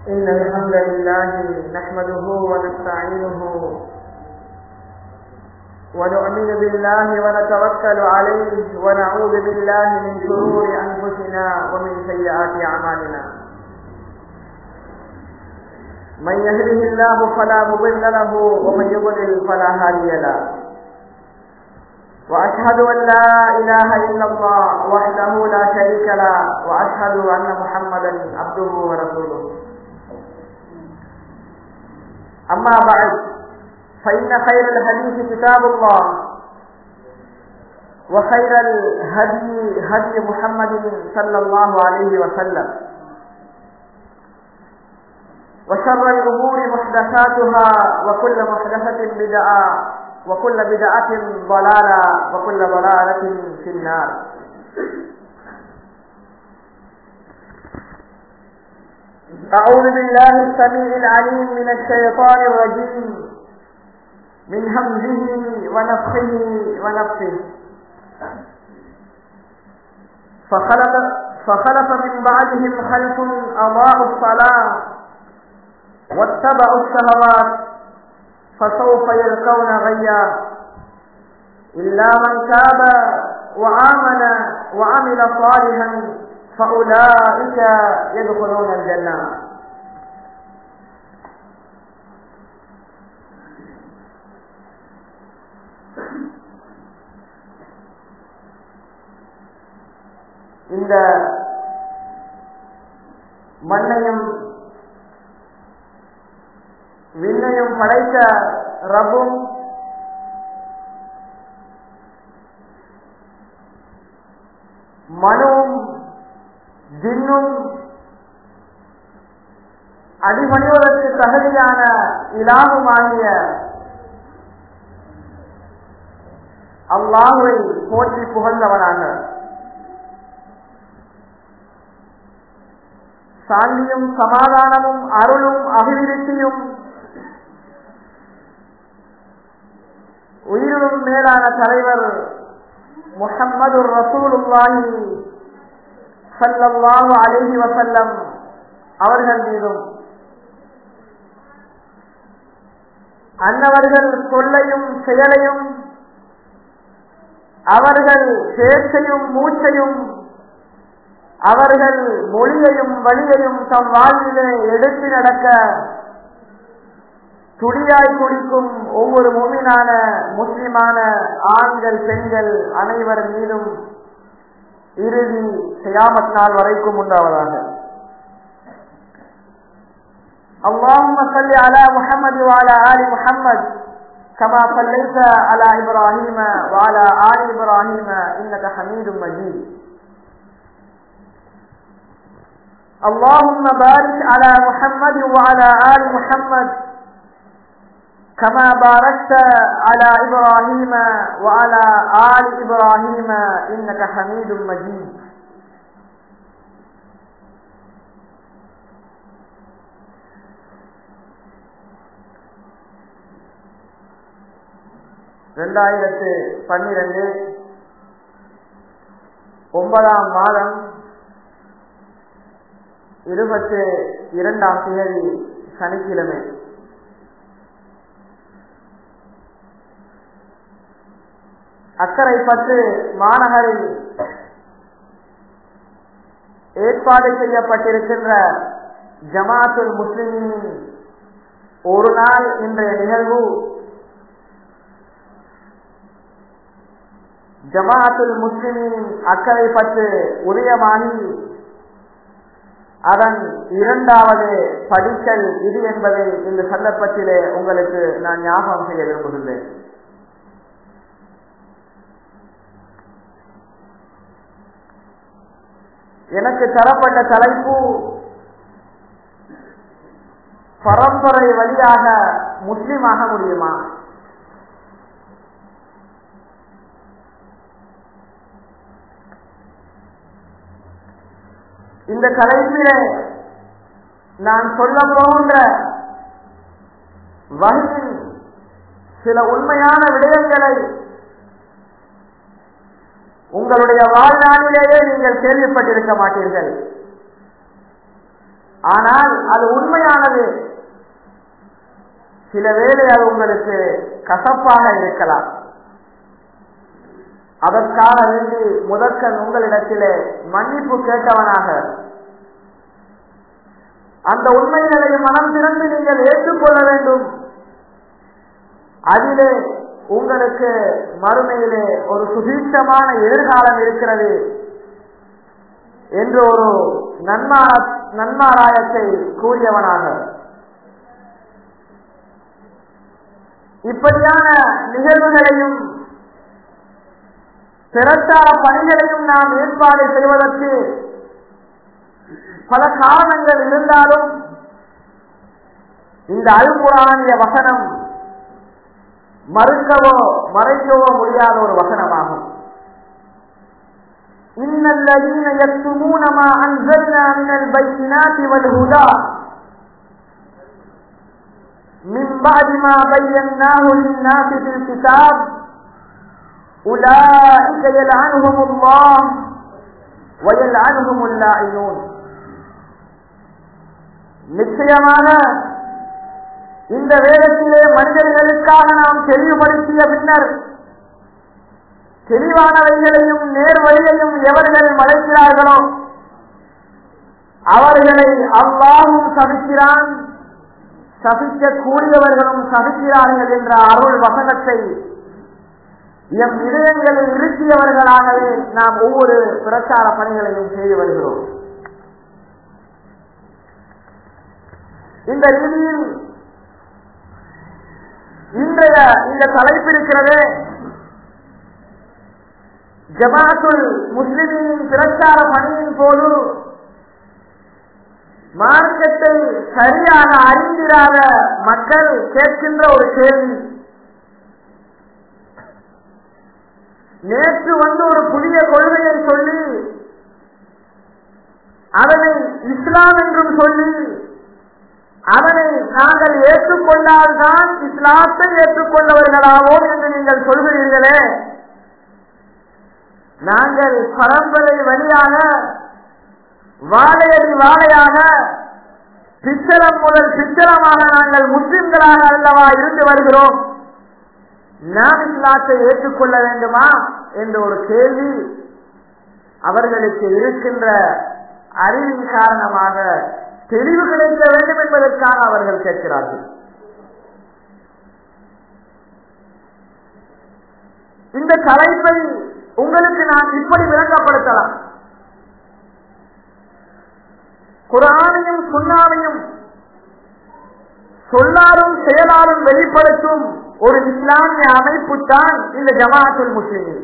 إن الحمد لله نحمده ونستعينه ونؤمن بالله ونتوكل عليه ونعوذ بالله من شرور أنفسنا ومن سيئات أعمالنا. من يهده الله فلا مضل له ومن يضلل فلا هادي له. وأشهد أن لا إله إلا الله وحده لا شريك له وأشهد أن محمدا عبده ورسوله. أما بعد فإن خير الحديث كتاب الله وخير الهدي هدي محمد صلى الله عليه وسلم وشر الأمور محدثاتها وكل محدثة بدعة وكل بدعة ضلالة وكل ضلالة في النار. أعوذ بالله السميع العليم من الشيطان الرجيم من همزه ونفخه ونفثه. فخلف من بعدهم خلف أضاعوا الصلاة واتبعوا الشهوات فسوف يلقون غيا إلا من تاب وآمن وعمل صالحا فأولئك يدخلون الجنة. இந்த மண்ணையும் விண்ணையும் படைத்த ரப்பும் மனுவும் ஜின்னும் அடிபணிவதற்கு தகுதியான இலாகுமாகிய அல்லாஹ்வை போற்றி புகழ்ந்தவனாக சாந்தியும் சமாதானமும் அருளும் அபிவிருத்தியும் உயிரிலும் மேலான தலைவர் முஹம்மது ரசூலுல்லாஹி ஸல்லல்லாஹு அலைஹி வஸல்லம் அவர்கள் மீதும் அன்னவர்கள் சொல்லையும் செயலையும் அவர்கள் பேச்சையும் மூச்சையும் அவர்கள் மொழியையும் வழியையும் தம் வாழ்விலே எடுத்து நடக்க துடியாய் குடிக்கும் ஒவ்வொரு முஃமினான முஸ்லிமான ஆண்கள் பெண்கள் அனைவர் மீதும் இறுதி கியாமத் நாள் வரைக்கும் உண்டாவதாக. اللهم صل على محمد وعلى آل محمد كما صليت على إبراهيم وعلى آل إبراهيم إنك حميد مجيد. اللهم بارك على محمد وعلى آل محمد كما باركت على إبراهيم وعلى آل إبراهيم إنك حميد مجيد. ரெண்டாயிரத்து 12 9ஆம் மாதம் 22ஆம் தேதி சனிக்கிழமை. அக்கரைப்பற்று மாநகரில் ஏற்பாடு செய்யப்பட்டிருக்கின்ற ஜமாத்துல் முஸ்லிமீன் ஒரு நாள் இன்றைய நிகழ்வு ஜமாத்துல் முஸ்லிமீன் அக்கரைப்பற்று உதயமாகி அதன் 2வது படிக்கல் இது என்பதை இந்த சந்தர்ப்பத்திலே உங்களுக்கு நான் ஞாபகம் செய்ய விரும்புகின்றேன். எனக்கு தரப்பட்ட தலைப்பு பரம்பரை வழியாக முஸ்லிமாக முடியுமா? இந்த தலைப்பிலே நான் சொல்ல போகின்ற வகையில் சில உண்மையான விடயங்களை உங்களுடைய வாழ்நாளிலேயே நீங்கள் கேள்விப்பட்டிருக்க மாட்டீர்கள். ஆனால் அது உண்மையானது. சில வேளை அது உங்களுக்கு கசப்பாக இருக்கலாம். அதற்காக வேண்டி முதற்கண் உங்களிடத்திலே மன்னிப்பு கேட்டவனாக அந்த உண்மைகளை மனம் திறந்து நீங்கள் ஏற்றுக்கொள்ள வேண்டும். அதிலே உங்களுக்கு மறுமையிலே ஒரு சுதீட்சமான எதிர்காலம் இருக்கிறது என்று ஒரு நன்மாராயத்தை கூறியவனாக இப்படியான நிகழ்வுகளையும் பிரச்சார பணிகளையும் நாம் ஏற்பாடு செய்வதற்கு பல காரணங்கள் இருந்தாலும் இந்த அல் குர்ஆனிய வசனம் மறுக்கவோ மறைக்கவோ முடியாத ஒரு வசனமாகும். இன்னல்லதீன யக்துமூன மா அன்ஸல்னா மினல் பையினாத்தி வல் ஹுதா மின் பஅதி மா பையன்னாஹு லின்னாஸி ஃபில் கிதாப் உலாயிக யல்அனுஹுமுல்லாஹ் வ யல்அனுஹுமுல் லாயினூன். நிச்சயமாக இந்த வேதத்திலே மனிதர்களுக்காக நாம் தெளிவுபடுத்திய பின்னர் தெளிவானவைகளையும் நேர்வழியையும் எவர்கள் மறைக்கிறார்களோ அவர்களை அல்லாஹ்வும் சபிக்கிறான், சபிக்க கூடியவர்களும் சபிக்கிறார்கள் என்ற அருள் வசனத்தை எம் இதயங்களில் இருக்கியவர்களாகவே நாம் ஒவ்வொரு பிரச்சார பணிகளையும் செய்து வருகிறோம். இந்த ரீதியில் இன்றைய இந்த தலைப்பிருக்கிறது ஜமாஅத்துல் முஸ்லிமீனின் பிரச்சார பணியின் போது மார்க்கத்தை சரியாக அறிந்திராத மக்கள் கேட்கின்ற ஒரு கேள்வி. நேற்று ஒரு புதிய கொள்கையை சொல்லி அதனை இஸ்லாம் என்றும் சொல்லி அதனை நாங்கள் ஏற்றுக்கொண்டால்தான் இஸ்லாத்தை ஏற்றுக்கொண்டவர்களாவோம் என்று நீங்கள் சொல்கிறீர்களே, நாங்கள் பரம்பரை வழியாக வாழையடி வாழையாக பிச்சளம் முதல் பிச்சளமாக நாங்கள் முஸ்லிம்களாக அல்லவா இருந்து வருகிறோம், நாம் இஸ்லாத்தை ஏற்றுக்கொள்ள வேண்டுமா என்ற ஒரு கேள்வி அவர்களுக்கு இருக்கின்ற அறிவின் காரணமாக தெளிவு கிடைக்க வேண்டும் என்பதற்காக அவர்கள் கேட்கிறார்கள். இந்த தலைப்பை உங்களுக்கு நான் இப்படி விளங்கப்படுத்தலாம். குர்ஆனையும் சுன்னாவையும் சொல்லாலும் செயலாலும் வெளிப்படுத்தும் ஒரு இஸ்லாமிய அமைப்பு தான் இந்த ஜமாஅத்துல் முஸ்லிமீன்.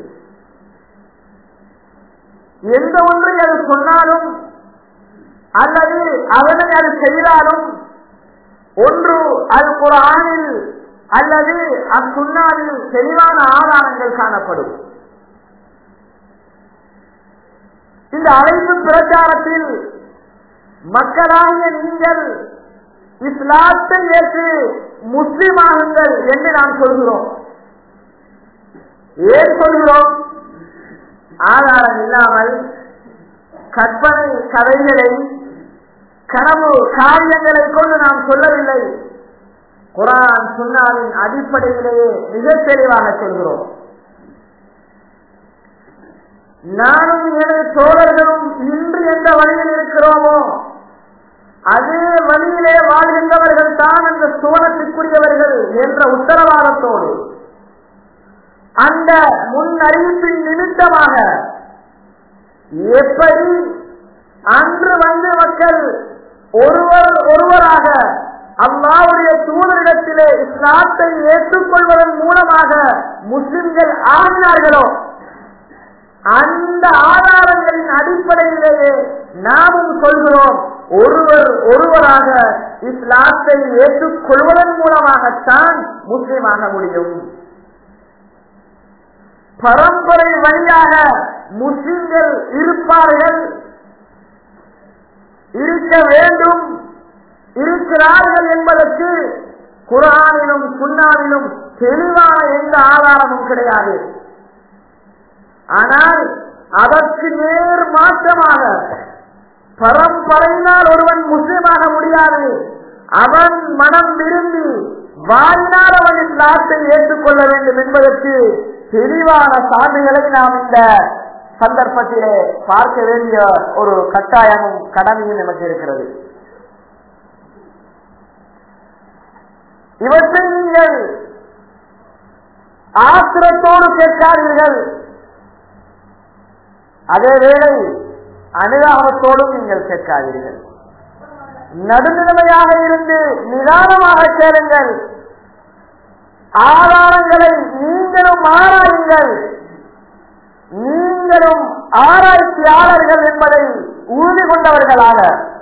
எந்த ஒன்றை அது சொன்னாலும் அல்லது அதனை அது செய்தாலும் ஒன்று அல் குர்ஆனில் அல்லது அசுன்னாவில் தெளிவான ஆதாரங்கள் காணப்படும். இந்த அழைப்பு பிரச்சாரத்தில் மக்களாகிய நீங்கள் இஸ்லாத்தை ஏற்று முஸ்லிமாகுங்கள் என்று நாம் சொல்கிறோம். ஏன் சொல்கிறோம்? ஆதாரம் இல்லாமல் கற்பனை கதைகளை கனவு காரியங்களை கொண்டு நாம் சொல்லவில்லை. குர்ஆன் சுன்னாவின் அடிப்படையிலேயே மிக தெளிவாக சொல்கிறோம். நானும் எனது தோழர்களும் இன்று எந்த வழியில் இருக்கிறோமோ அதே வழியிலே வாழ்கின்றவர்கள் தான் அந்த சுவனத்திற்குரியவர்கள் என்ற உத்தரவாதத்தோடு அந்த முன்னறிவிப்பின் நிமித்தமாக எப்படி அன்று மக்கள் ஒருவராக அல்லாஹ்வுடைய தூதரிடத்திலே இஸ்லாத்தை ஏற்றுக்கொள்வதன் மூலமாக முஸ்லிம்கள் ஆகினார்களோ அந்த ஆதாரங்களின் அடிப்படையிலேயே நாமும் சொல்கிறோம், ஒருவராக இஸ்லாத்தை ஏற்றுக்கொள்வதன் மூலமாகத்தான் முஸ்லிமாக முடியும். பரம்பரை வழியாக முஸ்லிம்கள் இருப்பார்கள், இருக்க வேண்டும், இருக்கிறார்கள் என்பதற்கு குர்ஆனிலும் சுன்னாவிலும் தெளிவான எந்த ஆதாரமும் கிடையாது. ஆனால் அதற்கு நேர் மாற்றமாக பரம்பரையினால் ஒருவன் முஸ்லிமாக முடியாது. அவன் மனம் விரும்பி வாயினால் அவன் இஸ்லாத்தை ஏற்றுக்கொள்ள வேண்டும் என்பதற்கு தெளிவான சான்றுகளை நாம் இந்த சந்தர்ப்பத்திலே பார்க்க வேண்டிய ஒரு கட்டாயமும் கடமையும் நமக்கு இருக்கிறது. இவற்றை நீங்கள் ஆத்திரத்தோடு கேட்காதீர்கள், அதேவேளை அனுதாபத்தோடும் நீங்கள் கேட்காதீர்கள். நடுநிலைமையாக இருந்து நிதானமாக கேளுங்கள். ஆதாரங்களை நீங்களும் ஆராயுங்கள். நீங்களும் ஆராய்ச்சியாளர்கள் என்பதை உறுதி கொண்டவர்களாக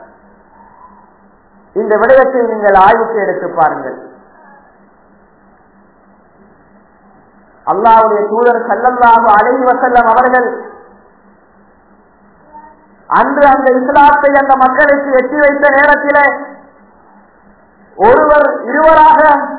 இந்த விடயத்தை நீங்கள் ஆய்வுக்கு எடுத்து பாருங்கள். அல்லாஹ்வுடைய தூதர் ஸல்லல்லாஹு அலைஹி வஸல்லம் அவர்கள் அன்று அந்த இஸ்லாத்தை அந்த மக்களுக்கு எட்டி வைத்த நேரத்திலே ஒருவர் இருவராக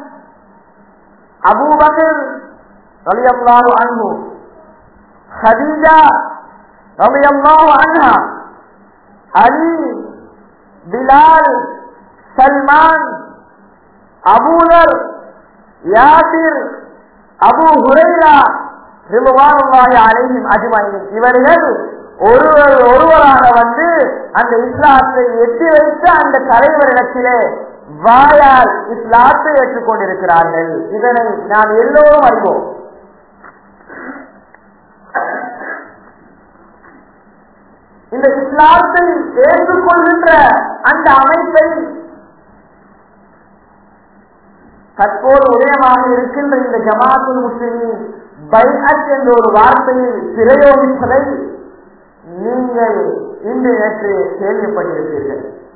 அபூபக்கர் ரலியல்லாஹு அன்ஹு, ஹதீஜா ரலியல்லாஹு அன்ஹா, Ali, Bilal, Salman, Abu Dharr, Yasir, Abu Hurairah ரிதுவானுல்லாஹி அலைஹிம் அஜ்மஈன், இவர்கள் ஒருவராக வந்து அந்த இஸ்லாத்தை எட்டி வைத்து அந்த தலைவரிடத்திலே வாயால் இஸ்லாத்தை ஏற்றுக்கொண்டிருக்கிறார்கள். இதனை நாம் எல்லோரும் அறிவோம். இந்த இஸ்லாத்தை ஏற்றுக்கொள்கின்ற அந்த அமைப்பை தற்போது உதயமாக இருக்கின்ற இந்த ஜமாத்துல் முஸ்லிமீன் பைஅத் என்ற ஒரு வார்த்தையில் பிரயோகிப்பதை நீங்கள் இன்று நேற்று கேள்விப்பட்டிருப்பீர்கள்.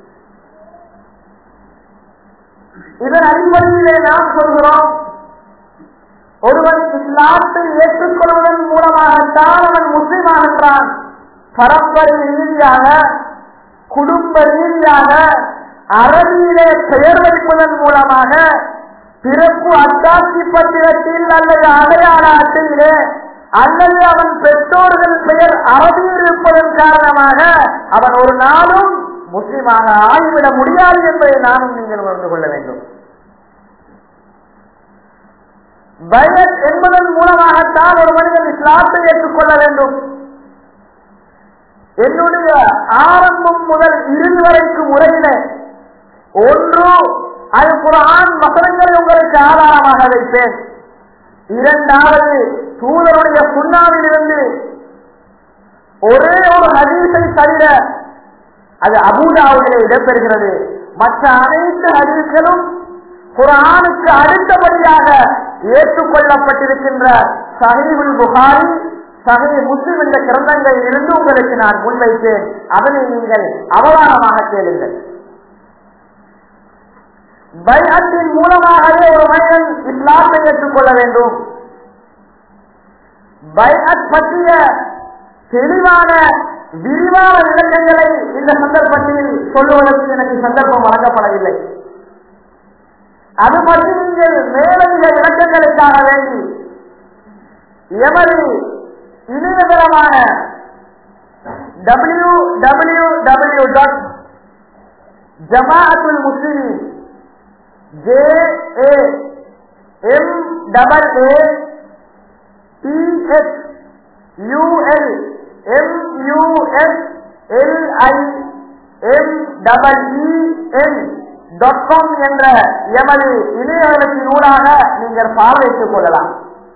இதன் அடிப்படையிலே நாம் சொல்கிறோம், ஒருவன் இஸ்லாத்தை ஏற்றுக்கொள்வதன் மூலமாகத்தான் அவன் முஸ்லிமாகின்றான். பரம்பரை ரீதியாக, குடும்ப ரீதியாக, அரபியிலே பெயர் வைப்பதன் மூலமாக, பிறப்பு அத்தாட்சி பத்திரத்தில் அல்லது அடையாள அட்டையிலே அல்லது அவன் பெற்றோர்கள் பெயர் அரபியில் இருப்பதன் காரணமாக அவன் ஒரு நாளும் முஸ்லிமாக ஆகிவிட முடியாது என்பதை நானும் நீங்கள் உணர்ந்து கொள்ள வேண்டும். பைஅத் என்பதன் மூலமாகத்தான் ஒரு மனிதன் இஸ்லாத்தை ஏற்றுக்கொள்ள வேண்டும். என்னுடைய ஆரம்பம் முதல் இறுதி வரைக்கும் உரையில ஒன்று அல் குர்ஆன் வசனங்களை உங்களுக்கு ஆதாரமாக வைப்பேன். இரண்டாவது தூதருடைய சுன்னாவில் இருந்து ஒரே ஒரு ஹதீஸை தவிர, அது அபூ தாவூதிலே இடம்பெறுகிறது, மற்ற அனைத்து ஹதீஸ்களும் குர்ஆனுக்கு அடுத்தபடியாக ஏற்றுக்கொள்ளப்பட்டிருக்கின்ற ஸஹீஹுல் புகாரி, ஸஹீஹ் முஸ்லிம் என்ற கிரந்தங்களில் இருந்து உங்களுக்கு நான் முன்வைத்தேன். அதனை நீங்கள் அவதானமாக கேளுங்கள். பைஅத்தின் மூலமாகவே ஒரு மனிதன் இஸ்லாத்தை ஏற்றுக்கொள்ள வேண்டும். பைஅத் பற்றிய தெளிவான விரிவான விளக்கங்களை இந்த சந்தர்ப்பத்தில் சொல்லுவதற்கு எனக்கு சந்தர்ப்பம் வழங்கப்படவில்லை. அது பற்றி நீங்கள் மேலதிக விளக்கங்களுக்காக வேண்டி எமது இணையதளமான www.ஜமாஅத்துல்-முஸ்லிமீன் JAMAATulmuslimin.com என்ற எமது இணையதளத்தின் ஊடாக நீங்கள் பார்வையிட்டுக் கொள்ளலாம்.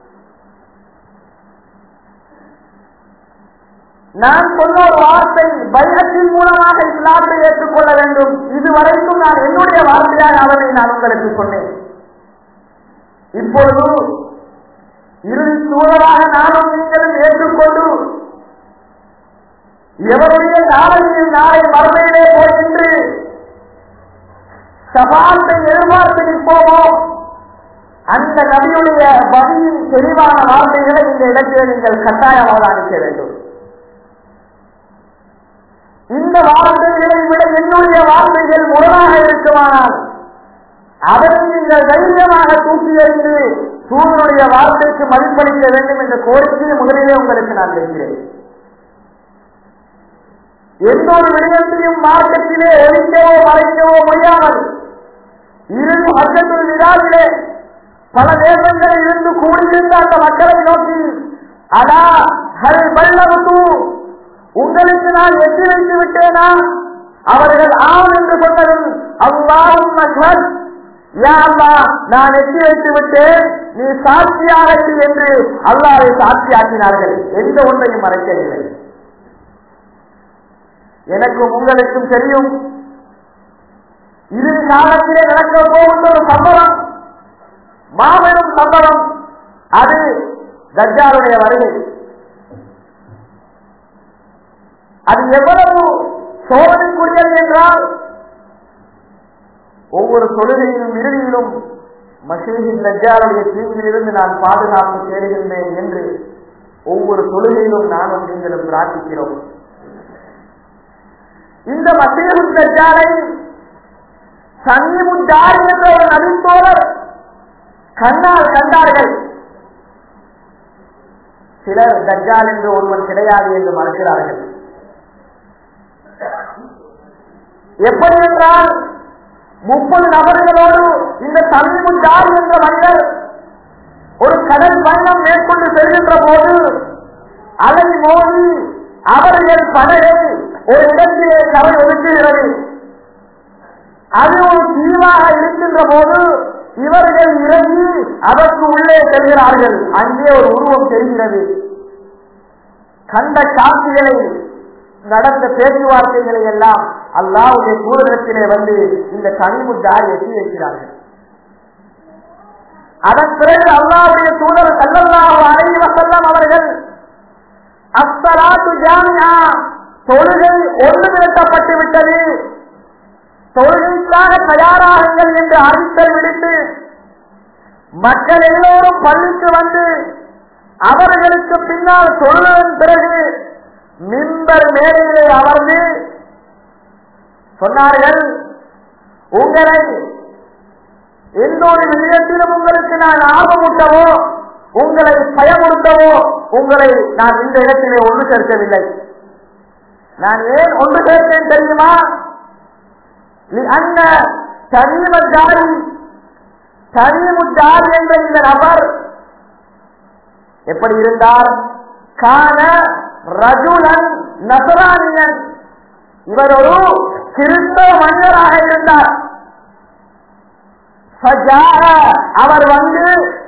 நான் சொன்ன ஒரு வார்த்தை பைஅத்தின் மூலமாக இஸ்லாத்தை ஏற்றுக்கொள்ள வேண்டும். இதுவரைக்கும் நான் என்னுடைய வார்த்தையாக அதனை நான் உங்களுக்கு சொன்னேன். இப்பொழுது இறுதி சூழலாக நானும் நீங்களும் ஏற்றுக்கொண்டு எவருடைய நாளையில் நாளை மறுமையிலே போகின்று சபாத்தை எதிர்பார்த்து நிற்போமோ அந்த நபியுடைய பதியின் தெளிவான வார்த்தைகளை இந்த இடத்திலே நீங்கள் கட்டாயம் அவதானிக்க வேண்டும். இந்த வார்த்தைகளை விட என்னுடைய வார்த்தைகள் முரணாக இருக்குமானால் அதனை நீங்கள் தைரியமாக தூக்கி எறிந்து தூதருடைய வார்த்தைக்கு மதிப்பளிக்க வேண்டும் என்ற கோரிக்கையை முதலிலே உங்களுக்கு நான் வைக்கிறேன். எந்த ஒரு விடயத்தையும் மார்க்கத்திலே ஒழிக்கவோ மறைக்கவோ முடியாமல் இறுதி ஹஜ்ஜத்துல் விதாவிலே பல தேசங்களில் இருந்து கூடியிருந்த அந்த மக்களை நோக்கி அலா ஹல் பல்லகு, உங்களுக்கு நான் எட்டி வைத்து விட்டேனா? அவர்கள் ஆம் என்று சொன்னதும் அல்லாஹும்ம ஷ்ஹத், யா அல்லாஹ் நான் எட்டி வைத்து விட்டேன், நீ சாட்சியாக இரு என்று அல்லாஹ்வை சாட்சியாக்கினார்கள். எந்த ஒன்றையும் மறைக்கவில்லை. எனக்கும் உங்களுக்கும் தெரியும், இறுதி காலத்திலே நடக்க போகின்ற ஒரு சம்பவம், மாபெரும் சம்பவம். அது தஜ்ஜாலுடைய வருகை. அது எவ்வளவு சோதனைக்குரியது என்றால், ஒவ்வொரு தொழுகையிலும் இறுதியிலும் மசீஹ் தஜ்ஜாலுடைய தீங்கிலிருந்து நான் பாதுகாப்பு தேடுகின்றேன் என்று ஒவ்வொரு தொழுகையிலும் நானும் நீங்களும் பிரார்த்திக்கிறோம். இந்த மசீஹ் தஜ்ஜாலை சமீபுத்தார் என்ற ஒரு நபித்தோழர் கண்ணால் கண்டார்கள். சிலர் தஜ்ஜால் என்று ஒருவன் கிடையாது என்று மறுக்கிறார்கள். எப்படி என்றால் 30 நபர்களோடு இந்த சமீபுத்தார் என்ற மனிதர் ஒரு கடல் பயணம் மேற்கொண்டு செல்கின்ற போது அலை மோதி அவர்கள் படகை ஒரு இடத்திலே கரை ஒதுக்குகிறது. அது ஒரு தீவாக இருக்கின்ற போது இவர்கள் இறங்கி அதற்கு உள்ளே செல்கிறார்கள். அங்கே ஒரு உருவம் தெரிகிறது. கண்ட காட்சிகளை, நடந்த பேச்சுவார்த்தைகளை எல்லாம் அல்லாஹ்வுடைய தூதரிடத்திலே வந்து இந்த தனிமுத்தார் எட்டி வைக்கிறார்கள். அதன் பிறகு அல்லாஹ்வுடைய தூதர் ஸல்லல்லாஹு அலைஹி வஸல்லம் அவர்கள் அஸ்ஸலாத்து ஜாமிஆ, தொழுகை ஒன்று திரட்டப்பட்டு விட்டது, தொழுகைக்காக தயாராகுங்கள் என்று அறிவித்தல் விடுத்து மக்கள் எல்லோரும் பள்ளிக்கு வந்து அவர்களுக்கு பின்னால் தொழுவதன் பிறகு மிம்பர் மேடையிலே அமர்ந்து சொன்னார்கள், உங்களை எந்த ஒரு விஷயத்திலும் உங்களுக்கு நான் ஆர்வமூட்டவோ உங்களை பயமுறுத்தவோ உங்களை நான் இந்த இடத்திலே ஒன்று சேர்க்கவில்லை. நான் ஏன் ஒன்று சேர்த்தேன் தெரியுமா? தனீமுத்தார் என்ற இந்த நபர் எப்படி இருந்தார்? கான ரஜுலன் நசரானியன், இவர் ஒரு கிறிஸ்தவ மனிதராக இருந்தார். அவர் வந்து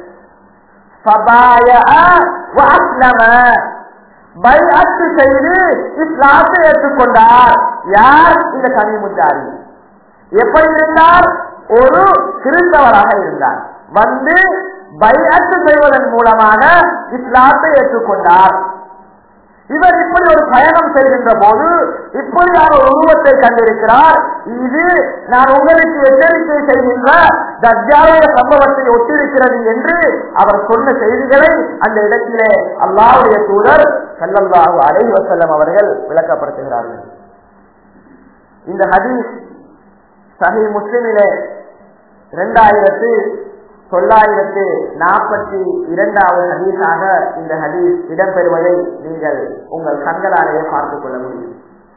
பைஅத் செய்து இஸ்லாத்தை ஏற்றுக்கொண்டார். யார்? இந்த தனீமுத்தாரி. எப்படி இருந்தார்? ஒரு கிறிஸ்தவராக இருந்தார். வந்து பைஅத் செய்வதன் மூலமாக இஸ்லாத்தை ஏற்றுக்கொண்டார். இவர் இப்படி ஒரு பயணம் செய்கின்ற போது இப்படியான ஒரு உருவத்தை கண்டிருக்கிறார். இது நான் உங்களுக்கு எச்சரிக்கை செய்கின்ற தஜ்ஜாலுடைய சம்பவத்தை ஒத்திருக்கிறது என்று அவர் சொன்ன செய்திகளை அந்த இடத்திலே அல்லாஹ்வுடைய தூதர் ஸல்லல்லாஹு அலைஹி வஸல்லம் அவர்கள் விளக்கப்படுத்துகிறார்கள். இந்த ஹதீஸ் சஹீஹ் முஸ்லிமிலே 2942வது ஹதீஸாக இந்த ஹதீஸ் இடம்பெறுவதை நீங்கள் உங்கள் கண்களாலேயே பார்த்துக் கொள்ள முடியும்.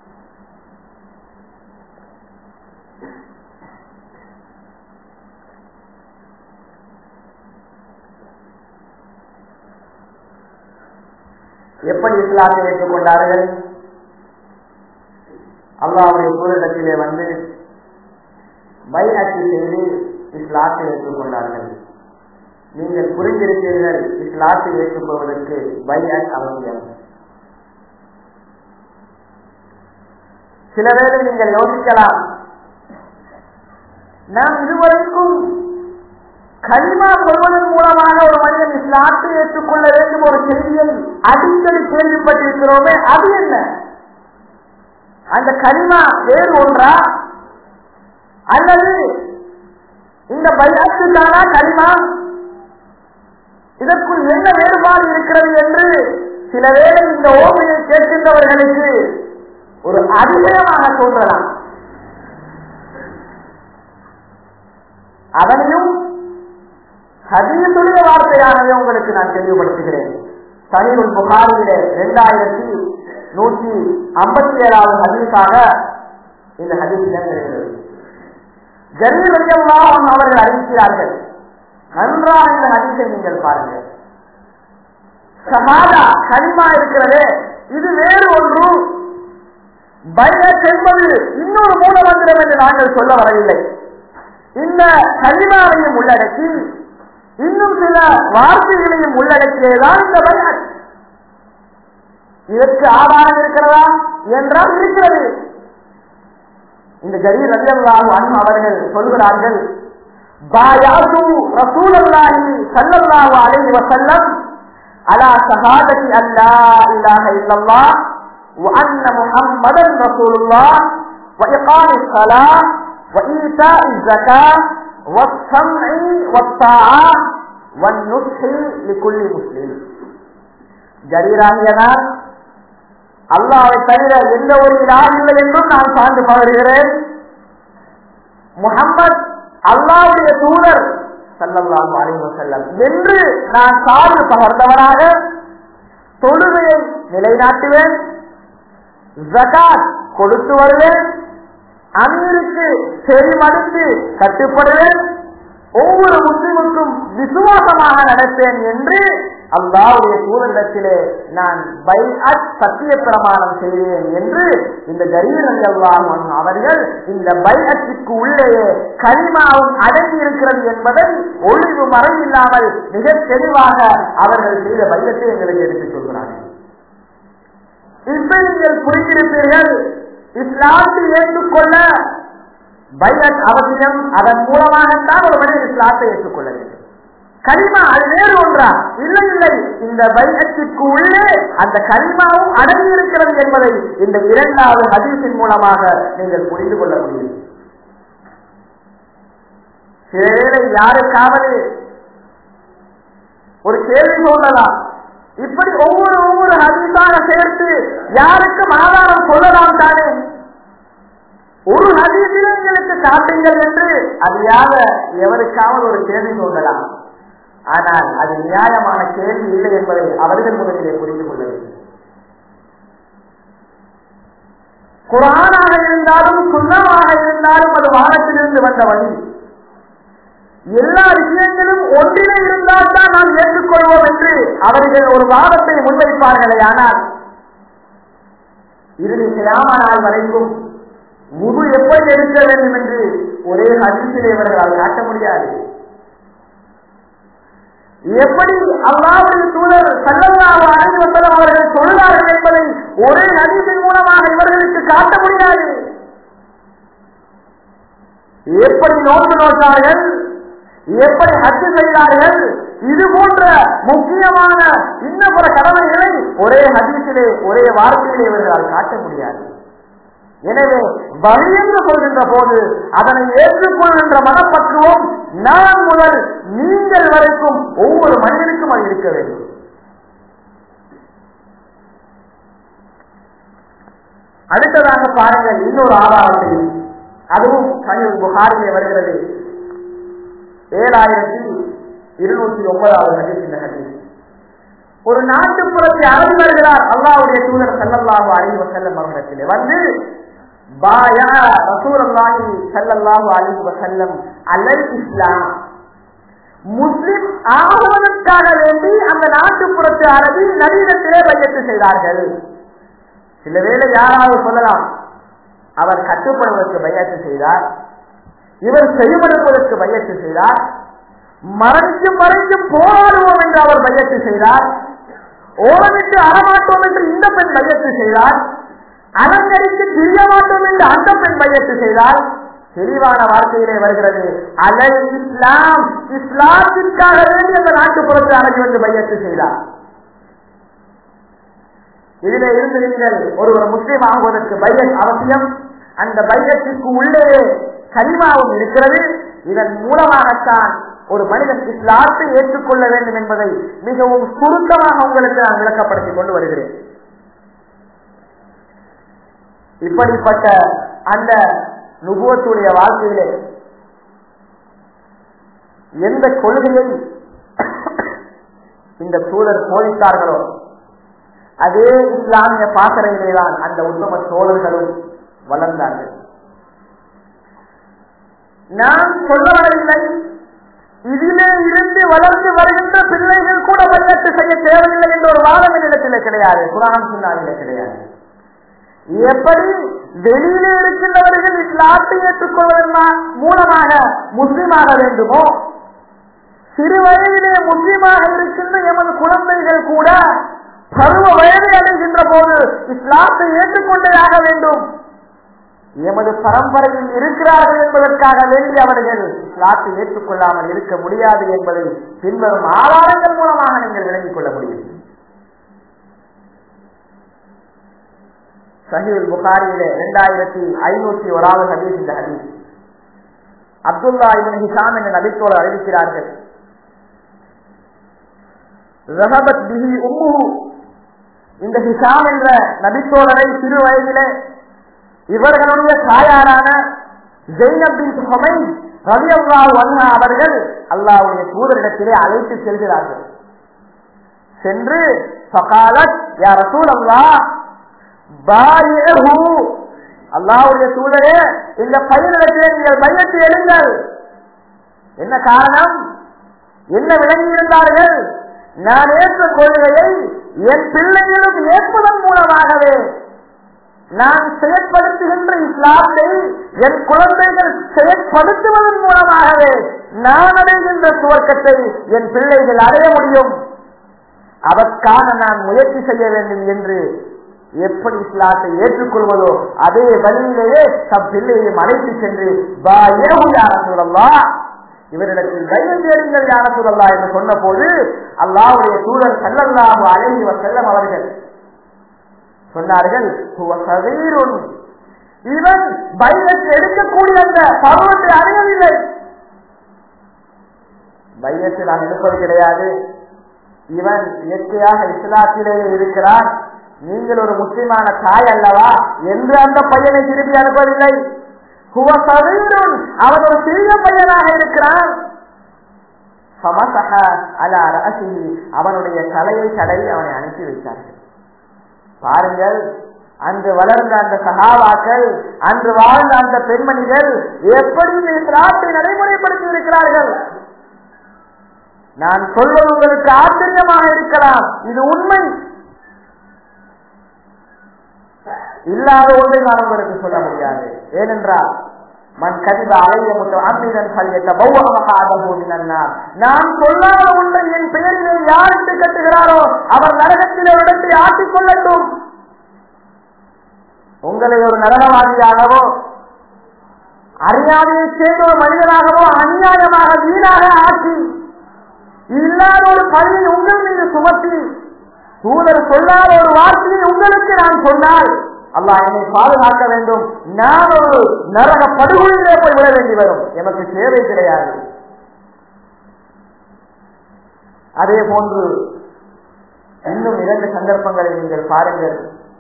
எப்படி இஸ்லாத்தை ஏற்றுக்கொண்டார்கள்? அல்லாஹ்வுடைய தூதரிடத்திலே வந்து பைஅத் செய்து இஸ்லாத்தை ஏற்றுக்கொண்டார்கள். நீங்கள் புரிந்திருக்கிறீர்கள், இஸ்லாத்தை ஏற்றுக்கொள்வதற்கு பைஅத் அவசியம். சில வேளை நீங்கள் யோசிக்கலாம், நாம் இதுவரைக்கும் கலிமா சொல்வதன் மூலமாக ஒரு மனிதன் இஸ்லாத்தை ஏற்றுக்கொள்ள வேண்டும் ஒரு செய்தியை அடிக்கடி கேள்விப்பட்டிருக்கிறோமே, அது என்ன? அந்த கலிமா வேறு ஒன்றா அல்லது இந்த பைஅத்து தானா கலிமா? இதற்குள் என்ன வேறுபாடு இருக்கிறது என்று சில வேளை இந்த ஓமையை கேட்கின்றவர்களுக்கு ஒரு அதிசயமாக தோன்றலாம். அதனையும் ஹதீஸுடைய வார்த்தையாகவே உங்களுக்கு நான் தெளிவுபடுத்துகிறேன். சஹீஹுல் புகாரியிலே 157வது ஹதீஸாக இந்த ஹதீஸ் இருக்கிறது. ஜரீர் ரலியல்லாஹு அன்ஹு அவர்கள் அறிவிக்கிறார்கள். நன்றாக இந்த ஹதீஸை நீங்கள் பாருங்கள். ஷஹாதா கலிமா இருக்கிறதே, இது வேறு ஒன்று. பைஅத் என்பது இன்னொரு மூலமந்திரம் என்று நாங்கள் சொல்ல வரவில்லை. இந்த கலிமாவையும் உள்ளடக்கி இன்னும் சில வார்த்தைகளையும் உள்ளடக்கியதான் இந்த பைஅத். இதற்கு ஆதாரம் இருக்கிறதா என்றால் இருக்கிறது. இந்த ஜரீர் ரலியல்லாஹு அன்ஹு அவர்கள் சொல்கிறார்கள், பாயாது ரசூலுல்லாஹி ஸல்லல்லாஹு அலைஹி வஸல்லம் அலா ஷஹாதத்தி அல்லா இலாஹ இல்லல்லாஹ் வ அன்ன முஹம்மதன் ரசூலுல்லாஹ் வ இகாமிஸ் ஸலாத் வ ஈதாஇஸ் ஸகாத் வ ஸம்இ வ த்தாஆ வ நுஸ்ஹி லிகுல்லி முஸ்லிம். ஜரீராகியனார் அல்லாஹ்வை தவிர எந்த ஒரு இலாஹ் இல்லை என்றும் நான் சார்ந்து பகர்கிறேன். முஹம்மத் அல்லாஹ்வுடைய தூதர் ஸல்லல்லாஹு அலைஹி வஸல்லம் என்று நான் சார்ந்து பகர்ந்தவனாக தொழுகையை நிலைநாட்டுவேன், ஜகாத் கொடுத்து வருவேன், அமீருக்கு செவிமடுத்து கட்டுப்படுவேன், ஒவ்வொரு முஸ்லிமுக்கும் விசுவாசமாக நடப்பேன் என்று அல்லாஹ்வுடைய தூதரிடத்திலே நான் பைஅத் சத்திய பிரமாணம் செய்வேன் என்று இந்த ஜரீர் ரலியல்லாஹு அன்ஹு அவர்கள் இந்த பைஅத்திற்கு உள்ளே கலிமாவும் அடங்கி இருக்கிறது என்பதை ஒளிவு மறைவில்லாமல் மிக தெளிவாக அவர்கள் செய்த பைஅத்தை எங்களுக்கு எடுத்துச் சொல்கிறார்கள். இப்ப நீங்கள் புரிந்திருப்பீர்கள், இஸ்லாத்தை ஏற்றுக்கொள்ள பைஅத் அவசியம். அதன் மூலமாகத்தான் ஒரு மனிதன் இஸ்லாத்தை ஏற்றுக்கொள்ள வேண்டும். கலிமா அது வேறு ஒன்றா? இல்லை இல்லை, இந்த பைஅத்திற்கு உள்ளே அந்த கலிமாவும் அடங்கி இருக்கிறது என்பதை இந்த 2வது ஹதீஸின் மூலமாக நீங்கள் புரிந்து கொள்ள முடியும். சில யாருக்காவது ஒரு கேள்வி சொல்லலாம், இப்படி ஒவ்வொரு ஹதீஸாக சேர்த்து யாருக்கும் ஆதாரம் சொல்லலாம் தானே, ஒரு ஹதீஸிலே எங்களுக்கு காட்டுங்கள் என்று அறியாத எவருக்காவது ஒரு கேள்வி சொல்லலாம். ஆனால் அது நியாயமான கேள்வி இல்லை என்பதை அவர்கள் முதலிலே புரிந்து கொள்ள வேண்டும். குர்ஆனாக இருந்தாலும் சுன்னமாக இருந்தாலும் அது வானத்திலிருந்து வந்த வழி. எல்லா விஷயங்களும் ஒன்றிலே இருந்தால் தான் நாம் ஏற்றுக்கொள்வோம் என்று அவர்கள் ஒரு வாதத்தை முன்வைப்பார்களே. ஆனால் இறுதி கியாமத் நாள் வரைக்கும் வுது எப்படி எடுக்க வேண்டும் என்று ஒரே ஹதீஸிலே இவர்களால் காட்ட முடியாது. எப்படி அல்லாஹ்வுடைய தூதர் ஸல்லல்லாஹு அலைஹி வஸல்லம் அவர்கள் சொல்றார்கள் என்பதை ஒரே ஹதீஸின் மூலமாக இவர்களுக்கு காட்ட முடியாது. எப்படி நோன்பு நோட்டார்கள், எப்படி ஹஜ் செய்தார்கள், இது போன்ற முக்கியமான இன்னும் பிற கடமைகளை ஒரே ஹதீஸிலே ஒரே வார்த்தையிலே இவர்களால் காட்ட முடியாது. எனவே வழி என்று சொல்கின்ற போது அதனை ஏற்றுக்கொள்கின்ற மனப்பக்குவம் நான் முதல் நீங்கள் வரைக்கும் ஒவ்வொரு மனிதனுக்கும் அது இருக்க வேண்டும். அடுத்ததாக பாருங்கள் இன்னொரு ஆதாரத்தையும், அதுவும் சஹீஹ் புகாரிலே வருகிறது. 7209வது ஹதீஸ் இந்த ஹதீஸ். ஒரு நாட்டுப்புறத்தை அரபி வருகிறார் அல்லாஹ்வுடைய தூதர் ஸல்லல்லாஹு அலைஹி வஸல்லம் அவர்களிடத்திலே வந்து பாயா ரசூலுல்லாஹி ஸல்லல்லாஹு அலைஹி வஸல்லம் அலல் இஸ்லாம், முஸ்லிம் ஆகுவதற்காக வேண்டி அந்த நாட்டுப்புறத்து அரபி நவீனத்திலே பையத்து செய்தார்கள். சில வேளை யாராவது சொல்லலாம், அவர் கட்டுப்படுவதற்கு பையத்து செய்தார், இவர் செய்யப்படுவதற்கு பையத்து செய்தார், மறைக்கும் மறைக்கும் போராடுவோம் என்று அவர் பையத்து செய்தார், ஓரமிட்டு அறமாட்டோம் என்று இந்த பெண் பையத்து செய்தார், அலங்கரித்து திரிய மாட்டோம் என்று அந்த பெண் பையத்து செய்தால் தெளிவான வார்த்தையிலே வருகிறது அலல் இஸ்லாம், இஸ்லாத்திற்காக வேண்டி அந்த நாட்டுப்புறத்து அழகி வந்து பையத்து செய்தார். இதிலே இருந்து நீங்கள் ஒருவர் முஸ்லிம் ஆகுவதற்கு பையத் அவசியம். அந்த பையத்திற்கு உள்ளே கலிமாவும் இருக்கிறது. இதன் மூலமாகத்தான் ஒரு மனிதன் இஸ்லாத்தை ஏற்றுக்கொள்ள வேண்டும் என்பதை மிகவும் சுருக்கமாக உங்களுக்கு நான் விளக்கப்படுத்திக் கொண்டு வருகிறேன். இப்படிப்பட்ட அந்த நுபுவத்துடைய வாழ்க்கையிலே எந்த கொள்கையை இந்த தூதர் போதித்தார்களோ அதே இஸ்லாமிய பாசறையிலேதான் அந்த உத்தம தோழர்களும் வளர்ந்தார்கள். நான் சொல்ல வரவில்லை, இதிலே இருந்து வளர்ந்து வருகின்ற பிள்ளைகள் கூட பையத்து செய்ய தேவையில்லை என்ற ஒரு வாதம் என்னிடத்திலே கிடையாது, குர்ஆன் சுன்னாவிலே கிடையாது. எப்படி வெளியிலே இருக்கின்றவர்கள் இஸ்லாத்தை ஏற்றுக்கொள்வதன் மூலமாக முஸ்லிமாக வேண்டுமோ, சிறு வயதிலே முஸ்லிமாக இருக்கின்ற எமது குழந்தைகள் கூட பருவ வயதை அடைகின்ற போது இஸ்லாத்தை ஏற்றுக்கொண்டே ஆக வேண்டும். எமது பரம்பரையில் இருக்கிறார்கள் என்பதற்காக வேண்டி அவர்கள் இஸ்லாத்தை ஏற்றுக்கொள்ளாமல் இருக்க முடியாது என்பதை பின்வரும் ஆதாரங்கள் மூலமாக நீங்கள் விளங்கிக் கொள்ள முடியும். சஹீஹுல் புகாரியிலே 2501 ஹதீஸ். இந்த ஹதீஸ் அப்துல்லா இப்னு ஹிஷாம் என்ற நபித்தோடு அறிவிக்கிறார்கள். ذهبت به امه, இந்த ஹிஷாம் என்ற நபித்தோழரை சிறு வயதிலே இவர்களுடைய தாயாரான ஸைனப் பின்த் ஹுமைத் ரலியல்லாஹு அன்ஹா அவர்கள் அல்லாஹ்வுடைய தூதரிடத்திலே அழைத்து செல்கிறார்கள். சென்று ஃபகாலத் யா ரசூலல்லாஹ் பாயிஹு, அல்லாஹ்வுடைய தூதரே இந்த பையனிடத்திலே நீங்கள் பையத்து எடுங்கள். என்ன காரணம், என்ன விளங்கி இருந்தார்கள்? நான் ஏற்ற கொள்கையை என் பிள்ளைகளும் ஏற்பதன் மூலமாகவே, நான் செயற்படுத்துகின்ற இஸ்லாத்தை என் குழந்தைகள் செயற்படுத்துவதன் மூலமாகவே நான் அடைகின்ற சுவர்க்கத்தை என் பிள்ளைகள் அடைய முடியும். அதற்காக நான் முயற்சி செய்ய வேண்டும் என்று எப்படி இஸ்லாத்தை ஏற்றுக்கொள்வதோ அதே வழியிலேயே தம் பிள்ளையையும் அழைத்து சென்று இவரிடத்தில் தைரியம் தேடுங்கள் யா ரசூலல்லாஹ் என்று சொன்ன போது அல்லாஹ்வுடைய தூதர் ஸல்லல்லாஹு அலைஹி வஸல்லம் அவர்கள் சொன்னார்கள், இவன் பையத்தை எடுக்கக்கூடிய அந்த பருவத்தை அடையவில்லை. பையத்தை நான் எடுப்பது கிடையாது, இவன் இயற்கையாக இஸ்லாத்திலேயே இருக்கிறான், நீங்கள் ஒரு முஸ்லிமான தாய் அல்லவா என்று அந்த பையனை திருப்பி அனுப்பவில்லை. அவன் ஒரு சிறிய பையனாக இருக்கிறான். அவனுடைய தலையை தடவி அவனை அனுப்பி வைத்தார்கள். பாருங்கள், அன்று வளர்ந்த அந்த சஹாபாக்கள், அன்று வாழ்ந்த அந்த பெண்மணிகள் எப்படி இஸ்லாத்தை நடைமுறைப்படுத்தி இருக்கிறார்கள். நான் சொல்வது உங்களுக்கு ஆச்சரியமாக இருக்கலாம், இது உண்மை. இல்லாத ஒன்றை நான் உங்களுக்கு சொல்ல முடியாது. ஏனென்றால் மன் கதிப அலைய முத்தஅம்மிதன் ஃபல்யதபவ்வ மக்அதஹு மினன் நார், நான் சொல்லாத ஒன்றை என் பெயரிலே யார் இட்டு கட்டுகிறாரோ அவர் நரகத்திலே இடத்தை ஆட்டிக் கொள்ளட்டும். உங்களை ஒரு நரகவாதியாகவோ அறியாமையை சேர்ந்த ஒரு மனிதனாகவோ அநியாயமாக வீணாக ஆக்கி இல்லாத ஒரு பணியை உங்கள் மீது சுமத்தி தூதர் சொல்லாத ஒரு வார்த்தையை உங்களுக்கு நான் சொன்னால் அல்லாஹ் என்னை பாதுகாக்க வேண்டும், நான் ஒரு நரக படுகொலையிலே போய் விட வேண்டி வரும். எனக்கு தேவை கிடையாது. அதே போன்று இன்னும் 2 சந்தர்ப்பங்களை நீங்கள் பாருங்கள்.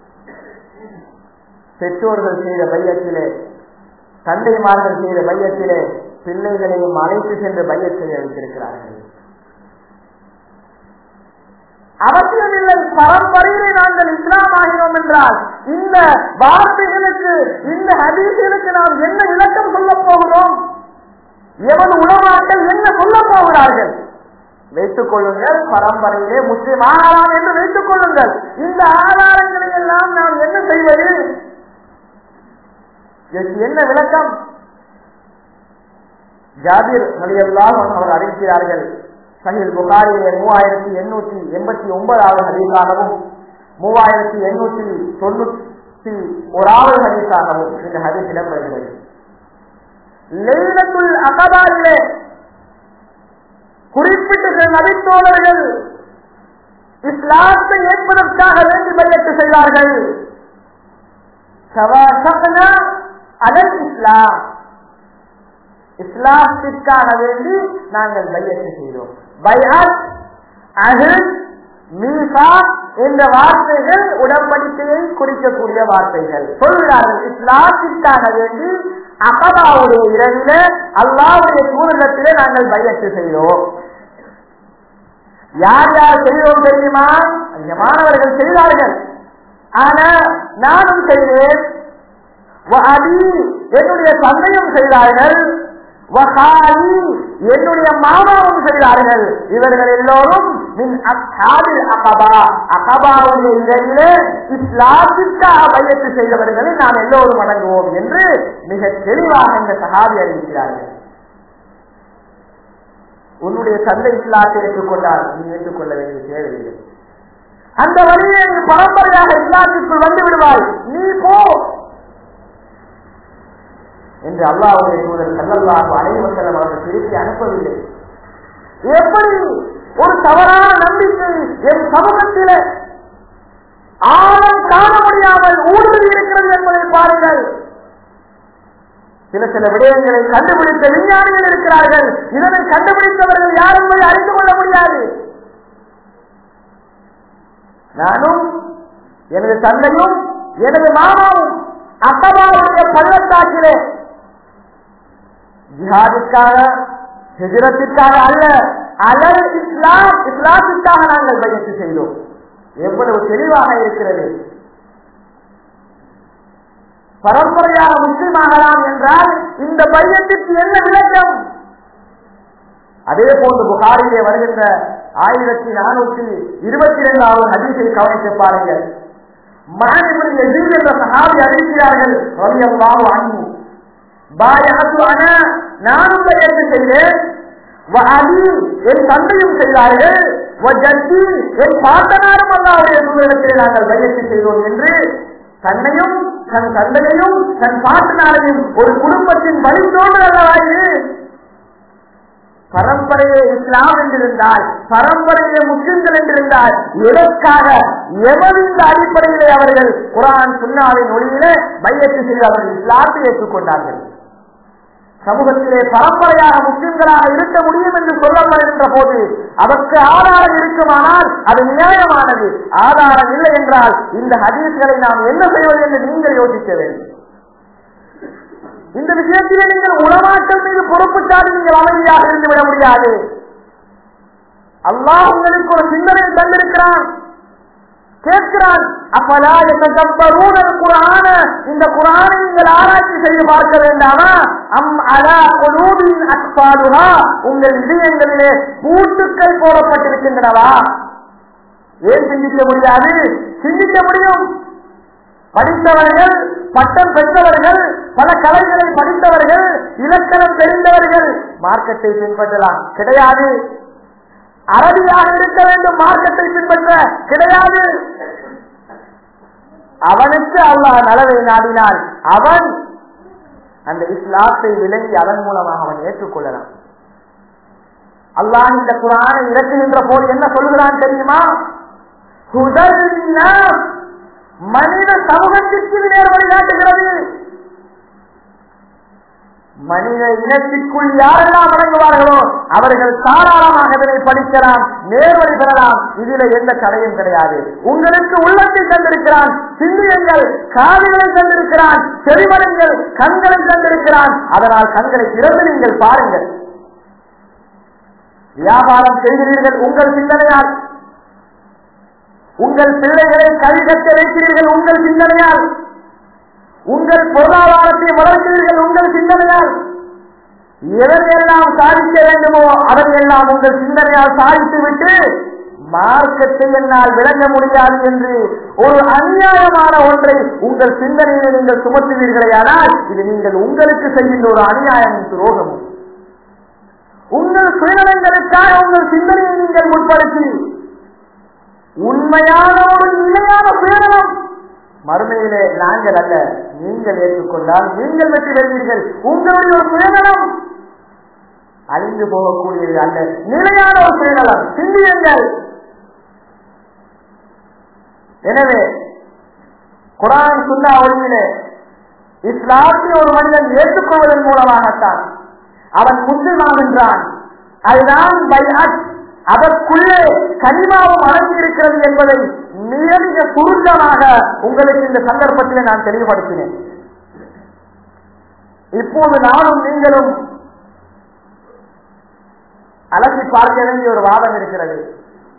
பெற்றோர்கள் செய்த பையத்திலே, தந்தைமார்கள் செய்த பையத்திலே பிள்ளைகளையும் அழைத்து சென்று பையத் செய்ய வைத்திருக்கிறார்கள். அவசியமில்லை, பரம்பரையிலே நாங்கள் இஸ்லாம் ஆகிறோம் என்றால் இந்த வார்த்தைகளுக்கு, இந்த ஹதீஸ்களுக்கு நாம் என்ன விளக்கம் சொல்ல போகிறோம், எவன் உலமாக்கள் என்ன சொல்ல போகிறார்கள்? வைத்துக் கொள்ளுங்கள், பரம்பரையிலே முஸ்லிம் ஆகலாம் என்று வைத்துக் கொள்ளுங்கள். இந்த ஆதாரங்களை எல்லாம் நாம் என்ன செய்வது? என்ன விளக்கம்? ஜாபிர் ரலியல்லாஹு அன்ஹு அவர் அறிவிக்கிறார்கள், சஹீஹ் புகாரியிலே 3889 ஹதீஸாகவும் 3891 ஹதீஸாகவும் இந்த ஹதீஸ் இடம்பெறுகிறது. லைலத்துல் அகபாரிலே குறிப்பிட்ட நபித்தோழர்கள் இஸ்லாத்தை ஏற்பதற்காக வேண்டி பையத்து செய்தார்கள். இஸ்லாம், இஸ்லாத்திற்காக வேண்டி நாங்கள் பையத்து செய்தோம். பைஅத், அஹ்த், மீசாக் என்ற வார்த்தைகள் உடன்படிக்கையை குறிக்கக்கூடிய வார்த்தைகள். சொல்கிறார்கள், இஸ்லாத்திற்காக வேண்டி அகபாவுடைய இரவிலே அல்லாஹ்வுடைய தூதரிடத்திலே நாங்கள் பையத்து செய்தோம். யார் யார் செய்தோம் தெரியுமா? அதிகமானவர்கள் செய்தார்கள். ஆனா நானும் செய்தேன். என்னுடைய தந்தையும் செய்தார்கள். என்னுடைய மாமாவும் செய்தார்கள். இவர்கள் எல்லோரும் அகபாவுடைய இடத்திலே இஸ்லாத்திற்காக பையத்து செய்தவர்களை நாம் எல்லோரும் அடங்குவோம் என்று மிக தெளிவாக இந்த சஹாபி அறிவிக்கிறார்கள். உன்னுடைய தந்தை இஸ்லாத்தை ஏற்றுக்கொண்டால் நீ ஏற்றுக்கொள்ள வேண்டிய தேவையில்லை. அந்த வழியை நீ பரம்பரையாக இஸ்லாத்திற்குள் வந்து விடுவாய், நீ போ என்று அல்லாஹ்வுடைய தூதர் ஸல்லல்லாஹு அலைஹி வஸல்லம் அவர்கள் திருப்பி அனுப்பவில்லை. எப்படி ஒரு தவறான நம்பிக்கை என் சமூகத்திலே ஆழம் காண முடியாமல் ஊடுருவி இருக்கிறது என்பதை பாருங்கள். சில சில விடயங்களை கண்டுபிடித்த விஞ்ஞானிகள் இருக்கிறார்கள். இதனை கண்டுபிடித்தவர்கள் யார் என்பதை அறிந்து கொள்ள முடியாது. நானும் எனது தந்தையும் எனது மாமாவும் அகபாவுடைய பள்ளத்தாக்கிலே ஜிஹாதிற்காக ஹிஜ்ரத்திற்காக அல்ல, அலல் இஸ்லாம் இஸ்லாத்திற்காக நாங்கள் பயிற்சி செய்தோம். எவ்வளவு தெளிவாக இருக்கிறது. பரம்பரையாக முஸ்லிமாகலாம் என்றால் இந்த பையத்திற்கு என்ன விளக்கம்? அதே போன்று புகாரிலே வருகின்ற 1422வது ஹதீஸை கவனித்து பாருங்கள். மஹ்மூத் யஸீத் என்ற சஹாபி அறிவிக்கிறார்கள், ரலியல்லாஹு அன்ஹு, பாயஅத்து அனா, நானும் பையத்து செய்தேன், வ அபி, என் தந்தையும் செய்தார்கள், வ ஜத்தி, என் பாட்டனாரும் அல்லாஹ்வுடைய தூதரிடத்தில் நாங்கள் பையத்து செய்தோம் என்று தன்னையும் தன் தந்தையையும் தன் பாட்டனாரையும் ஒரு குடும்பத்தின் வழித்தோடு அல்லவாது. பரம்பரையே இஸ்லாம் என்றிருந்தால், பரம்பரையே முஸ்லிம்கள் என்றிருந்தால், எதற்காக எமது இந்த அடிப்படையிலே அவர்கள் குர்ஆன் சுன்னாவின் ஒளியிலே பையத்து செய்து அவர்கள் இஸ்லாத்தை ஏற்றுக்கொண்டார்கள்? சமூகத்திலே பரம்பரையாக முஸ்லிம்களாக இருக்க முடியும் என்று சொல்லப்படுகின்ற போது அதற்கு ஆதாரம் இருக்குமானால் அது நியாயமானது. ஆதாரம் இல்லை என்றால் இந்த ஹதீஸ்களை நாம் என்ன செய்வது என்று நீங்கள் யோசிக்க வேண்டும். இந்த விஷயத்திலே நீங்கள் உலமாக்கள் மீது பொறுப்பு சாடி நீங்கள் அமைதியாக இருந்து விட முடியாது. அல்லாஹ் உங்களுக்கு ஒரு சிந்தனை தந்திருக்கிறான், கேட்கிறான். அப்பலா யததப்பரூனல் குர்ஆன, இந்த குர்ஆனை நீங்கள் ஆராய்ச்சி செய்து பார்க்க வேண்டாமா? அம் அலா குலூபின் அக்ஃபாலுஹா, உங்கள் இதயங்களிலே பூட்டுக்கள் போடப்பட்டிருக்கின்றனவா? ஏன் சிந்திக்க முடியாது? சிந்திக்க முடியும். படித்தவர்கள், பட்டம் பெற்றவர்கள், பல கலைகளை படித்தவர்கள், இலக்கணம் தெரிந்தவர்கள் மார்க்கத்தை பின்பற்றலாம், கிடையாது. அரபியாக இருக்க வேண்டும், மார்க்கத்தை பின்பற்ற கிடையாது. அவனுக்கு அல்லாஹ் நலவை நாடினால் அவன் அந்த இஸ்லாத்தை விளங்கி அதன் மூலமாக அவன் ஏற்றுக்கொள்ளலாம். அல்லாஹ் இந்த குர்ஆனை இறக்குகின்ற போது என்ன சொல்கிறான் தெரியுமா? மனித சமூகத்திற்கு நேர் வழிகாட்டுகிறது. மனித இனத்திற்குள் யாரெல்லாம் வழங்குவார்களோ அவர்கள் தாராளமாக இதனை படிக்கலாம், நேர்வழி பெறலாம். இதுல எந்த தடையும் கிடையாது. உங்களுக்கு உள்ளத்தை தந்திருக்கிறான், சிந்தியங்கள் காதுகளை தந்திருக்கிறான், செவிமடுங்கள் கண்களை தந்திருக்கிறான். அதனால் கண்களை திறந்து நீங்கள் பாருங்கள். வியாபாரம் செய்கிறீர்கள் உங்கள் சிந்தனையால், உங்கள் பிள்ளைகளை கல்வி கற்க வைக்கிறீர்கள் உங்கள் சிந்தனையால், உங்கள் பொருளாதாரத்தை வளர்க்கிறீர்கள் உங்கள் சிந்தனையால், எதனையெல்லாம் சாதிக்க வேண்டுமோ அதனையெல்லாம் உங்கள் சிந்தனையால் சாதித்து விட்டு மார்க்கத்தை என்னால் விளங்க முடியாது என்று ஒரு அநியாயமான ஒன்றை உங்கள் சிந்தனையை நீங்கள் சுமத்துவீர்களேயானால் இது நீங்கள் உங்களுக்கு செய்கின்ற ஒரு அநியாயமும் துரோகமும். உங்கள் சுயநலங்களுக்காக உங்கள் சிந்தனையை நீங்கள் முற்படுத்தி உண்மையான ஒரு நிலையான சுயநலம் மறுமையிலே நாங்கள் அல்ல நீங்கள் ஏற்றுக்கொண்டால் நீங்கள் வெற்றி பெறுவீர்கள். உங்களுடைய ஒரு சுயநலம் அழிந்து போகக்கூடியது அல்ல, நிலையான ஒரு சுயநலம். சிந்தியுங்கள். எனவே குர்ஆன் சுன்னா ஒளியிலே இஸ்லாத்தை ஒரு மனிதன் ஏற்றுக்கொள்வதன் மூலமாகத்தான் அவன் முஸ்லிமாகின்றான். அதுதான் பைஅத். அதற்குள்ளே கலிமாவும் அடங்கி இருக்கிறது என்பதை மிக மிக சுருக்கமாக உங்களுக்கு இந்த சந்தர்ப்பத்தில் நான் தெளிவுபடுத்தினேன். இப்போது நானும் நீங்களும் அலசி பார்க்க வேண்டிய ஒரு வாதம் இருக்கிறது.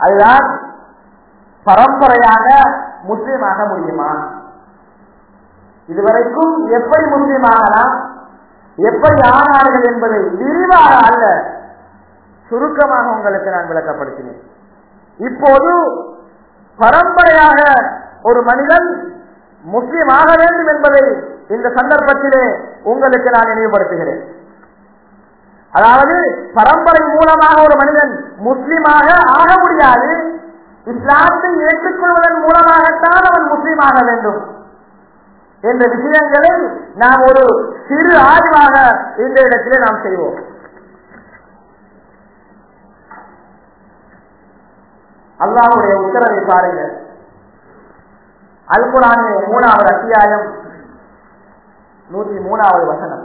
அதுதான் பரம்பரையாக முஸ்லீமாக முடியுமா? இதுவரைக்கும் எப்படி முஸ்லீம் ஆகலாம், எப்படி ஆனார்கள் என்பதை விரிவாக அல்ல, சுருக்கமாக உங்களுக்கு நான் விளக்கப்படுத்தினேன். இப்போது பரம்பரையாக ஒரு மனிதன் முஸ்லீம் ஆக வேண்டும் என்பதை இந்த சந்தர்ப்பத்திலே உங்களுக்கு நான் நினைவுபடுத்துகிறேன். அதாவது பரம்பரை மூலமாக ஒரு மனிதன் முஸ்லீமாக ஆக முடியாது, இஸ்லாத்தை ஏற்றுக்கொள்வதன் மூலமாகத்தான் அவன் முஸ்லீம் ஆக வேண்டும் என்ற விஷயங்களை நாம் ஒரு சிறு ஆய்வாக இந்த இடத்திலே நாம் செய்வோம். அல்லாஹ்வுடைய உத்தரவை பாருங்கள். அல் குர்ஆனின் 3வது அத்தியாயம் 103வது வசனம்.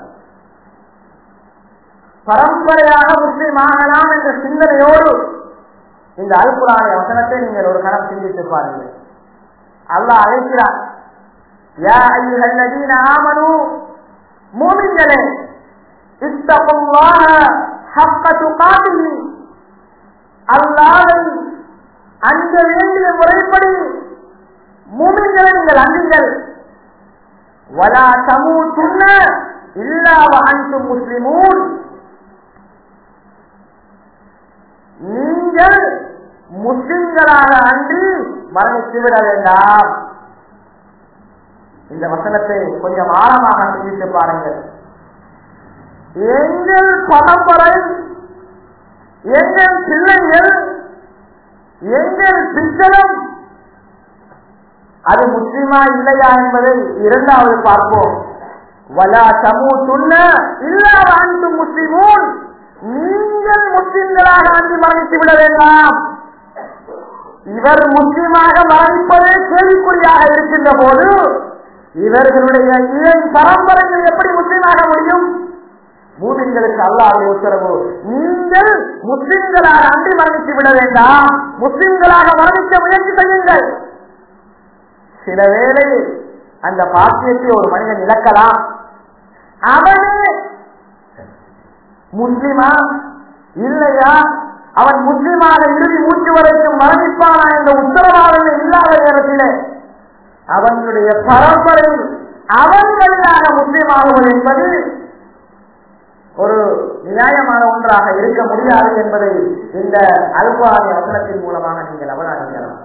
பரம்பரையாக முஸ்லீம் ஆகலாம் என்ற சிந்தனையோடு இந்த அல் குர்ஆனிய வசனத்தை நீங்கள் ஒரு கணம் சிந்தித்து பாருங்கள். அல்லாஹ் அழைக்கிறார், யா அய்யுஹல்லதீன ஆமனூ, மூமின்களே, இத்தகுல்லாஹ ஹக்க துகாதிஹி, அல்லாஹ்வை அஞ்ச வேண்டிய முறைப்படி மூமின்களை நீங்கள் அஞ்சுங்கள். வலா தமூதுன்ன இல்லா வஅன்தும் முஸ்லிமூன், நீங்கள் முஸ்லிம்களாக அன்றி மரணித்துவிட வேண்டாம். இந்த வசனத்தை கொஞ்சம் ஆழமாக சிந்தித்து பாருங்கள். எங்கள் பரம்பரை, எங்கள் பிள்ளைகள், எங்கள் பிச்சனம் அது முஸ்லிமா இல்லையா என்பதை இரண்டாவது பார்ப்போம். வலா தமூதுன்ன இல்லா வஅன்தும் முஸ்லிமூன், நீங்கள் முஸ்லிம்களாக அன்றி மரணித்து விட வேண்டாம். இவர் முஸ்லிமாக மரணிப்பதே கேள்விக்குறியாக இருக்கின்ற போது இவர்களுடைய இறை பரம்பரைகள் எப்படி முஸ்லிமாக முடியும்? மூமின்களுக்கு அல்லாஹ்வுடைய உத்தரவு, நீங்கள் முஸ்லிம்களாக அன்றி மரணித்து விட வேண்டாம், முஸ்லிம்களாக மரணிக்க முயற்சி செய்யுங்கள். சில வேளை அந்த பாக்கியத்தை ஒரு மனிதன் இழக்கலாம். அவனே முஸ்லிமா இல்லையா, அவன் முஸ்லிமாக இறுதி மூச்சு வரைக்கும் மரணிப்பானா என்ற உத்தரவாதம் இல்லாத நேரத்திலே அவனுடைய பரம்பரை அவன் வழியாக முஸ்லிமாகுவது என்பது ஒரு நியாயமான ஒன்றாக இருக்க முடியாது என்பதை இந்த அல் குர்ஆனிய வசனத்தின் மூலமாக நீங்கள் அவதானிக்கலாம்.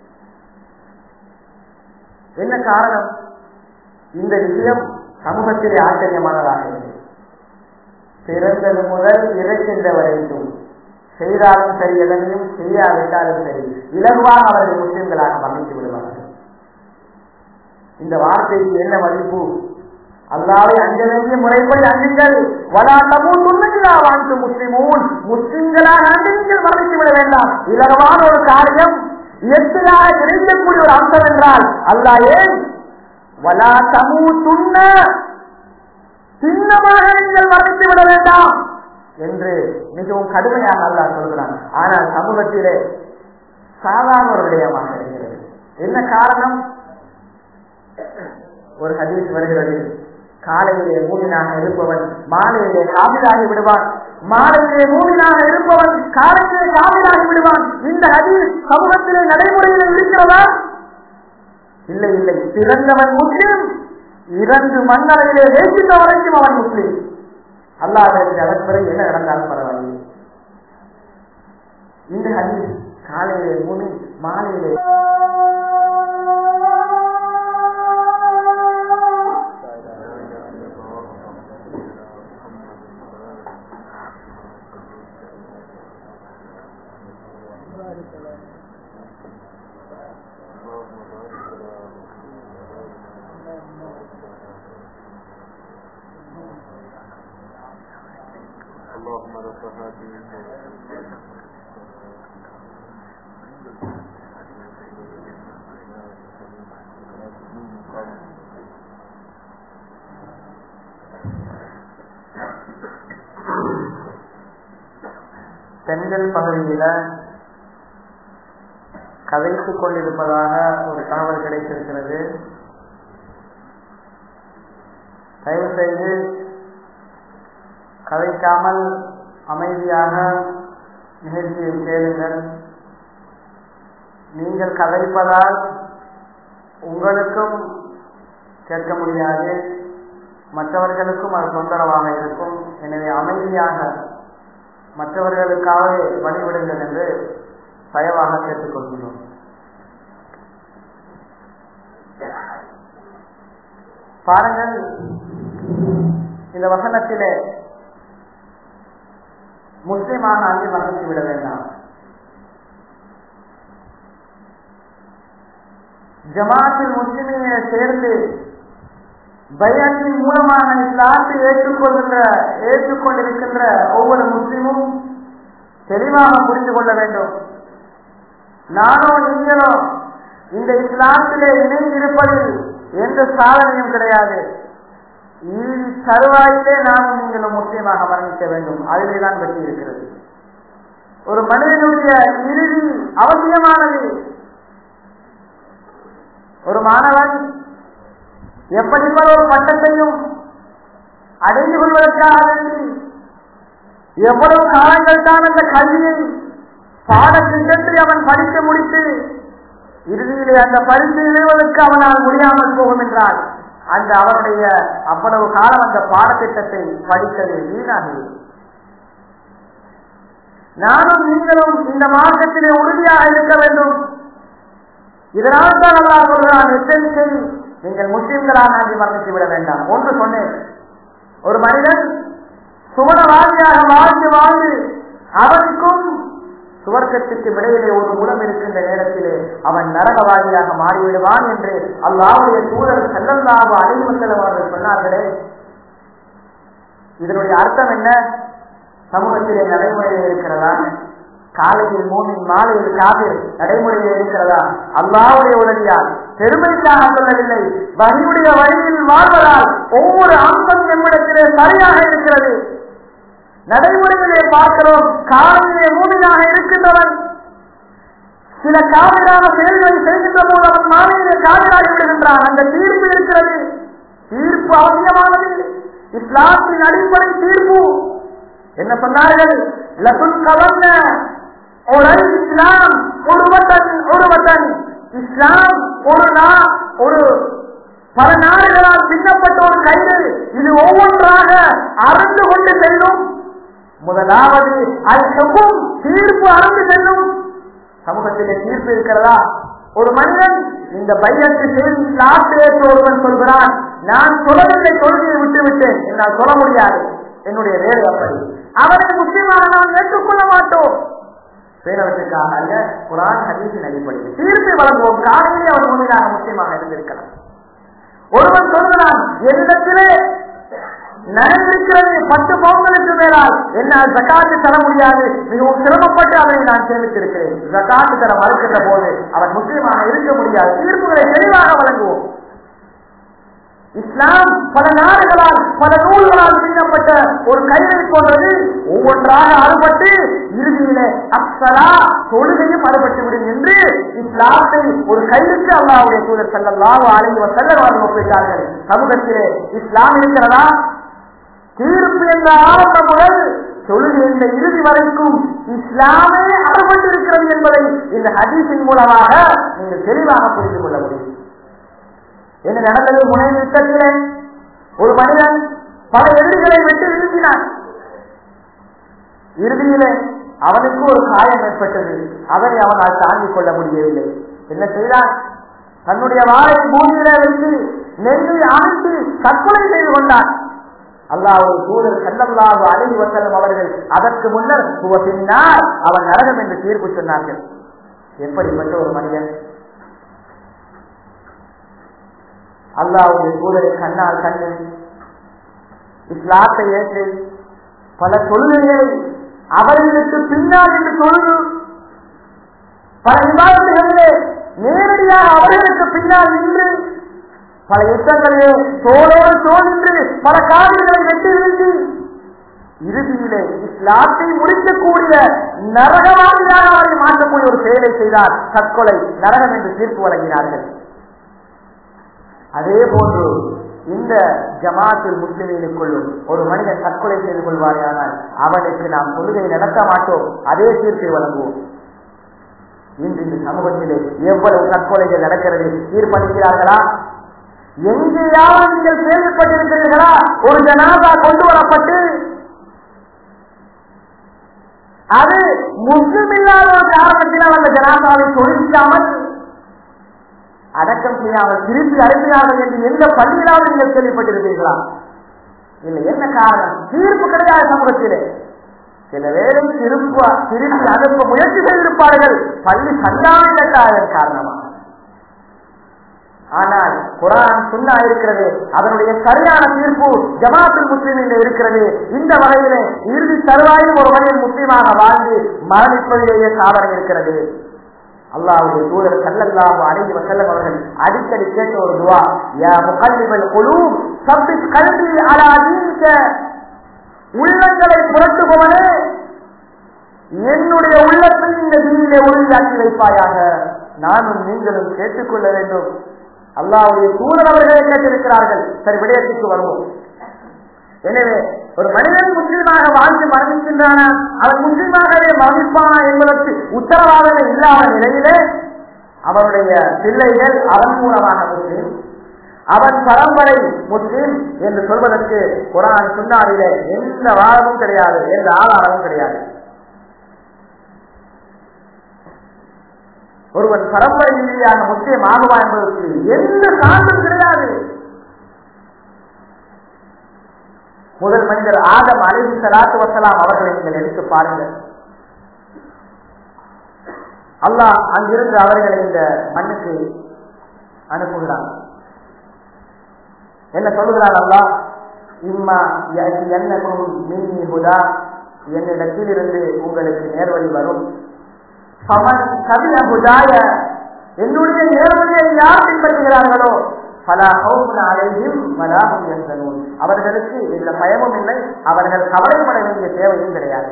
என்ன காரணம்? இந்த விஷயம் சமூகத்திலே ஆச்சரியமானதாக இருக்கு. பிறந்தது முதல் இறக்கின்ற வரைக்கும் செய்தாலும் சரி, எதனையும் செய்யாவிட்டாலும் சரி, இலகுவாக அவர்கள் முஸ்லிம்களாக மரணித்து விடுவார்கள். இந்த வார்த்தைக்கு என்ன மதிப்பு? அல்லாஹ்வை அஞ்ச வேண்டிய முறைப்படி அஞ்சுங்கள். வலா தமூதுன்ன இல்லா வஅன்தும் முஸ்லிமூன், முஸ்லிம்களாக அன்றி நீங்கள் மரணித்து விட வேண்டாம். இலகுவான ஒரு காரியம், இயற்கையாக கிடைக்கக்கூடிய ஒரு அம்சம் என்றால் அல்லாஹ் ஏன் வலா தமூதுன்ன, சின்னமாக நீங்கள் மரணித்து விட வேண்டாம் என்று மிகவும் கடுமையாக அல்லாஹ் சொல்கிறான். ஆனால் சமூகத்திலே சாதாரண ஒரு விடயமாக இருக்கிறது. என்ன காரணம்? ஒரு ஹதீஸ் வருகிறது, காலையிலே மூமினாக இருப்பவன் மாலையிலே காபிலாகி விடுவான், மாலையிலே மூமினாக இருப்பவன் காலையிலே காபிலாகி விடுவான். இந்த ஹதீஸ் சமூகத்திலே நடைமுறையில் இருக்கிறதா? இல்லை இல்லை. பிறந்தவன் முஸ்லிம், இறந்து மண்ணறையிலே வேசித்த வரைக்கும் அவன் முஸ்லிம். அல்லாஹ்விற்கு அதன் பிறகு என்ன நடந்தாலும் பரவாயில்லை. இந்த ஹதீஸ் காலையிலே மூமின், மாலையிலே செங்கல் பகுதியில கதைத்துக் கொண்டிருப்பதாக ஒரு தகவல் கிடைத்திருக்கிறது. தயவு செய்து கதைக்காமல் அமைதியாக நிகழ்ச்சியை கேளுங்கள். நீங்கள் கதைப்பதால் உங்களுக்கும் கேட்க முடியாது, மற்றவர்களுக்கும் அது தொந்தரவாக இருக்கும். எனவே அமைதியாக மற்றவர்களுக்காக வழிவிடுங்கள் என்று தயவாக கேட்டுக்கொள்கிறோம். பாருங்கள், இந்த வசனத்திலே முஸ்லிமாக அங்கே மறந்து விட வேண்டாம். ஜமாத்தில் முஸ்லிமினை சேர்ந்து பைஅத்தின் மூலமாக இஸ்லாத்தை ஏற்றுக்கொண்டிருக்கின்ற ஒவ்வொரு முஸ்லிமும் தெளிவாக புரிந்து கொள்ள வேண்டும். நானோ நீங்களோ இந்த இஸ்லாத்திலே இணைந்திருப்பதில் எந்த சாதனையும் கிடையாது. தருவாயிலே நானும் நீங்களும் முஸ்லிமாக மரணிக்க வேண்டும். அதிலேதான் வெற்றி இருக்கிறது. ஒரு மனிதனுடைய இறுதி அவசியமானது. ஒரு மாணவன் எப்படிப்பட்ட ஒரு பட்டத்தையும் அடைந்து கொள்வதற்காக வேண்டி எவ்வளவு காலங்கள் தான் அந்த கல்வியை பாடத்திட்டத்தை அவன் படித்து முடித்து இறுதியிலே அந்த பரிசு எழுவதற்கு அவனால் முடியாமல் போகும் என்றால் அந்த அவருடைய அவ்வளவு காலம் அந்த பாடத்திட்டத்தை படித்தது வீணாகிறது. நானும் நீங்களும் இந்த மார்க்கத்திலே உறுதியாக இருக்க வேண்டும். இதனால் தான் அல்லாஹ் சொல்கிறான், எச்சரிக்கை, நீங்கள் முஸ்லிம்களாக அங்கே மரணித்து விட வேண்டாம். ஒன்று சொன்னேன், ஒரு மனிதன் சுவனவாதியாக வாழ்ந்து அவனுக்கும் சுவர்க்கத்திற்கு விடையிலே ஒரு குணம் இருக்கின்ற நேரத்திலே அவன் நரகவாதியாக மாறிவிடுவான் என்று அல்லாஹ்வுடைய தூதர் ஸல்லல்லாஹு அலைஹி வஸல்லம் அவர்கள் சொன்னார்களே. இதனுடைய அர்த்தம் என்ன? சமூகத்திலே நடைமுறையில் இருக்கிறதா? காலையில் மூமின் மாலையில் காபிர் நடைமுறையில் இருக்கிறதா? அல்லாஹ்வுடைய உதவியால் பெருமைக்காக சொல்லவில்லை, வழியுடைய வழியில் வாழ்வதால் ஒவ்வொரு அம்சம் நம்மிடத்திலே சரியாக இருக்கிறது. நடைமுறையிலே பார்க்கிறோம், காலையிலே மூமினாக இருக்கின்றவன் சில காவிரான செயல்களை செய்கின்ற போது அவன் மாலையிலே காவிராகி விடுகின்றான். அந்த தீர்ப்பு இருக்கிறது. தீர்ப்பு அவசியமானது. இஸ்லாத்தின் அடிப்படை தீர்ப்பு என்ன சொன்னார்கள்? இஸ்லாம் ஒருவன் இஸ்லாம் ஒரு பல நாடுகளால் பின்னப்பட்ட ஒரு கயிறு. இது ஒவ்வொன்றாக அறந்து கொண்டு செல்லும். முதலாவது அதுக்கும் தீர்ப்பு அறந்து செல்லும். சமூகத்திலே தீர்ப்பு இருக்கிறதா? ஒரு மனிதன் இந்த பையத்து செய்தி இஸ்லாத்தை ஒருவன் சொல்கிறான், நான் சொல்லவில்லை, கொள்கையை விட்டுவிட்டேன், என்னால் சொல்ல முடியாது, என்னுடைய வேலை அப்படி. அவரை முஸ்லிமாக நாம் ஏற்றுக்கொள்ள மாட்டோம். பேரவற்றுக்காக அல்ல, குர்ஆன் ஹதீஸின் அடிப்படையில் தீர்ப்பை வழங்குவோம். காலையிலே அவர் முன்னிலாக முஸ்லிமாக இருந்திருக்கலாம். ஒருவன் சொல்கிறான், என்னிடத்திலே நகை இருக்கிறது 10 பவுன்களுக்கு மேலால், என்னால் ஜகாத்து தர முடியாது, மிகவும் சிரமப்பட்டு அதனை நான் சேமித்திருக்கிறேன். ஜகாத்து தர மறுக்கின்ற போது அவன் முஸ்லிமாக இருக்க முடியாது. தீர்ப்புகளை தெளிவாக வழங்குவோம். இஸ்லாம் பல நாடுகளால் பல நூல்களால் பின்னப்பட்ட ஒரு கயிறை போன்றது. ஒவ்வொன்றாக அறுபட்டு இறுதியிலே அக்ஸலா தொழுகையும் அறுபட்டு விடும் என்று இஸ்லாத்தை ஒரு கயிறுக்கு அல்லாஹ்வுடைய தூதர் ஸல்லல்லாஹு அலைஹி வஸல்லம் அவர்கள் ஒப்பிட்டார்கள். சமூகத்திலே இஸ்லாம் இருக்கிறதா? தீர்ப்பு என்ற ஆரம்ப முதல் தொழுகை இந்த இறுதி வரைக்கும் இஸ்லாமே அறுபட்டு இருக்கிறது என்பதை இந்த ஹதீஸின் மூலமாக நீங்கள் தெளிவாக புரிந்து கொள்ள முடியும். என்ன நடந்தது? முனைவு யுத்தத்திலே ஒரு மனிதன் பல எதிரிகளை விட்டு வீழ்த்தினான். இறுதியிலே அவனுக்கு ஒரு காயம் ஏற்பட்டது. அதனை அவனால் தாங்கிக் கொள்ள முடியவில்லை. என்ன செய்தான்? தன்னுடைய வாளை பூமியிலே வைத்து நெஞ்சில் அமைத்து தற்கொலை செய்து கொண்டான். அல்லாஹ்வுடைய தூதர் ஸல்லல்லாஹு அலைஹி வஸல்லம் அவர்கள் அதற்கு முன்னர் பின்னால் அவன் நரகம் என்று தீர்ப்பு சொன்னார்கள். எப்படிப்பட்ட ஒரு மனிதன்! அல்லாஹ்வுடைய தூதரை கண்ணால் கண்டு இஸ்லாத்தை ஏற்று பல தொழுகைகளை அவர்களுக்கு பின்னால் என்று தொழுது பல விவாதங்களிலே நேரடியாக அவர்களுக்கு பின்னால் நின்று பல யுத்தங்களிலே தோளோடு தோல் நின்று பல காரியங்களை வெட்டி வீழ்த்தி இறுதியிலே இஸ்லாத்தை முடிக்கக்கூடிய நரகவாதியாக அவரை மாற்றக்கூடிய ஒரு செயலை செய்தார். தற்கொலை, நரகம் என்று தீர்ப்பு வழங்கினார்கள். அதே போன்று இந்த ஜமாத்தில் முஸ்லிம்களுக்குள்ளும் ஒரு மனிதன் தற்கொலை செய்து கொள்வாரேயானால் அவனுக்கு நாம் தொழுகை நடத்த மாட்டோம், அதே தீர்ப்பை வழங்குவோம். இன்று இந்த சமூகத்திலே எவ்வளவு தற்கொலைகள் நடக்கிறது தீர்ப்பளிக்கிறார்களா? எங்கேயாவது நீங்கள் கேள்விப்பட்டிருக்கிறீர்களா ஒரு ஜனாதா கொண்டு வரப்பட்டு அது முஸ்லிம் இல்லாத ஒரு காரணத்தினால் அந்த ஜனாதாவை தொழிற்காமல் அடக்கம் செய்யாமல் திருப்பி அழைக்கிறார்கள் என்று எந்த பள்ளியிலாவது நீங்கள் கேள்விப்பட்டிருக்கிறீர்களா? இல்லை. என்ன காரணம்? தீர்ப்பு கிடையாது சமூகத்திலே. சில வேளை திருப்பி அனுப்ப முயற்சி செய்திருப்பார்கள் பள்ளி சண்டாமை கட்டாதன் காரணமாக. ஆனால் குர்ஆன் சுன்னா இருக்கிறது, அதனுடைய சரியான தீர்ப்பு ஜமாத்துல் முஸ்லிமில் இருக்கிறது. இந்த வகையிலே இறுதி தருவாயில் ஒரு வகையில் முஸ்லிமாக வாழ்ந்து மரணிப்பதிலேயே சாதனை இருக்கிறது. அல்லாஹ்வுடைய தூதர் ஸல்லல்லாஹு அலைஹி வஸல்லம் அவர்கள் அடிக்கடி கேட்ட ஒரு துஆ, யா முகல்லிபல் குலூப் சப்பித் கல்பி அலா தீனிக, உள்ளங்களை புரட்டுபவனே என்னுடைய உள்ளத்தை இந்த தீனிலே உறுதியாக்கி வைப்பாயாக. நானும் நீங்களும் கேட்டுக்கொள்ள வேண்டும். அல்லாஹ்வுடைய தூதர் அவர்களே கேட்டிருக்கிறார்கள். சரி, விடயத்துக்கு வருவோம். எனவே ஒரு மனிதன் முஸ்லிமாக வாழ்ந்து மரணிக்கின்றான, அவன் முஸ்லிமாகவே மரணிப்பானா என்பதற்கு உத்தரவாதமே இல்லாத நிலையிலே அவனுடைய பிள்ளைகள் அவன் மூலமாக முஸ்லிம், அவன் பரம்பரை முஸ்லிம் என்று சொல்வதற்கு குர்ஆன் சுன்னாவிலே எந்த வாதமும் கிடையாது, எந்த ஆதாரமும் கிடையாது. ஒருவன் பரம்பரை ரீதியாக முஸ்லிம் ஆகுவா என்பதற்கு எந்த சான்றும் கிடையாது. முதல் மனிதர் ஆதம் அலைஹிஸ்ஸலாத்து வஸ்ஸலாம் அவர்களை நீங்கள் எடுத்து பாருங்கள். அல்லாஹ் அங்கிருந்து அவர்களை இந்த மண்ணுக்கு அனுப்புகிறான். என்ன சொல்லுகிறான் அல்லாஹ்? இம்மா யஅதியன்னகும் மின்னி ஹுதா, என்னிடத்தில் இருந்து உங்களுக்கு நேர்வழி வரும். ஃபமன் தபிஅ ஹுதாய, என்னுடைய நேர்வழியை யார் பின்பற்றுகிறார்களோ ஃபலா ஹவுஃபுன் அலைஹிம் வலா ஹும் யஹ்சனூன், அவர்களுக்கு எந்த பயமும் இல்லை, அவர்கள் கவலைப்பட வேண்டிய தேவையும் கிடையாது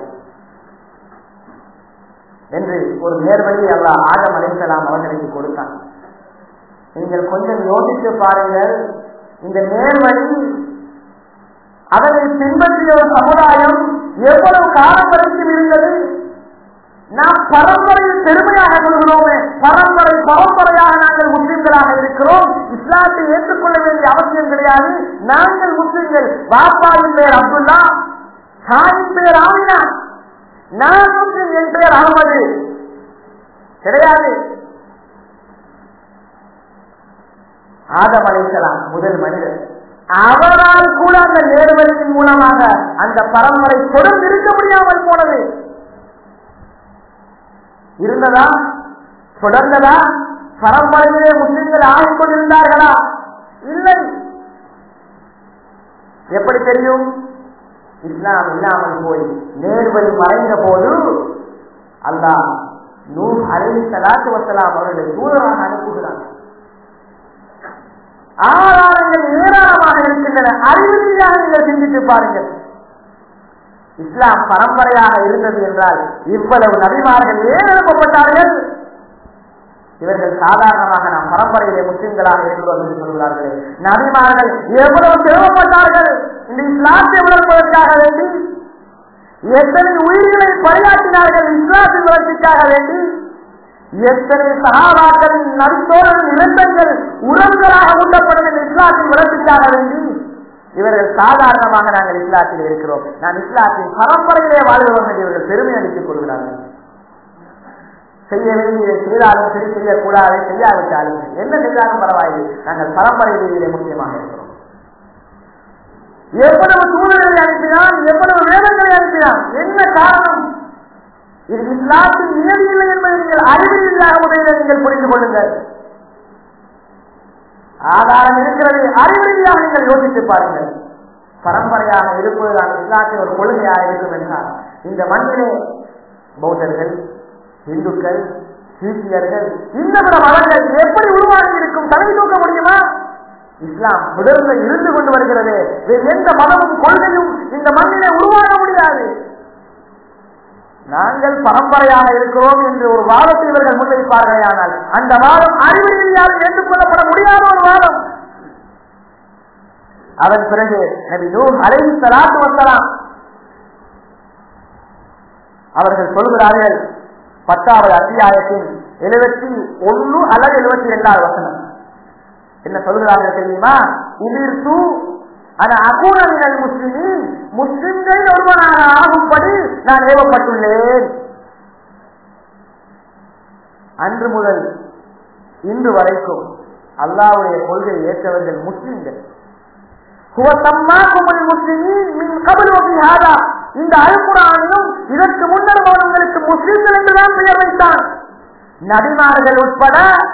என்று ஒரு நேர்வழியை அல்லாஹ் ஆதம் அலைஹிஸ்ஸலாம் அவர்களுக்கு கொடுத்தான். நீங்கள் கொஞ்சம் யோசித்து பாருங்கள். இந்த நேர்வழி, அதனை பின்பற்றிய ஒரு சமுதாயம் எவ்வளவு காலம் வரைக்கும் இருந்தது. நாம் பரம்பரையில் பெருமையாக கொள்கிறோமே, பரம்பரையாக நாங்கள் முஸ்லிம்களாக இருக்கிறோம், இஸ்லாத்தை ஏற்றுக்கொள்ள வேண்டிய அவசியம் கிடையாது, நாங்கள் முஸ்லிம்கள், பாப்பாவின் பெயர் அப்துல்லா, தாயின் பெயர் ஆமினா, நான் முஸ்லிம், என் பெயர் அகமது கிடையாது. ஆதம் அலைஹிஸ்ஸலாம் முதல் மனிதர். அவரால் கூட அந்த நேர்வழியின் மூலமாக அந்த பரம்பரை தொடர்ந்து இருக்க முடியாமல் போனது. இருந்ததா? தொடர்ந்ததா? பரம்பரையிலே முஸ்லிம்கள் ஆகிக்கொண்டிருந்தார்களா? இல்லை. எப்படி தெரியும்? இஸ்லாம் இல்லாமல் போய் நேர்வழி மறைந்த போது அல்லாஹ் நூஹ் அலைஹிஸ்ஸலாத்து வஸ்ஸலாம் அவர்களை தூதராக அனுப்புகிறார். ஆதாரங்கள் ஏராளமாக இருக்கின்றன. அறிவுறுதியாக நீங்கள் சிந்தித்து பாருங்கள். இஸ்லாம் பரம்பரையாக இருந்தது என்றால் இவ்வளவு நபிமார்கள் ஏன் அனுப்பப்பட்டார்கள்? இவர்கள் சாதாரணமாக நாம் பரம்பரையிலே முஸ்லிம்களாக இருக்கிறோம் என்று சொல்கிறார்கள். நபிமார்கள் எவ்வளவு தேவைப்பட்டார்கள் இந்த இஸ்லாத்தை வளர்ப்பதற்காக வேண்டி, எத்தனை உயிர்களை பணியாற்றினார்கள் இஸ்லாத்தின் வளர்ச்சிக்காக வேண்டி, எத்தனை சஹாபாக்களின் நபித்தோழரின் இலக்கங்கள் உறவுகளாக ஊட்டப்படும் இந்த இஸ்லாத்தின் வளர்ச்சிக்காக வேண்டி. இவர்கள் சாதாரணமாக நாங்கள் இஸ்லாத்தில் இருக்கிறோம், நான் இஸ்லாத்தின் பரம்பரையிலே வாழ்கிறோம் என்று இவர்கள் பெருமை அளித்துக் கொள்கிறார்கள். செய்ய வேண்டியதை செய்தாலும் சரி, செய்யக்கூடாது செய்யாவிட்டாலும் என்ன செய்தாலும் பரவாயில்லை, நாங்கள் பரம்பரை ரீதியிலே முக்கியமாக இருக்கிறோம். எவ்வளவு தூதர்களை அனுப்பினான், எவ்வளவு வேதங்களை அனுப்பினான், என்ன காரணம்? இது இஸ்லாத்தின் நியதி இல்லை என்பதை நீங்கள் அறிவியலாக முதலில் நீங்கள் புரிந்து கொள்ளுங்கள். ஆதாரம் இருக்கிறது, அறிவியலாக நீங்கள் யோசித்து பாருங்கள். பரம்பரையாக இருப்பதுதான் இஸ்லாத்தின் ஒரு கொள்கையாக இருக்கும் என்றால் இந்த மண்ணிலே பௌத்தர்கள், இந்துக்கள், சீக்கியர்கள், இன்னும் பிற மதங்கள் எப்படி உருவாகி இருக்கும் தலை தூக்க முடியுமா? இஸ்லாம் தொடர்ந்து இருந்து கொண்டு வருகிறது. வேறு எந்த மதமும் கொள்கையும் இந்த மண்ணிலே உருவாக முடியாது. நாங்கள் பரம்பரையாக இருக்கிறோம் என்று ஒரு வாதத்தை இவர்கள் முன்வைப்பார்கள். ஆனால் அந்த வாதம் அறிவியலால் ஏற்றுக்கொள்ளப்பட முடியாத ஒரு வாதம். அதன் பிறகு நபி நூஹ் அலைஹிஸ்ஸலாத்து வஸ்ஸலாம் அவர்கள் சொல்கிறார்கள், 10வது அத்தியாயத்தின் 71 அல்லது 72வது வசனம் என்ன சொல்கிறார்கள் தெரியுமா? உமிர்து அன அகூன மினல் முஸ்லிமீன், முஸ்லிம்களில் ஒருவனாக ஆகும்படி நான் ஏவப்பட்டுள்ளேன். அன்று முதல் இன்று வரைக்கும் அல்லாஹ்வுடைய கொள்கையை ஏற்றவர்கள் முஸ்லிம்கள். இந்த அல்குர்ஆனிலும் இதற்கு முன்னர் உங்களுக்கு முஸ்லிம்கள் என்றுதான் பெயர் வைத்தான். நபிமார்கள் உட்பட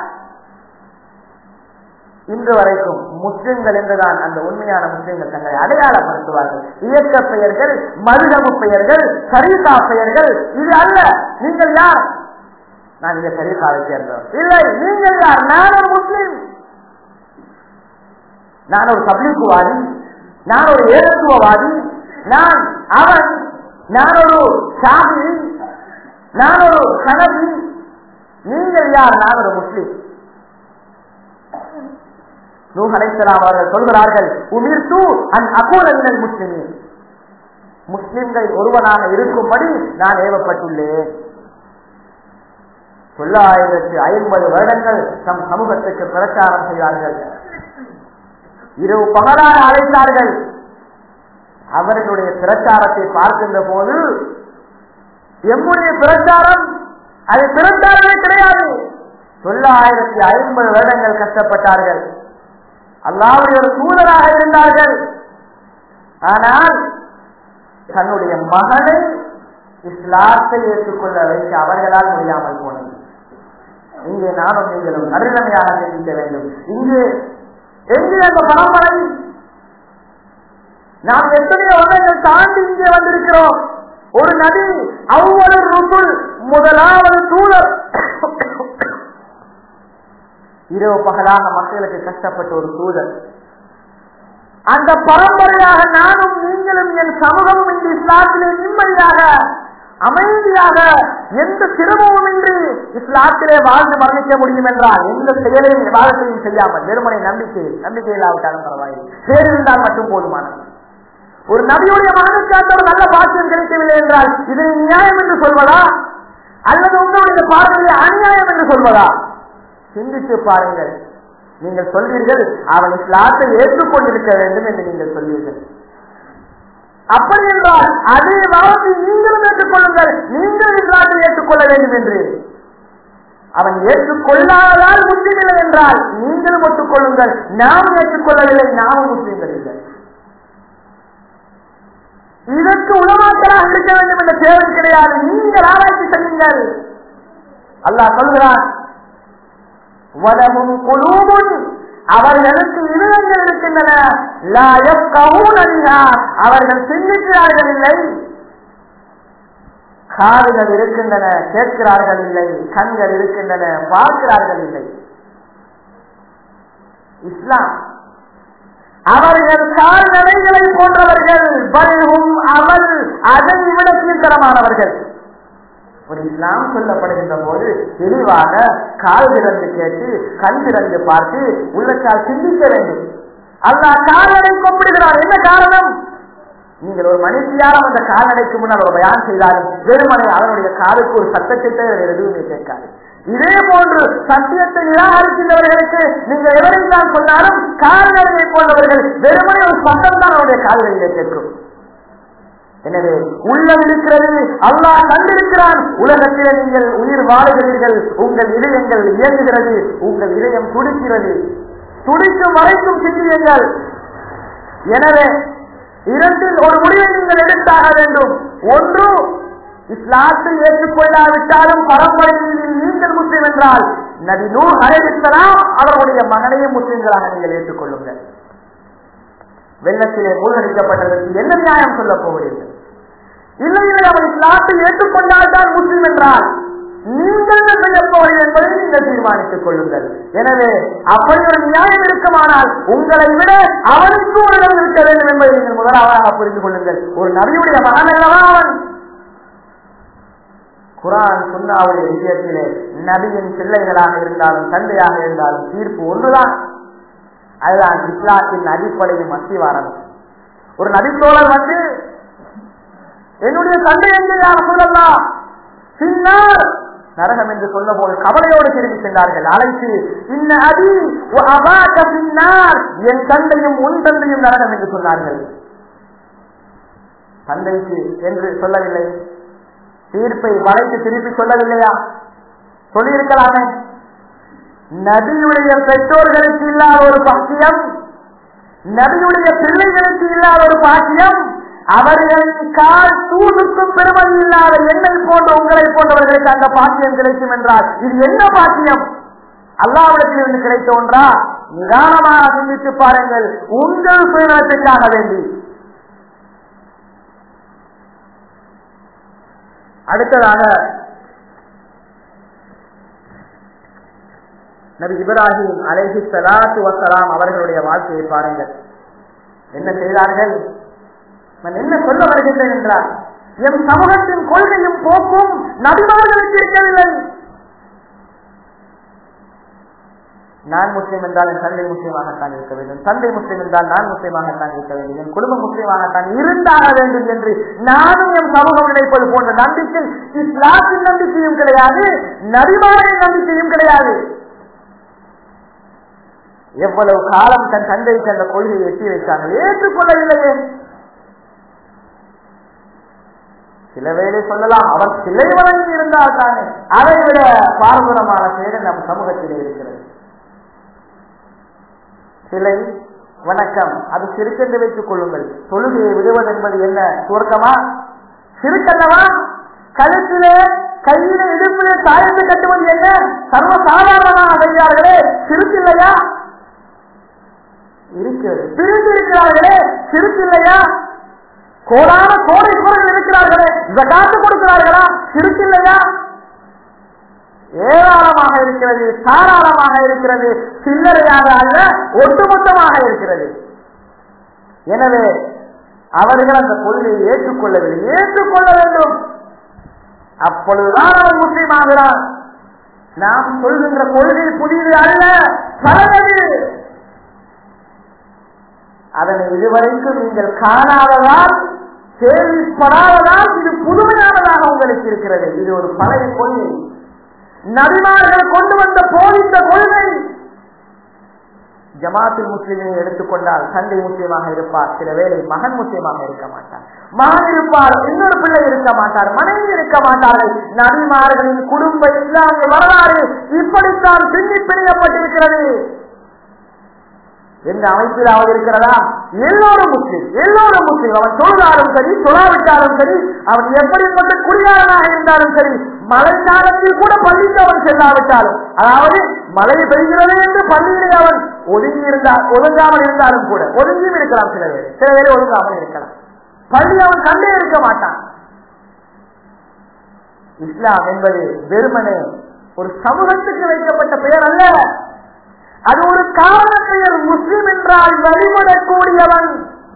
இன்று வரைக்கும் முஸ்லிம்கள் என்றுதான் அந்த உண்மையான முஸ்லிம்கள் தங்களை அடையாளப்படுத்துவார்கள். இயக்க பெயர்கள், மதுகபு பெயர்கள், சரிகா பெயர்கள் இது அல்ல. நீங்கள் யார்? நான் இந்த சரிகாவை சேர்ந்தவர் இல்லை. நீங்கள் யார்? நான் ஒரு முஸ்லிம், நான் ஒரு தப்லீகுவாதி, நான் ஒரு ஏகத்துவவாதி, நான் அவன், நான் ஒரு ஷாஃபிஈ, நான் ஒரு ஹனபி. நீங்கள் யார்? நான் ஒரு முஸ்லிம். நூஹ் அலைஹிஸ்ஸலாம் அவர்கள் சொல்கிறார்கள், உமிர்து அன் அகூன மினல் முஸ்லிமீன், முஸ்லிம்கள் ஒருவனாக இருக்கும்படி நான் ஏவப்பட்டுள்ளேன். 950 வருடங்கள் நம் சமூகத்துக்கு பிரச்சாரம் செய்தார்கள். இரவு பகலாக அழைத்தார்கள். அவர்களுடைய பிரச்சாரத்தை பார்க்கின்ற போது எம்முடைய பிரச்சாரம் அது பிரச்சாரமே கிடையாது. 950 வருடங்கள் கஷ்டப்பட்டார்கள். அல்லாஹ்வுடைய ஒரு தூதராக இருந்தார்கள். ஆனால் தன்னுடைய மகனை இஸ்லாத்தை ஏற்றுக்கொள்ள வைக்க அவர்களால் முடியாமல் போனது. இங்கே நானும் நீங்களும் நடுநிலைமையாக சிந்திக்க வேண்டும். இங்கே எங்கே அந்த பரம்பரை? நாம் எத்தனையோ வருடங்கள் தாண்டி இங்கே வந்திருக்கிறோம். ஒரு நபி, அவ்வளவு ருசுல், முதலாவது தூதர், இரவு பகலாக மக்களுக்கு கஷ்டப்பட்ட ஒரு தூதர். அந்த பரம்பரையாக நானும் நீங்களும் என் சமூகமும் இந்த இஸ்லாத்திலே நிம்மதியாக அமைதியாக எந்த சிரமமும் இன்றி இஸ்லாத்திலே வாழ்ந்து மரணிக்க முடியும் என்றால் எந்த செயலையும் வாழ்க்கையும் செய்யாமல் வெறுமனை நம்பிக்கை இல்லாவிட்டாலும் பரவாயில்லை, பேரிருந்தால் மட்டும் போதுமானது. ஒரு நபியுடைய மகனுக்காக ஒரு நல்ல பாக்கியம் கிடைக்கவில்லை என்றால் இதை நியாயம் என்று சொல்வதா அல்லது உங்களுடைய பார்வையை அநியாயம் என்று சொல்வதா? சிந்தித்து பாருங்கள். நீங்கள் சொல்வீர்கள் அவன் இஸ்லாத்தை ஏற்றுக்கொண்டிருக்க வேண்டும் என்று நீங்கள் சொல்வீர்கள். அப்படி என்றால் அதே வார்த்தை நீங்களும் ஏற்றுக்கொள்ளுங்கள், நீங்கள் இஸ்லாத்தை ஏற்றுக்கொள்ள வேண்டும் என்று. அவன் ஏற்றுக்கொள்ளாததால் முஸ்லிம் இல்லை என்றால் நீங்களும் ஒத்துக்கொள்ளுங்கள், நாம் ஏற்றுக்கொள்ளவில்லை, நாமும் முஸ்லிம்கள் இல்லை. இதற்கு உலமாக்களாக இருக்க வேண்டும் என்ற தேவை கிடையாது. நீங்கள் ஆராய்ச்சி செய்யுங்கள். அல்லாஹ் சொல்கிறான், வலஹும் குலூபுன், அவர்களுக்கு இதயங்கள் இருக்கின்றன, லா யஃகஹூன பிஹா, அவர்கள் சிந்திக்கிறார்கள் இல்லை. காதுகள் இருக்கின்றன, கேட்கிறார்கள் இல்லை. கண்கள் இருக்கின்றன, பார்க்கிறார்கள் இல்லை. இஸ்லாம் அவர்கள் கால்நடைகளை போன்றவர்கள், பல்ஹும் அமல், அதை விட கீழ்த்தரமானவர்கள். ஒரு இஸ்லாம் சொல்லப்படுகின்ற போது தெளிவாக கால் திறந்து கேட்டு கண் திறந்து பார்த்து உள்ளத்தால் சிந்திக்க வேண்டும். அல்லாஹ் கால்நடை கூப்பிடுகிறார். என்ன காரணம்? நீங்கள் ஒரு மனுஷியாரம் அந்த கால்நடைக்கு முன்னால் ஒரு பயான் செய்தாலும் வெறுமனை அவனுடைய காலுக்கு ஒரு சத்தத்தை தவிர எதுவுமே கேட்காது. இதே போன்று சத்தியத்தை நிராகரிக்கின்றவர்களுக்கு நீங்கள் எவரைத்தான் சொன்னாலும் கால்நடையை போன்றவர்கள் வெறுமனை ஒரு சத்தம் தான் அவருடைய கால்களிலே கேட்கும். எனவே உள்ளம் இருக்கிறது, அல்லாஹ் கண்டிருக்கிறான். உலகத்திலே நீங்கள் உயிர் வாழுகிறீர்கள், உங்கள் இதயங்கள் இயங்குகிறது, உங்கள் இதயம் துடிக்கிறது, துடிக்கும் வரைக்கும் சிந்தியுங்கள். எனவே இரண்டில் ஒரு முடிவை நீங்கள் எடுத்தாக வேண்டும். ஒன்று, இஸ்லாத்தை ஏற்றுக்கொள்ளாவிட்டாலும் பரம்பரையில் நீங்கள் முஸ்லிம் என்றால் நபி நூஹ் அலைஹிஸ்ஸலாம் அவர்களுடைய மகனையும் முஸ்லிம்களாக நீங்கள் ஏற்றுக்கொள்ளுங்கள். வெள்ளத்திலே மூழ்கடிக்கப்பட்டதற்கு என்ன நியாயம் சொல்ல போகிறீர்கள்? இல்லை அவர் இஸ்லாத்தை ஏற்றுக்கொண்டால்தான் முஸ்லிம் என்றால் நீங்கள் என்ன செய்ய போகிறீர்கள் என்பதை நீங்கள் தீர்மானித்துக் கொள்ளுங்கள். எனவே அப்படி ஒரு நியாயம் இருக்குமானால் உங்களை விட அவனுக்கு ஒரு இடம் இருக்க வேண்டும் என்பதை நீங்கள் முதலாவதாக புரிந்து கொள்ளுங்கள். ஒரு நபியுடைய மகன் அல்லவா அவன். குர்ஆன் சுன்னாவுடைய விஷயத்திலே நபியின் பிள்ளைகளாக இருந்தாலும் தந்தையாக இருந்தாலும் தீர்ப்பு ஒன்றுதான். அதுதான் இஸ்லாத்தின் அடிப்படையும் அஸ்திவாரம். ஒரு நபித்தோழர் வந்து, என்னுடைய தந்தை எங்கே யார் சொல்லலாம், பின்னர் நரகம் என்று சொல்ல போது கவலையோடு திரும்பி சென்றார்கள். அழைத்து இன்ன அதி என் தந்தையும் உன் தந்தையும் நரகம் என்று சொன்னார்கள். தந்தைக்கு என்று சொல்லவில்லை, தீர்ப்பை வளைத்து திருப்பி சொல்லவில்லையா? சொல்லியிருக்கலாமே. நபியுடைய பெற்றோர்களுக்கு இல்லாத ஒரு பாக்கியம், நபியுடைய பிள்ளைகளுக்கு இல்லாத ஒரு பாக்கியம், அவர்களின் கால் தூதுக்கும் பெருமதி இல்லாத என்னை போன்ற உங்களை போன்றவர்களுக்கு அந்த பாக்கியம் கிடைக்கும் என்றால் இது என்ன பாக்கியம்? அல்லாஹ்விடத்தில் இருந்து கிடைத்த ஒன்றா? நிதானமாக சிந்தித்து பாருங்கள், உங்கள் சுயநலத்திற்காக வேண்டி. அடுத்ததாக நபி இப்ராஹிம் அலைஹிஸ்ஸலாத்து வஸ்ஸலாம் அவர்களுடைய வாழ்க்கையை பாருங்கள். என்ன செய்தார்கள்? நான் என்ன சொல்ல வருகின்றேன் என்றால், என் சமூகத்தின் கொள்கையும் போக்கும் நபிமார்களுக்கு இருக்கவில்லை. நான் முஸ்லீம் என்றால் என் தந்தை முஸ்லீமாகத்தான் இருக்க வேண்டும், தந்தை முஸ்லீம் என்றால் நான் முஸ்லீமாகத்தான் இருக்க வேண்டும், என் குடும்பம் முஸ்லீமாகத்தான் இருந்தாக வேண்டும் என்று நானும் என் சமூகம் நினைப்பது போன்ற நம்பிக்கை இஸ்லாத்தின் நம்பிக்கையும் கிடையாது, நபிமாரின் நம்பிக்கையும் கிடையாது. எவ்வளவு காலம் தன் தந்தைக்கு அந்த கொள்கையை எட்டி வைத்தார்கள், ஏற்றுக்கொள்ளவில்லையே. சில வேளை சொல்லலாம், அவர் சிலை வழங்கி இருந்தால் தானே. அதை விட பாரம்பரியமான செயல் நம் சமூகத்திலே இருக்கிறது. சிலை வணக்கம், அது சிறுக்கென்று வைத்துக் கொள்ளுங்கள். தொழுகையை விடுவது என்பது என்ன சுவர்க்கமா? சிறுக்கல்லவா? கழுத்திலே கையில இடுப்பிலே சாய்ந்து கட்டுவது என்ன சர்வசாதாரணமாக செய்கிறார்களே, சிறுக்கில்லையா? இருக்கிறது. பிரிந்து இருக்கிறார்களே, சிறுக்கில்லையா? கோடான கோடை குறைகள் இருக்கிறார்களே, ஜகாத்து கொடுக்கிறார்களா? சிறுக்கில்லையா? ஏராளமாக இருக்கிறது, தாராளமாக இருக்கிறது, சில்லறையாக அல்ல, ஒட்டுமொத்தமாக இருக்கிறது. எனவே அவர்கள் அந்த கொள்கையை ஏற்றுக்கொள்ளவில்லை. ஏற்றுக்கொள்ள வேண்டும், அப்பொழுதுதான் அவன் முஸ்லீம் ஆகிறான். நாம் சொல்கின்ற கொள்கை புதியது அல்ல, பழகது. அதனை இதுவரைக்கும் நீங்கள் காணாததால், கேள்விப்படாததால் இது புதுமையானதாக உங்களுக்கு இருக்கிறது. இது ஒரு பழைய கொள்கை, நபிமார்கள் கொண்டு வந்த போதித்த கொள்கை. ஜமாத்தில் முஸ்லிமை எடுத்துக்கொண்டால் தந்தை முஸ்லீமாக இருப்பார், சில வேளை மகன் முஸ்லீமாக இருக்க மாட்டார், மகன் இருப்பார், இன்னொரு பிள்ளை இருக்க மாட்டார், மனைவி இருக்க மாட்டார்கள். நபிமார்களின் குடும்ப இஸ்லாமிய வரலாறு இப்படித்தான் பின்னி பிணையப்பட்டிருக்கிறது. எந்த அமைப்பிலாவது இருக்கிறதா? எல்லோரும் முஸ்லீம், எல்லோரும் முஸ்லீம். அவன் தொழுதாலும் சரி, தொழாவிட்டாலும் சரி, அவன் எப்படிப்பட்ட குடிகாரனாக இருந்தாலும் சரி, மழை காலத்தில் கூட பள்ளிக்கு அவன் செல்லாவிட்டாலும், அதாவது மழை பெய்கிறது என்று பள்ளியிலே அவன் ஒதுங்காமல் இருந்தாலும் கூட, ஒதுங்கியும் இருக்கலாம், சில வேளை ஒதுங்காமல் இருக்கலாம், பள்ளி அவன் கண்டே இருக்க மாட்டான். இஸ்லாம் என்பது வெறுமனே ஒரு சமூகத்துக்கு வைக்கப்பட்ட பெயர் அல்ல, அது ஒரு காரண பெயர். முஸ்லிம் என்றால் வழிபடக்கூடியவன்,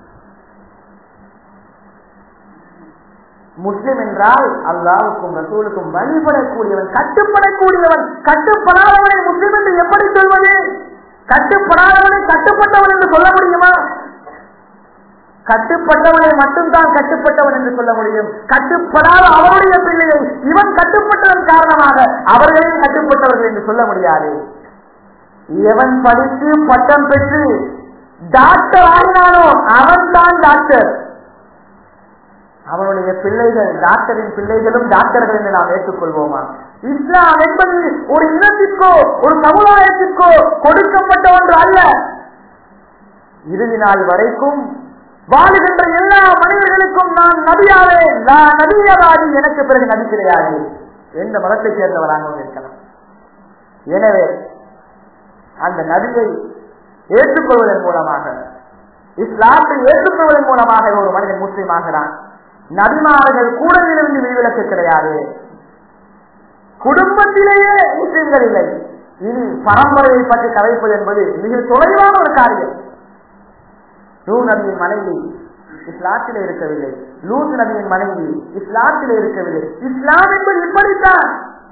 முஸ்லிம் என்றால் அல்லாஹ்வுக்கும் ரசூலுக்கும் வழிபடக்கூடியவன், கட்டுப்படக்கூடியவன். கட்டுப்படாதவனை முஸ்லிம் என்று எப்படி சொல்வது? கட்டுப்படாதவனை கட்டுப்பட்டவன் என்று சொல்ல முடியுமா? கட்டுப்பட்டவனை மட்டும்தான் கட்டுப்பட்டவன் என்று சொல்ல முடியும். கட்டுப்படாத அவருடைய பிள்ளையை இவன் கட்டுப்பட்டதன் காரணமாக அவர்களையும் கட்டுப்பட்டவர்கள் என்று சொல்ல முடியாது. எவன் படித்து பட்டம் பெற்று டாக்டர் ஆகினானோ அவன் தான் டாக்டர், அவனுடைய பிள்ளைகள் டாக்டரின் பிள்ளைகளும் டாக்டர்கள் என்று நாம் ஏற்றுக்கொள்வோமா? இஸ்லாம் என்பது ஒரு இனத்திற்கோ ஒரு சமுதாயத்திற்கோ கொடுக்கப்பட்ட ஒன்று அல்ல. இறுதி நாள் வரைக்கும் வாழுகின்ற எல்லா மனிதர்களுக்கும் நான் நபியாவே, நான் நபியவாதி, எனக்கு பிறகு நபி கிடையாது, எந்த மதத்தை சேர்ந்தவராகவும் இருக்கலாம். எனவே அந்த நபியை ஏற்றுக்கொள்வதன் மூலமாக, இஸ்லாத்தை ஏற்றுக்கொள்வதன் மூலமாக ஒரு மனிதன் முஸ்லீம் ஆகிறான். நபிமார்கள் கூடலிலிருந்து விதிவிலக்கு கிடையாது, குடும்பத்திலேயே முஸ்லிம்கள் இல்லை. இனி பரம்பரையை பற்றி கதைப்பது என்பது மிக தொலைவான ஒரு காரியம். நூஹ் நபியின் மனைவி இஸ்லாத்திலே இருக்கவில்லை, லூத் நபியின் மனைவி இஸ்லாத்திலே இருக்கவில்லை. இஸ்லாம் என்பது இப்படித்தான்,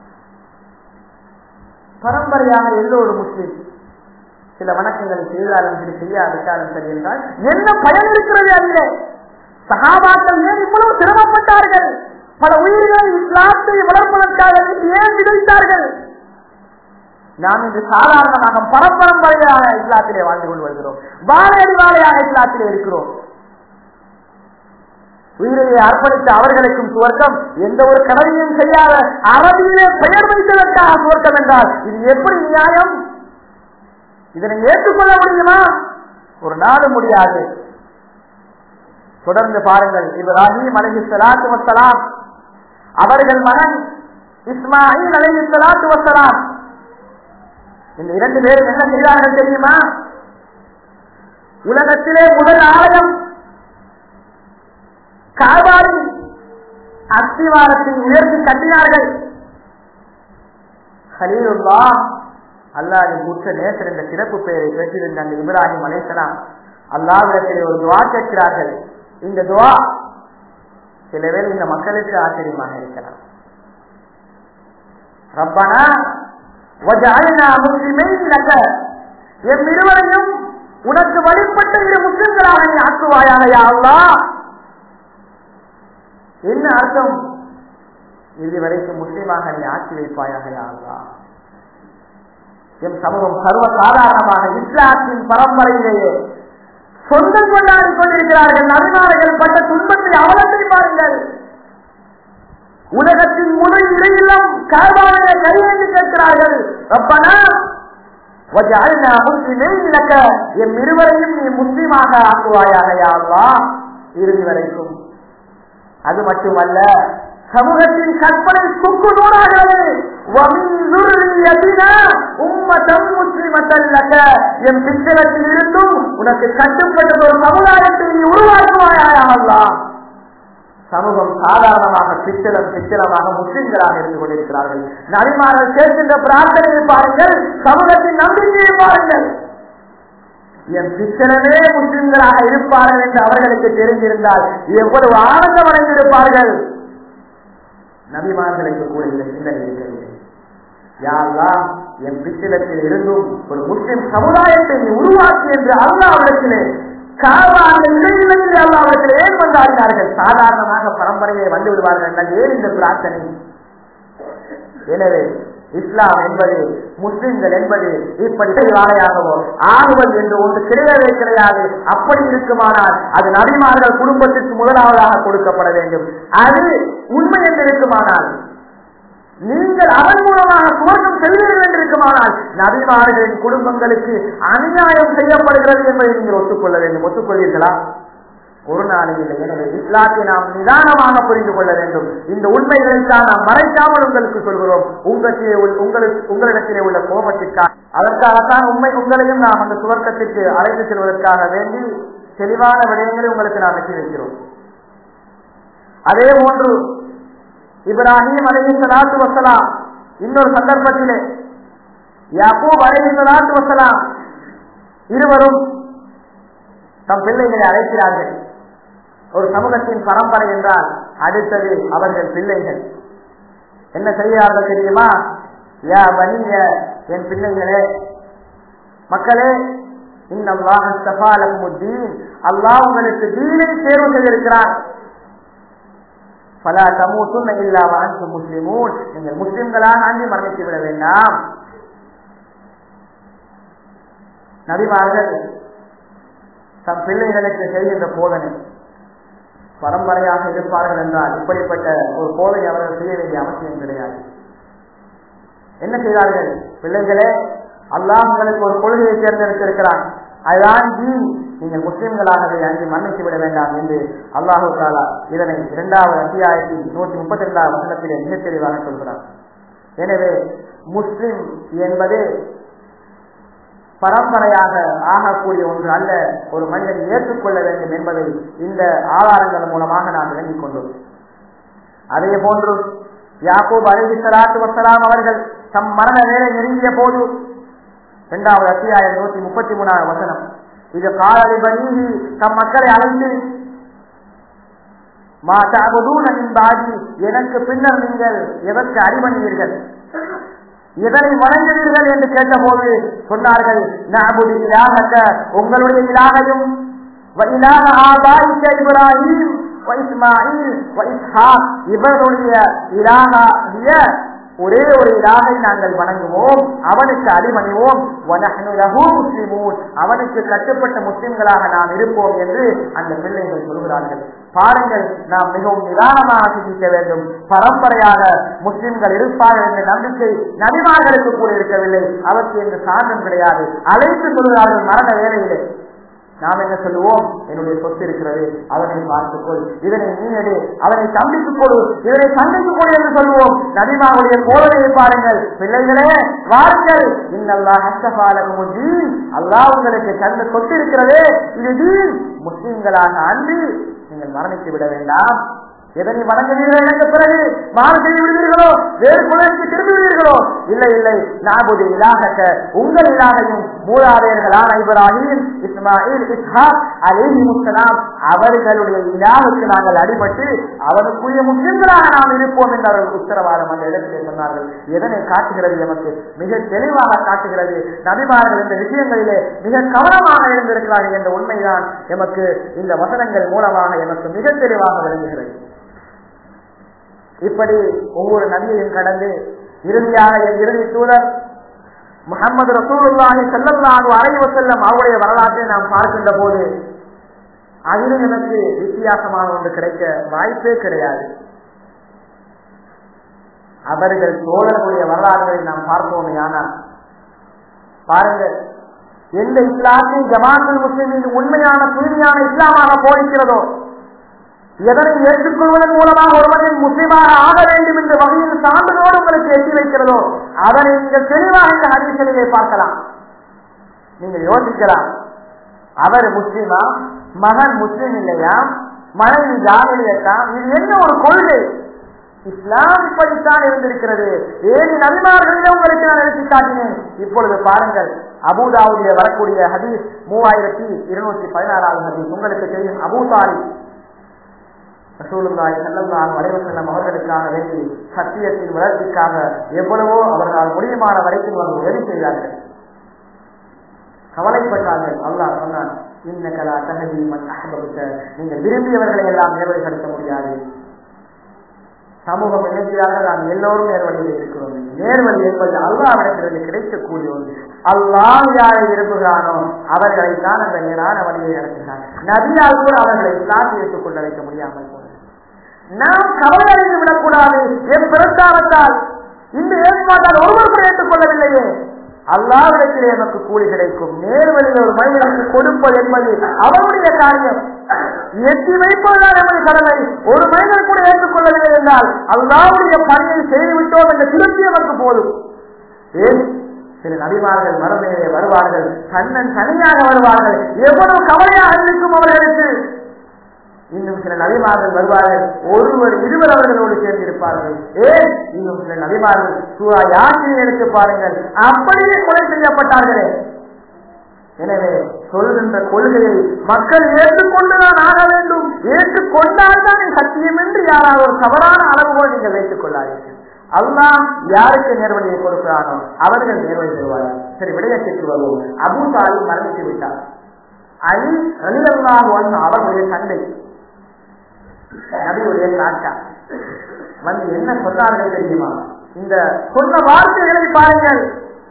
பரம்பரையாக எல்லோரும் முஸ்லிம். சில வணக்கங்களை செய்தாலும் சரி, செய்யாவிட்டாலும் சரி என்றால் என்ன பயன் இருக்கிறது? அதிலே சஹாபாக்கள் ஏன் இவ்வளவு சிரமப்பட்டார்கள்? பல உயிர்கள் இஸ்லாத்தை வளர்ப்பதற்காக ஏன் விதைத்தார்கள்? நாம் இன்று சாதாரணமாக பரம்பரையாக இஸ்லாத்திலே வாழ்ந்து கொண்டு வருகிறோம். வாழையடி வாழையாக இஸ்லாத்திலே இருக்கிறோம். உயிரையை அர்ப்பணித்த அவர்களுக்கும் சுவர்க்கம், எந்த ஒரு கடமையும் செய்யாத அரபியிலே பெயர் வைத்ததற்காக சுவர்க்கம் என்றால் இது எப்படி நியாயம்? இதனை ஏற்றுக்கொள்ள முடியுமா? ஒரு நாடு முடியாது. தொடர்ந்து பாருங்கள். இப்ராஹீம் அலைஹிஸ்ஸலாத்து வஸ்ஸலாம் அவர்கள் மகன் இஸ்மாயில் அலைஹிஸ்ஸலாத்து வஸ்ஸலாம், இந்த இரண்டு பேரும் என்ன செய்தார்கள் தெரியுமா? உலகத்திலே முதல் ஆலயம் காபாவின் அஸ்திவாரத்தை உயர்த்தி கட்டினார்கள். கலீலுல்லாஹ், அல்லாஹ்வின் உச்ச நேசர் என்ற சிறப்பு பெயரை பெற்றிருந்த அந்த இப்ராஹிம் அலைஹிஸ்ஸலாம் அல்லாஹ்விடத்திலே ஒரு துஆ கேட்கிறார்கள். இந்த துஆ சில பேர் இந்த மக்களுக்கு ஆச்சரியமாக இருக்கிறார். ரப்பனா வஜஅல்னா முஸ்லிமைன் லக, எம் இருவரையும் உனக்கு வழிபட்ட இரு முஸ்லிம்களாக நீ ஆக்குவாயாக யா அல்லாஹ். என்ன அர்த்தம்? இதுவரைக்கும் முஸ்லிமாக நீ ஆக்கி வைப்பாயாக யா அல்லாஹ். எம் சமூகம் சர்வ சாதாரணமாக இஸ்லாத்தின் பரம்பரையிலேயே சொந்தம் கொண்டாடி கொண்டிருக்கிறார்கள். நபிமார்கள் பட்ட துன்பத்தை அவலத்தை பாருங்கள். உலகத்தின் முழு இடையிலும் காபாவிலே கையேந்தி கேட்கிறார்கள். ரப்பனா வஜஅல்னா முஸ்லிமைன் லக, எம் இருவரையும் நீ முஸ்லிமாக ஆக்குவாயாக யா அல்லாஹ். இறுதி வரைக்கும். அது மட்டுமல்ல, சமூகத்தின் கற்பனை சுக்கு நூறாகிறது. என் பிச்சலத்தில் இருந்தும் உனக்கு கட்டுப்பட்டது ஒரு சமுதாயத்தை நீ உருவாக்குவாயாக அல்லாஹ். சமூகம் சாதாரணமாக பிச்சலமாக முஸ்லிம்களாக இருந்து கொண்டிருக்கிறார்கள். நபிமார்கள் கேட்கின்ற பிரார்த்தனையை பாருங்கள், சமூகத்தின் நம்பிக்கையை பாருங்கள். என் பிச்சலமே முஸ்லிம்களாக இருப்பார்கள் என்று அவர்களுக்கு தெரிந்திருந்தால் எவ்வளவு ஆனந்தம் அடைந்திருப்பார்கள். நபிமார்களுக்கு கூட இந்த சிந்தனை இருக்கிறது. யா அல்லாஹ், என் பிச்சலத்தில் இருந்தும் ஒரு முஸ்லிம் சமுதாயத்தை உருவாக்கி என்று அல்லாஹ்விடத்திலே காபா அந்த இடைநிலையில் அல்லாஹ்விடத்திலே ஏன் வந்தார்கள்? சாதாரணமாக பரம்பரையை வந்து விடுவார்கள். ஏன் இந்த பிரார்த்தனை? எனவே இஸ்லாம் என்பது, முஸ்லிம்கள் என்பது இப்படி வாழையாகவோ ஆகுவது என்று ஒன்று கிடையவே கிடையாது. அப்படி இருக்குமானால் அது நபிமார்கள் குடும்பத்திற்கு முதலாவதாக கொடுக்கப்பட வேண்டும். அது உண்மை என்று இருக்குமானால், நீங்கள் அதன் மூலமாக சுவர்க்கம் செய்வீர்கள் என்று இருக்குமானால், நபிமார்களின் குடும்பங்களுக்கு அநியாயம் செய்யப்படுகிறது என்பதை நீங்கள் ஒத்துக்கொள்ள வேண்டும். ஒத்துக்கொள்வீர்களா? ஒரு நாளில் இல்லை. எனவே இஸ்லாத்தை நாம் நிதானமாக புரிந்து கொள்ள வேண்டும். இந்த உண்மைகளைத்தான் நாம் மறைக்காமல் உங்களுக்கு சொல்கிறோம். உங்களிடத்திலே உள்ள கோபத்திற்காக, அதற்காகத்தான் உங்களையும் நாம் அந்த சுவர்க்கத்திற்கு அழைத்து செல்வதற்காக வேண்டி தெளிவான விடயங்களை உங்களுக்கு நாம் வெற்றி வைக்கிறோம். அதே போன்று இப்ராஹீம் அலைஹிஸ்ஸலாத்து வஸ்ஸலாம் இன்னொரு சந்தர்ப்பத்திலே யாக்கூப் அலைஹிஸ்ஸலாத்து வஸ்ஸலாம் இருவரும் தம் பிள்ளைகளை அழைக்கிறார்கள். ஒரு சமூகத்தின் பரம்பரை என்றால் அடுத்தது அவர்கள் பிள்ளைகள் என்ன செய்கிறார்கள் தெரியுமா? யா பனிய, என் பிள்ளைகளே, மக்களே, இன்னல்லாஹ ஸஃபா லகுமுத்தீன், அல்லாஹ் உங்களுக்கு தீனை தேர்வு செய்திருக்கிறார். ஃபலா தமூதுன்ன இல்லா வ அன்தும் முஸ்லிமூன், நீங்கள் முஸ்லிம்களாக அன்றி மரணித்து விட வேண்டாம். நபிமார்கள் தம் பிள்ளைகளுக்கு செய்கின்ற போதனை பரம்பரையாக இருப்பார்கள் என்றால் இப்படிப்பட்ட ஒரு போதனை அவர்கள் செய்ய வேண்டிய அவசியம் கிடையாது. என்ன செய்தார்கள்? பிள்ளைகளே, அல்லாஹ் உங்களுக்கு ஒரு கொள்கையை தேர்ந்தெடுத்திருக்கிறான், அதுதான் நீங்கள் முஸ்லிம்களாகவே அன்றி மன்னித்து விட வேண்டாம் என்று அல்லாஹு தஆலா இதனை 2வது அத்தியாயத்தின் 132வது வசனத்திலே மிக தெளிவாக சொல்கிறார். எனவே முஸ்லிம் என்பது பரம்பரையாக ஆகக்கூடிய ஒன்று அல்ல, ஒரு மனிதன் ஏற்றுக்கொள்ள வேண்டும் என்பதை இந்த ஆதாரங்கள் மூலமாக நாம் விளங்கிக் கொண்டோம். அதே போன்று யாக்கூப் அலைஹிஸ்ஸலாத்து வஸ்ஸலாம் அவர்கள் தம் மரண வேலை நெருங்கிய போது 2வது அத்தியாயம் 133வது வசனம், இது காலி பனீஹி, தம் மக்களை அழைத்து, மா தஅபுதூன மின் பாதி, எனக்கு பின்னர் நீங்கள் எதற்கு அடிபணிவீர்கள், எதனை வணங்குவீர்கள் என்று கேட்டபோது சொன்னார்கள், நஅபுது இலாஹக, உங்களுடைய இலாஹையும், வ இலாஹ ஆபாயிக இப்ராஹீம், இஸ்மாயில் இஸ்ஹாக் இவருடைய இலாஹிய ஒரே ஒரு இலாகை நாங்கள் வணங்குவோம், அவனுக்கு அடிமணிவோம், அவனுக்கு கட்டுப்பட்ட முஸ்லிம்களாக நாம் இருப்போம் என்று அந்த பிள்ளைகள் சொல்கிறார்கள். பாருங்கள், நாம் மிகவும் நிதானமாக சிந்திக்க வேண்டும். பரம்பரையாக முஸ்லிம்கள் இருப்பார்கள் என்ற நம்பிக்கை நபிமார்களுக்கு கூட இருக்கவில்லை. அவருக்கு எந்த சாதனம் கிடையாது. அழைத்து சொல்கிறார்கள் மரண வேலையிலே. நாம் என்ன சொல்லுவோம்? என்னுடைய சொத்து இருக்கிறது, அவனை பார்த்துக்கொள், இதனை நீ எடு, அவனை சந்தித்துக் கொடு, இதனை சந்தித்துக் கொடு என்று சொல்லுவோம். நபிமாவுடைய போதனையை பாருங்கள். பிள்ளைகளே வாருங்கள், இன்னல்லாஹ் அஸ்தஃபாலகும் தீன், அல்லாஹ் உங்களுக்கு தந்த சொத்து இருக்கிறதே, இது தீன். முஸ்லிம்களாக அன்றி நீங்கள் மரணித்து விட வேண்டாம். எதனை வணங்குவீர்கள் என்ற பிறகு மாறு செய்து விடுவீர்களோ, வேறு குலருக்கு திரும்பி விடுவீர்களோ? இல்லை இல்லை, நாபுது இலாஹக, உங்கள் இலாகையும் மூதாதையர்களான இப்ராஹீம், இஸ்மாயில், இஸ்ஹாக் அலைஹிமுஸ்ஸலாம் அவர்களுடைய இலாஹுக்கு நாங்கள் அடிபட்டு அவனுக்குரிய முஸ்லிம்களாக நாம் இருப்போம் என்று அவர்கள் உத்தரவாதம் அந்த இடத்திலே சொன்னார்கள். எதனை காட்டுகிறது? எமக்கு மிக தெளிவாக காட்டுகிறது. நபிமார்கள் இந்த விஷயங்களிலே மிக கவனமாக இருந்திருக்கிறார்கள் என்ற உண்மைதான் எமக்கு இந்த வசனங்கள் மூலமாக எமக்கு மிக தெளிவாக விளங்குகிறது. இப்படி ஒவ்வொரு நபியையும் கடந்து இறுதியாக இறுதி தூதர் முஹம்மது ரசூலுல்லாஹி ஸல்லல்லாஹு அலைஹி வஸல்லம் அவருடைய வரலாற்றை நாம் பார்க்கின்ற போது அதிலும் எனக்கு வித்தியாசமான ஒன்று கிடைக்க வாய்ப்பே கிடையாது. அவர்கள் தோழர்களுடைய வரலாறுகளை நாம் பார்ப்போமே. ஆனால் பாருங்கள், எந்த இஸ்லாத்தை ஜமாத்துல் முஸ்லிமின் உண்மையான தூய்மையான இஸ்லாமாக போதிக்கிறதோ, எதனை ஏற்றுக்கொள்வதன் மூலமாக ஒருவரின் முஸ்லிமாக ஆக வேண்டும் என்ற வகையில் சான்றோடு உங்களுக்கு எட்டி வைக்கிறதோ அதனை நீங்கள் தெளிவாக இந்த ஹதீஸிலே பார்க்கலாம். நீங்கள் யோசிக்கலாம், அவர் முஸ்லிமா, மகன் முஸ்லிம் இல்லையா, மனைவி ஜாகிலியத்தா, இது என்ன ஒரு கொள்கை? இஸ்லாம் இப்படித்தான் இருந்திருக்கிறது. 7 நபிமார்களிலே உங்களுக்கு நான் எடுத்து காட்டினேன். இப்பொழுது பாருங்கள், அபூதாவுடைய வரக்கூடிய ஹதீஸ் 3216 ஹதீஸ். உங்களுக்கு தெரியும், அபூ தாலிப் ரசூலுல்லாஹி ஸல்லல்லாஹு அலைஹி வஸல்லம் அவர்களுக்காக வேண்டி சத்தியத்தின் வளர்ச்சிக்காக எவ்வளவோ அவர்களால் முடியுமான வரைக்கும் அவர்கள் உதவி செய்தார்கள், கவலைப்பட்டார்கள். அல்லாஹ் சொன்னான், இன்னக லா தஹ்தி மன் அஹ்பப்த, நீங்கள் விரும்பியவர்களை எல்லாம் நேர்வழிப்படுத்த முடியாது. சமூகம் நினைக்கிறார்கள், நாம் எல்லோரும் நேர்வழியில் இருக்கிறோம். நேர்வழி என்பது அல்லாஹ்விடத்திலிருந்து கிடைக்கக்கூடிய ஒன்று. அல்லாஹ் யாரை விரும்புகிறானோ அவர்களைத்தான் அந்த நேரான வழியை நடத்துகிறார். நபியால் கூட அவர்களை இஸ்லாத்தை ஏற்றுக் கொள்ள வைக்க முடியாமல் போனது. நாம் கவலையடைந்து விடக்கூடாது. என் பிறந்தால் இந்த ஏற்பாட்டால் ஒருவருக்கும் ஏற்றுக்கொள்ளவில்லையே, அல்லாஹ்விடத்திலே நமக்கு கூலி கிடைக்கும். நேர்வழியில் ஒரு மனிதனுக்கு கொடுப்பது என்பது அவருடைய காரியம், எட்டி வைப்பதுதான் நமது கடமை. ஒரு மனிதன் கூட ஏற்றுக்கொள்ளவில்லை என்றால் அல்லாஹ்வுடைய பணியை செய்துவிட்டோம் என்ற திருப்தி நமக்கு போதும். ஏன் சில நபிமார்கள் மறுமையிலே வருவார்கள், கண்ணன் தனியாக வருவார்கள், எவ்வளவு கவலையாக இருக்கும் அவர்களுக்கு. இன்னும் சில நபிமார்கள் வருவார்கள், ஒருவர் இருவர் அவர்களோடு சேர்ந்து இருப்பார்கள். ஏன் இன்னும் சில நபிமார்கள் சூரா யாசினை எடுத்து பாருங்கள், அப்படியே கொலை செய்யப்பட்டார்களே. எனவே சொல்கின்ற கொள்கையை மக்கள் ஏற்றுக்கொண்டுதான் ஆக வேண்டும். ஏற்றுக்கொண்டால்தான் சத்தியம் என்று யாராவது ஒரு தவறான அளவுகோல் நீங்கள் வைத்துக் கொள்ளாதீர்கள். அல்லாஹ் யாருக்கு நேர்வழியை கொடுக்கிறானோ அவர்கள் நேர்வழி பெறுவார்கள். சரி, விடயத்திற்கு வருவோம். அபூ தாலிப் மரணித்து விட்டார். அலி ரலியல்லாஹு அன்ஹு அவர்களுடைய தந்தை, நபியுடைய சாட்சா வந்து என்ன சொன்னார்கள் தெரியுமா? இந்த சொன்ன வார்த்தைகளை பாருங்கள்.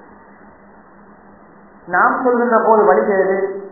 நாம் சொல்கின்ற போது வழிகிறது,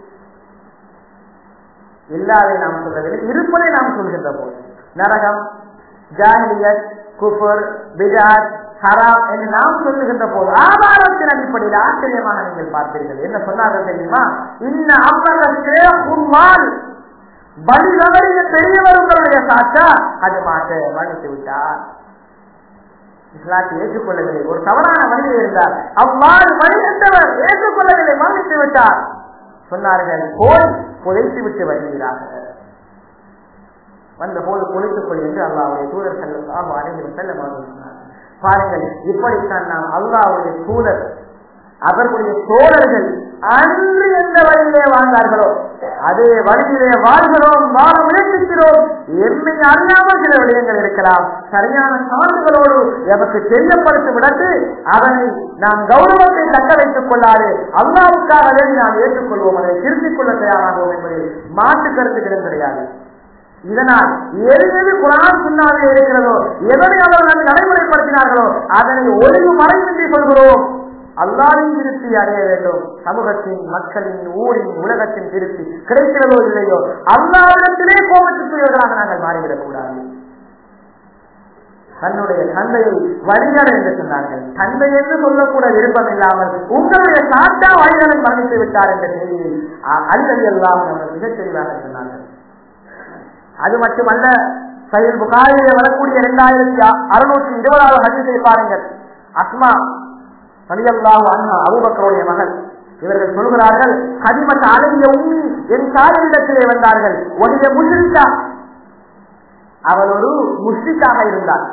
இல்லாதை நாம் சொல்றதில்லை, இருப்பதை நாம் சொல்கின்ற போது நரகம், ஜாஹிலியத், குஃபர், பித்அத், ஹராம் என்று நாம் சொல்லுகின்ற போது ஆதாரத்தின் அடிப்படையில் ஆச்சரியமாக நீங்கள் பார்ப்பீர்கள். என்ன சொன்னார்கள் தெரியுமா? இன்ன அம்மகள் பலி தவறிய பெரியவர்களுடைய சாட்சா அது மாற்ற மன்னித்து விட்டார். இஸ்லாத்தை ஏற்றுக்கொள்ளவில்லை, ஒரு தவறான வழியில் இருந்தார், அவ்வாறு வழியிட்டவர் ஏற்றுக்கொள்ளவில்லை, மன்னித்து விட்டார். சொன்னார்கள், போய் புதைத்து விட்டு வருகிறார்கள். வந்த போது புதைத்துக் கொள் என்று அல்லாஹ்வுடைய தூதர் ஸல்லல்லாஹு அலைஹி வஸல்லம் அவர்கள் சொன்னார். பாருங்கள், இப்படித்தான் நாம் அல்லாஹ்வுடைய தூதர் அவர்களுடைய தோழர்கள் அன்று எந்த வழியிலே வாழ்ந்தார்களோ அதே வழியிலே வாழ்கிறோம், வாழ முயற்சிக்கிறோம். என்னை அறியாமல் சில விடயங்கள் இருக்கலாம், சரியான சான்றுகளோடு எமக்கு தெரியப்படுத்தி விடத்து அதனை நாம் கௌரவத்தை தக்க வைத்துக் கொள்ளாது அல்லாஹ்வுக்காக வேண்டி நாம் ஏற்றுக்கொள்வோம், அதை திருத்திக் கொள்ள தயாராகும் என்பதில் மாற்று கருத்துக்களும் கிடையாது. இதனால் எது குர்ஆன் சுன்னாவில் இருக்கிறதோ, எதனை அவர்கள் நடைமுறைப்படுத்தினார்களோ அதனை ஒளிவு மறைவின்றி சொல்கிறோம். அல்லாஹ்வின் திருப்தி அடைய வேண்டும். சமூகத்தின், மக்களின், ஊரின், உலகத்தின் திருப்தி கிடைக்கிறதோ இல்லையோ அல்லாஹ்விடத்திலே கோபத்துக்குரியவர்களாக நாங்கள் மாறிவிடக் கூடாது. தன்னுடைய தந்தையை வழிகார என்று சொன்னார்கள். தந்தை என்று சொல்லக்கூட விருப்பம் இல்லாமல் உங்களுடைய சாட்டா வழிகளை மன்னித்து விட்டார் என்ற செய்தியை அலி எல்லாம் மிகத் தெளிவாக சொன்னார்கள். அது மட்டுமல்ல, சஹீஹ் புகாரியிலே வரக்கூடிய 2620வது ஹதீஸை பாருங்கள். அஸ்மா ரலியல்லாஹு அன்ஹா, அபூபக்கருடைய மகள், இவர்கள் சொல்கிறார்கள், கதிமத் அலைய உம்மி, என் தாயிடத்திலே வந்தார்கள். ஒன்றிய முஷ்ரிகா, அவள் ஒரு முஷ்ரிக்காக இருந்தார்.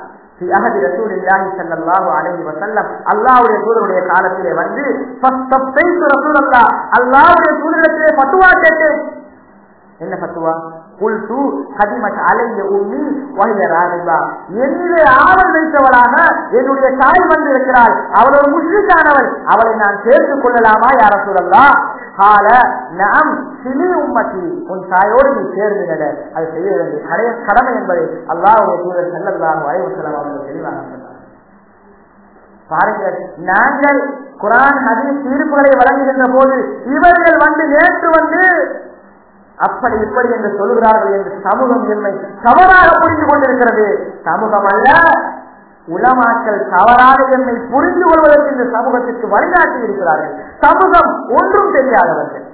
அல்லாஹ்வுடைய தூதருடைய காலத்திலே வந்து அல்லாஹ்வுடைய தூதரிடத்திலே ஃபத்வா கேட்டேன். என்ன ஃபத்வா? குல்து கதிமத் அலைய உம்மி வஹிய ராகிபா, என்னிலே ஆவல் வைத்தவளாக என்னுடைய தாய் வந்து இருக்கிறாள், அவள் ஒரு முஷ்ரிக்கானவள், அவளை நான் சேர்த்துக் கொள்ளலாமா யா ரசூலல்லாஹ்? கால நஅம் சிலி உம்மதி, உன் தாயோடு நீ சேர்ந்து நட, அது செய்ய வேண்டிய கடமை என்பதை அல்லாஹ்வுடைய தூதர் ஸல்லல்லாஹு அலைஹி வஸல்லம் அவர்கள் தெளிவாக சொன்னார். பாருங்கள், நாங்கள் குர்ஆன் ஹதீஸ் தீர்ப்புகளை வழங்குகின்ற போது இவர்கள் வந்து நேற்று வந்து அப்படி இப்படி என்று சொல்லுகிறார்கள் என்று சமூகம் என்னை தவறாக புரிந்து கொண்டிருக்கிறது. சமூகம் அல்ல, உலமாக்கள் தவறாக என்னை புரிந்து கொள்வதற்கு இந்த சமூகத்திற்கு வழிகாட்டி இருக்கிறார்கள். சமூகம் ஒன்றும் தெரியாதவர்கள்.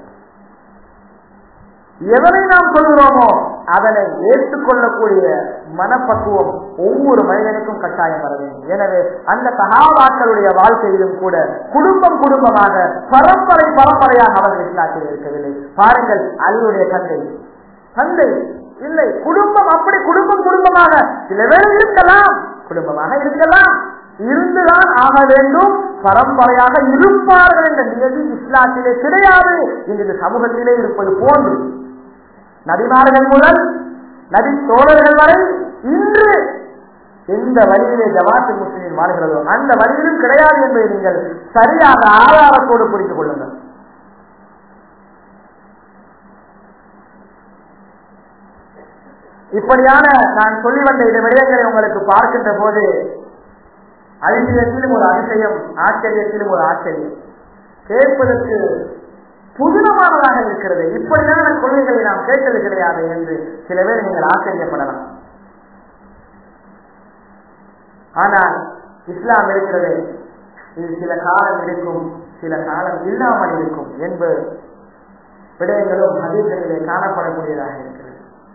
எதனை நாம் சொல்கிறோமோ அதனை ஏற்றுக்கொள்ளக்கூடிய மனப்பக்குவம் ஒவ்வொரு மனிதனுக்கும் கட்டாயம் வர வேண்டும். எனவே அந்த சஹாபாக்களுடைய வாழ்க்கையிலும் கூட குடும்பம் குடும்பமாக, பரம்பரை பரம்பரையாக அவர்கள் இஸ்லாத்தில் இருக்கவில்லை. பாருங்கள், அலியுடைய தந்தை இல்லை, குடும்பம் அப்படி குடும்பம் குடும்பமாக சில வேளை இருக்கலாம், குடும்பமாக இருக்கலாம், இருந்துதான் ஆக வேண்டும், பரம்பரையாக இருப்பார்கள் என்ற நியதி இஸ்லாத்திலே கிடையாது. இந்த சமூகத்திலே இருப்பது போன்று நபிமார்கள் முதல் நபி தோழர்கள் வரை இன்று எந்த வழியிலே ஜமாத் முஸ்லிம் வாழ்கிறதோ அந்த வழியிலும் கிடையாது என்பதை நீங்கள் சரியாக ஆதாரத்தோடு புரிந்து கொள்ளுங்கள். இப்படியான நான் சொல்லி வந்த இந்த விடயங்களை உங்களுக்கு பார்க்கின்ற போது அதிசயத்திலும் ஒரு அதிசயம், ஆச்சரியத்திலும் ஒரு ஆச்சரியம், கேட்பதற்கு புதுனமானதாக இருக்கிறது. இப்படியான கொள்கைகளை நாம் கேட்டது கிடையாது என்று சில பேர் நீங்கள் ஆச்சரியப்படலாம். ஆனால் இஸ்லாம் இருக்கிறது, இது சில காலம் இருக்கும், சில காலம் இல்லாமல் இருக்கும் என்பது விடயங்களும் ஹதீஸ்களிலே காணப்படக்கூடியதாக இருக்கிறது.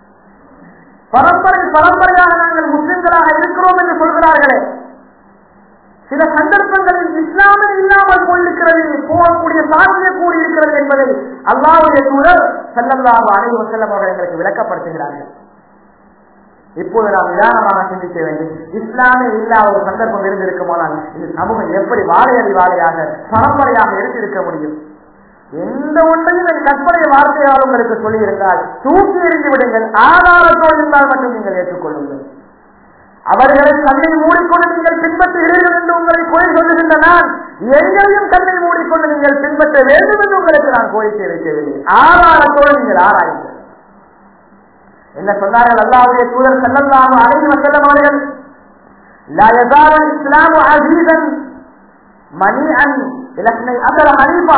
பரம்பரையாக நாங்கள் முஸ்லிம்களாக இருக்கிறோம் என்று சொல்கிறார்களே, சில சந்தர்ப்பங்களில் இஸ்லாமே இல்லாமல் போயிருக்கிறது, போகக்கூடிய சாத்தியம் கூறியிருக்கிறது என்பதை அல்லாஹ்வுடைய தூதர் ஸல்லல்லாஹு அலைஹி வஸல்லம் அவர்கள் எங்களுக்கு விளக்கப்படுத்துகிறார்கள். இப்போது நாம் நிதானமாக சிந்திக்க வேண்டும். இஸ்லாமே இல்லாத ஒரு சந்தர்ப்பம் இருந்திருக்குமானால் இந்த சமூகம் எப்படி வாழையாக பரம்பரையாக இருந்திருக்க முடியும்? எந்த ஒன்றையும் என் கற்பனை வார்த்தையால் உங்களுக்கு சொல்லியிருந்தால் தூக்கி எறிந்து விடுங்கள். ஆதாரத்தோடு இருந்தால் மட்டும் நீங்கள் ஏற்றுக்கொள்ளுங்கள். அவர்களை கண்ணை மூடிக்கொண்டு நீங்கள் பின்பற்றுகிறீர்கள் என்று உங்களை கோயில் சொல்லுகின்ற நான் எங்களையும் கண்ணை மூடிக்கொண்டு நீங்கள் பின்பற்ற வேண்டும் என்று உங்களுக்கு நான் கோரிக்கை வைக்கவில்லை. ஆதாரத்தோடு நீங்கள் ஆராயுங்கள். என்ன சொன்னார்கள் அல்லாஹ்வுடைய தூதர் ஸல்லல்லாஹு அலைஹி வஸல்லம் அவர்கள்? லா யஸாலு இஸ்லாமு அஸீஸன் மனிஅன் இலக்னை அஸர ஹனீஃபா,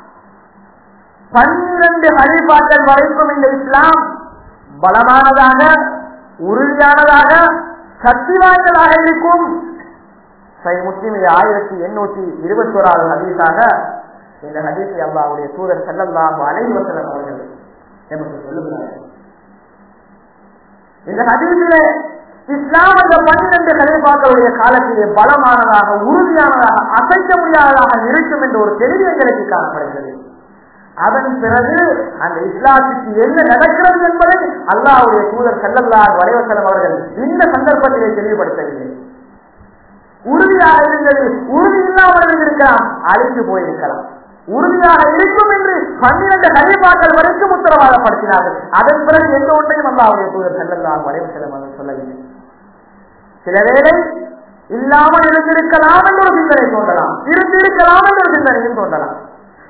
12 ஹனீஃபாக்கள் வரைக்கும் இந்த இஸ்லாம் பலமானதாக, உறுதியானதாக, சக்தி வாய்ந்ததாக இருக்கும். சஹீஹ் முஸ்லிம் 1821வது ஹதீஸாக இந்த ஹதீஸை அல்லாஹ்வுடைய தூதர் ஸல்லல்லாஹு அலைஹி வஸல்லம் அவர்கள் நமக்கு சொல்லுகிறார்கள். இந்த ஹதீஸிலே இஸ்லாம் அந்த 12 கலீஃபாக்களுடைய காலத்திலே பலமானதாக, உறுதியானதாக, அசைக்க முடியாததாக இருக்கும் என்ற ஒரு தெளிவு எங்களுக்கு காணப்படுகிறது. அதன் பிறகு அந்த இஸ்லாத்துக்கு என்ன நடக்கிறது என்பதை அல்லாஹ்வுடைய தூதர் ஸல்லல்லாஹு அலைஹி வஸல்லம் அவர்கள் இந்த சந்தர்ப்பத்திலே தெளிவுபடுத்தவில்லை. உறுதியாக இருந்தது உறுதி இல்லாமல் இருந்திருக்கலாம், அழிந்து போயிருக்கலாம். உறுதியாக இருக்கும் என்று 12 கலீஃபாக்கள் வரைக்கும் உத்தரவாதப்படுத்தினார்கள். அதன் பிறகு எந்த ஒன்றையும் அல்லாஹ்வுடைய தூதர் ஸல்லல்லாஹு அலைஹி வஸல்லம் அவர்கள் சொல்லவில்லை. சில வேளை இல்லாமல் இருந்திருக்கலாம் என்ற ஒரு சிந்தனை தோன்றலாம், இருந்திருக்கலாம் என்ற ஒரு சிந்தனையும் தோன்றலாம்.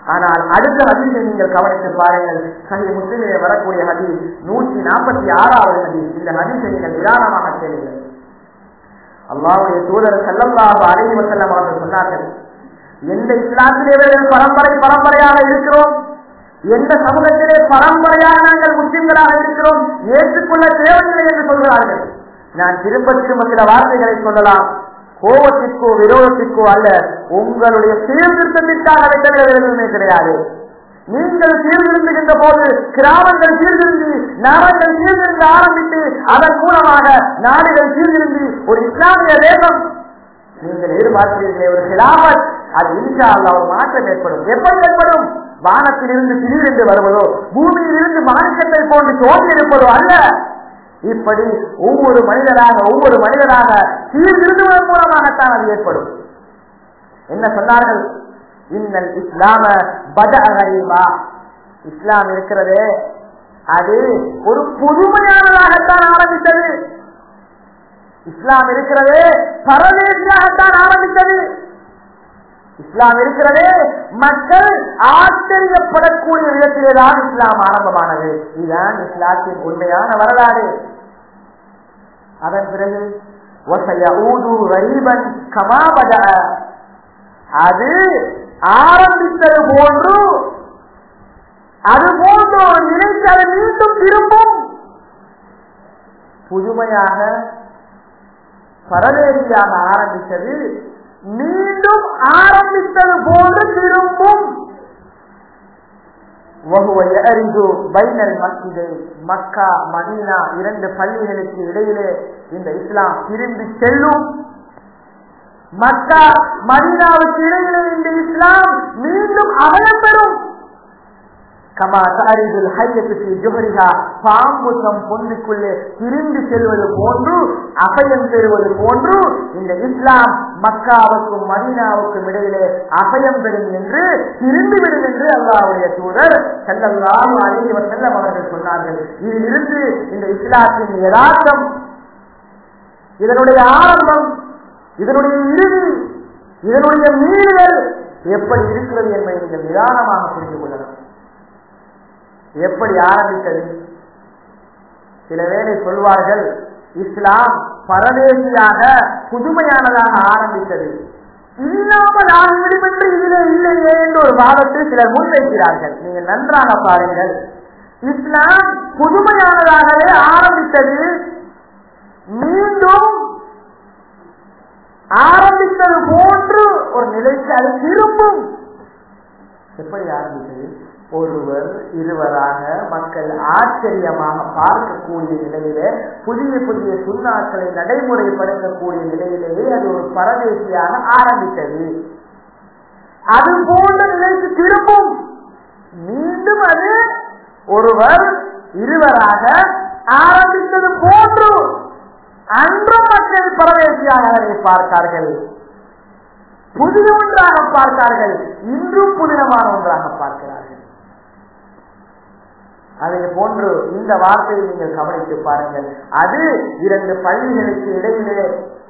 ஆனால் அடுத்த ஹதீஸை நீங்கள் கவனித்து பாருங்கள். சஹீஹ் முஸ்லிமிலே வரக்கூடிய ஹதீஸ் 146வது ஹதீஸ். இந்த ஹதீஸை நீங்கள் நிதானமாக கேளுங்கள். அல்லாஹ்வுடைய தூதர் ஸல்லல்லாஹு அலைஹி வஸல்லம் அவர்கள் சொன்னார்கள், எந்த இஸ்லாத்திலே பரம்பரையாக இருக்கிறோம், எந்த சமூகத்திலே பரம்பரையாக நாங்கள் முஸ்லிம்களாக இருக்கிறோம், ஏற்றுக்கொள்ள தேவையில்லை என்று சொல்கிறார்கள். நான் திரும்ப சில வார்த்தைகளை சொல்லலாம். கோபத்திற்கோ விரோதத்திற்கோ அல்ல, உங்களுடைய சீர்திருத்தத்திற்காக எதுவுமே கிடையாது. நீங்கள் சீர்திருந்துகின்ற போது கிராமங்கள் சீர்திருந்தி, நகரங்கள் சீர்திருந்த ஆரம்பித்து, அதன் மூலமாக நாடுகள் சீர்திருந்தி ஒரு இஸ்லாமிய தேசம் நீங்கள் எதிர்பார்க்கிறீர்களே ஒரு கிலாபத், அது இன்ஷா அல்லாஹ் ஒரு மாற்றம் ஏற்படும். எப்படி ஏற்படும்? வானத்திலிருந்து திடீரென்று வருவதோ, பூமியில் இருந்து மாணிக்கத்தை போன்று தோன்றியிருப்பதோ அல்ல. இப்படி ஒவ்வொரு மனிதராக சீர்திருந்துவதன் மூலமாகத்தான் அது ஏற்படும். என்ன சொன்னார்கள்? இன்னல் இஸ்லாம பதஅ கரீபா, இஸ்லாம் இருக்கிறதே அது ஒரு புதுமையானதாகத்தான் ஆரம்பித்தது. இஸ்லாம் இருக்கிறதே பரதேசியாகத்தான் ஆரம்பித்தது. இஸ்லாம் இருக்கிறதே மக்கள் ஆச்சரியப்படக்கூடிய விதத்திலேதான் இஸ்லாம் ஆரம்பமானது. இதுதான் இஸ்லாத்தின் உண்மையான வரலாறு. அதன் பிறகு அது ஆரம்பித்தது போன்று ஒரு நிலைக்கு அது மீண்டும் திரும்பும். புதுமையாக பரதேசியாக ஆரம்பித்தது மீண்டும் ஆரம்பித்தது போன்று திரும்பும். மக்கா மதீனா இரண்டு பள்ளிகளுக்கு இடையிலே இந்த இஸ்லாம் திரும்பி செல்லும். மக்கா மதீனாவுக்கு இடையிலே இந்த இஸ்லாம் மீண்டும் அபயம் பெறும். பாம்பு தம் பொந்துக்குள்ளே திரும்பி செல்வது போன்று அபயம் பெறுவது போன்று இந்த இஸ்லாம் மக்காவுக்கும் மதீனாவுக்கும் இடையிலே அபயம் பெறும் என்று திரும்பிவிடும் என்று அல்லாஹ்வுடைய தூதர் ஸல்லல்லாஹு அலைஹி வஸல்லம் அவர்கள் சொன்னார்கள். இதிலிருந்து இந்த இஸ்லாத்தின் யதார்த்தம், இதனுடைய ஆரம்பம், இதனுடைய இறுதி, இதனுடைய மீறுதல் எப்படி இருக்கிறது என்பதை நீங்கள் நிதானமாக புரிந்து கொள்ளலாம். எப்படி ஆரம்பித்தது? சில வேளை சொல்வார்கள் இஸ்லாம் பரதேசியாக புதுமையானதாக ஆரம்பித்தது, இல்லாமல் ஆகிவிடும் என்று இதிலே இல்லையே என்று ஒரு வாதத்தை சிலர் முன்வைக்கிறார்கள். நீங்கள் நன்றாக பாருங்கள். இஸ்லாம் புதுமையானதாகவே ஆரம்பித்தது, மீண்டும் ஆரம்பித்தது போன்று ஒரு நிலைக்கு அது திரும்பும். எப்படி ஆரம்பித்தது? ஒருவர் இருவராக மக்கள் ஆச்சரியமாக பார்க்கக்கூடிய நிலையிலே, புதிய புதிய சுண்ணாக்களை நடைமுறைப்படுத்தக்கூடிய நிலையிலேயே அது ஒரு பரதேசியாக ஆரம்பித்தது. அது போன்ற நிலைக்கு திரும்பும். மீண்டும் அது ஒருவர் இருவராக ஆரம்பித்தது போன்று அன்றும் மக்கள் பரதேசியாக அதை பார்த்தார்கள், புதிய ஒன்றாக பார்த்தார்கள், இன்றும் புதினமான ஒன்றாக பார்க்கிறார்கள். அதே போன்று இந்த வார்த்தையை நீங்கள் கவனித்து பாருங்கள். அது இரண்டு பள்ளிகளுக்கு இடையிலே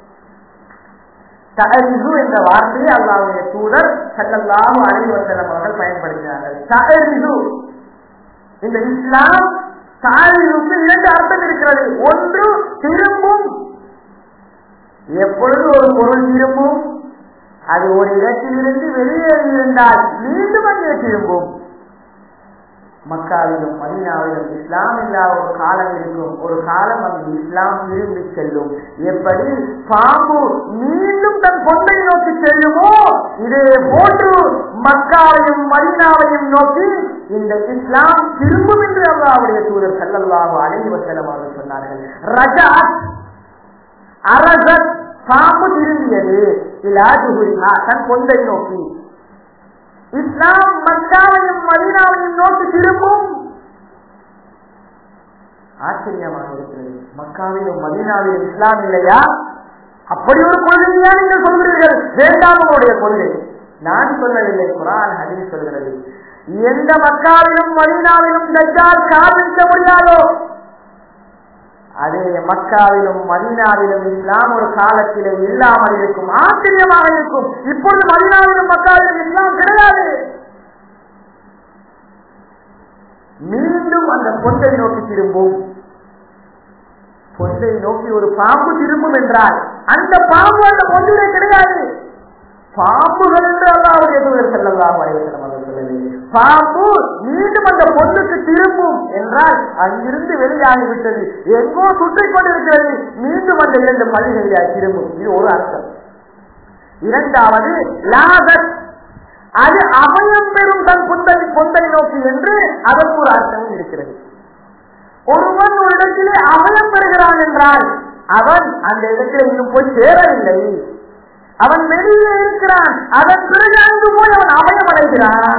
தஅரிது என்ற வார்த்தையை அல்லாஹ்வுடைய தூதர் ஸல்லல்லாஹு அலைஹி வஸல்லம் அவர்கள் பயன்படுத்தினார்கள். தஅரிது, இந்த இஸ்லாம் தஅரிதுக்கு இரண்டு அர்த்தம் இருக்கிறது. ஒன்று திரும்பும். எப்பொழுது ஒரு பொருள் திரும்பும்? அது ஒரு இடத்திலிருந்து வெளியேறியிருந்தால் மீண்டும் அங்கே திரும்பும். மக்காவிலும் மதீனாவிலும் இஸ்லாம் இல்லாத ஒரு காலம் இருக்கும். ஒரு காலம் அங்கு இஸ்லாம் திரும்பி செல்லும். எப்படி பாம்பு மீண்டும் தன் பொந்தை நோக்கி செல்லுமோ, இதே போன்று மக்காவையும் மதீனாவையும் நோக்கி இந்த இஸ்லாம் திரும்பும் என்று அல்லாஹ்வுடைய தூதர் ஸல்லல்லாஹு அலைஹி வஸல்லம் அவர்கள் சொன்னார்கள். ரஜஅத், அரஸத், பாம்பு திரும்பியது, இலா ஜுஹுரிஹா, தன் பொந்தை நோக்கி. இஸ்லாம் மக்காவையும் மதீனாவையும் நோக்கி திரும்பும். ஆச்சரியமாக இருக்கிறது. மக்காவிலும் மதீனாவிலும் இஸ்லாம் இல்லையா? அப்படி ஒரு கொள்கையா நீங்கள் சொல்கிறீர்கள்? வேண்டாம் உங்களுடைய கொள்கை. நான் சொல்லவில்லை, குர்ஆன் ஹதீஸ் சொல்கிறது. எந்த மக்காவிலும் மதீனாவிலும் தஜ்ஜால் காண்பிக்க முடியாதோ, அதே மக்காவிலும் மதீனாவிலும் இஸ்லாம் ஒரு காலத்திலே இல்லாமல் இருக்கும். ஆச்சரியமாக இருக்கும். இப்பொழுது மதீனாவிலும் மக்காவிலும் இஸ்லாம் கிடையாது. மீண்டும் அந்த பொந்தை நோக்கி திரும்பும். பொந்தை நோக்கி ஒரு பாம்பு திரும்பும் என்றால் அந்த பாம்பு அந்த பொந்திலே கிடையாது. பாம்புகள் என்று அல்லாஹ்வுடைய தூதர் ஸல்லல்லாஹு அலைஹி வஸல்லம் அவர்கள் சொல்லவில்லை. பாம்பு மீண்டும் அந்த பொண்ணுக்கு திரும்பும் என்றால் அங்கிருந்து வெளியாகிவிட்டது, எங்கோ சுற்றிக் கொண்டிருக்கிறது, மீண்டும் அந்த 2 பள்ளிகளில் திரும்பும். இது ஒரு அர்த்தம். இரண்டாவது லாகத், அது அபயம் பெறும் தன் பொந்தை நோக்கி என்று அதற்கு ஒரு அர்த்தமும் இருக்கிறது. ஒருவன் ஒரு இடத்திலே அபயம் பெறுகிறான் என்றால் அவன் அந்த இடத்திலே இன்னும் போய் சேரவில்லை, அவன் வெளியே இருக்கிறான், அதன் பிறகு அங்கு போய் அவன் அபயம் அடைகிறான்.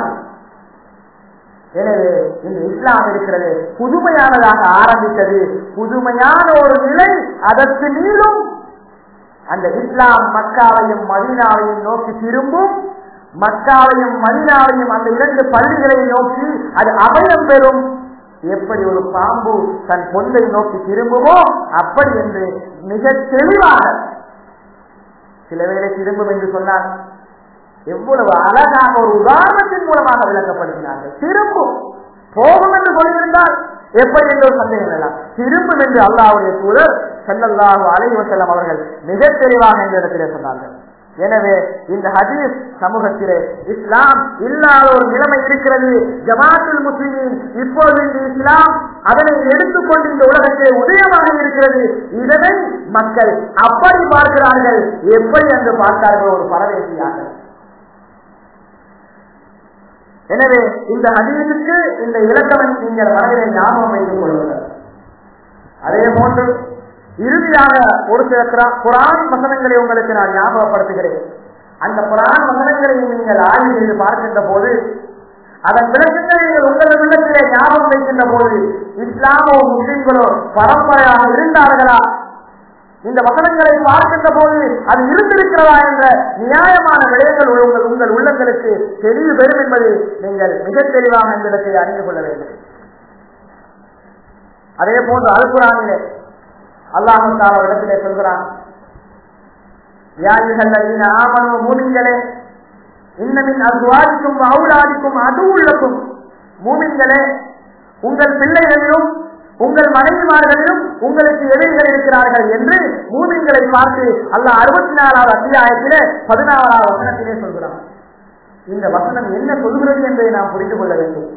எனவே இந்த இஸ்லாம் இருக்கிறது புதுமையானதாக ஆரம்பித்தது, புதுமையான ஒரு நிலை அதற்கு நீளும். அந்த இஸ்லாம் மக்காவையும் மதீனாவையும் நோக்கி திரும்பும், மக்காவையும் மதீனாவையும் அந்த 2 பள்ளிகளை நோக்கி அது அபயம் பெறும். எப்படி ஒரு பாம்பு தன் பொந்தை நோக்கி திரும்புமோ அப்படி என்று மிக தெளிவாக, சில வேளை திரும்பும் என்று சொன்னார், எவ்வளவு அழகாக ஒரு உதாரணத்தின் மூலமாக விளக்கப்படுத்தினார்கள். திரும்பும், போகும் என்று சொல்லியிருந்தால் எப்படி என்ற ஒரு சந்தேகம் எல்லாம் திரும்பும் என்று அல்லாஹ்வுடைய தூதர் ஸல்லல்லாஹு அலைஹி வஸல்லம் அவர்கள் மிக தெளிவாக இந்த இடத்திலே சொன்னார்கள். எனவே இந்த ஹதீஸ் சமூகத்திலே இஸ்லாம் இல்லாத ஒரு நிலைமை இருக்கிறது. ஜமாத்துல் முஸ்லிமீன் இப்போது இந்த இஸ்லாம் அதனை எடுத்துக்கொண்டு இந்த உலகத்திலே உதயமாக இருக்கிறது. இதனை மக்கள் அப்படி பார்க்கிறார்கள், எப்படி என்று பார்த்தார்கள், ஒரு பரதேசியாக. எனவே இந்த ஹதீஸுக்கு இந்த இலக்கணம் நீங்கள் மனதிலே ஞாபகம் வைத்துக் கொள்ளுங்கள். அதே போன்று இறுதியாக ஒரு சில குர்ஆன் வசனங்களை உங்களுக்கு நான் ஞாபகப்படுத்துகிறேன். அந்த குர்ஆன் வசனங்களை நீங்கள் ஆய்வு செய்து பார்க்கின்ற போது, அதன் விளக்கங்களை நீங்கள் உங்கள் உள்ளத்திலே ஞாபகம் வைக்கின்ற போது, இஸ்லாமோ முஸ்லிம்களோ பரம்பரையாக இருந்தார்களா, இந்த வசனங்களை பார்க்கின்ற போது அது இருந்திருக்கிறதா என்ற நியாயமான விடயங்கள் உங்கள் உள்ளங்களுக்கு தெளிவு பெறும் என்பதை நீங்கள் மிக தெளிவாக இந்த இடத்தை அறிந்து கொள்ள வேண்டும். அதே போன்று அல் குர்ஆனிலே அல்லாஹ் தஆலா இடத்திலே சொல்கிறான், யா அய்யுஹல்லதீன ஆமனூ, மூமின்களே, இன்ன மின் அஸ்வாஜிக்கும் வ அவுலாதிக்கும் அதுவுல் லக்கும், மூமின்களே, உங்கள் பிள்ளைகளிலும் உங்கள் மனைவிமார்களிலும் உங்களுக்கு எதிரிகள் இருக்கிறார்கள் என்று மூமின்களை பார்த்து அல்லாஹ் 64வது அத்தியாயத்திலே 14வது வசனத்திலே சொல்கிறான். இந்த வசனம் என்ன சொல்கிறது என்பதை நாம் புரிந்து கொள்ள வேண்டும்.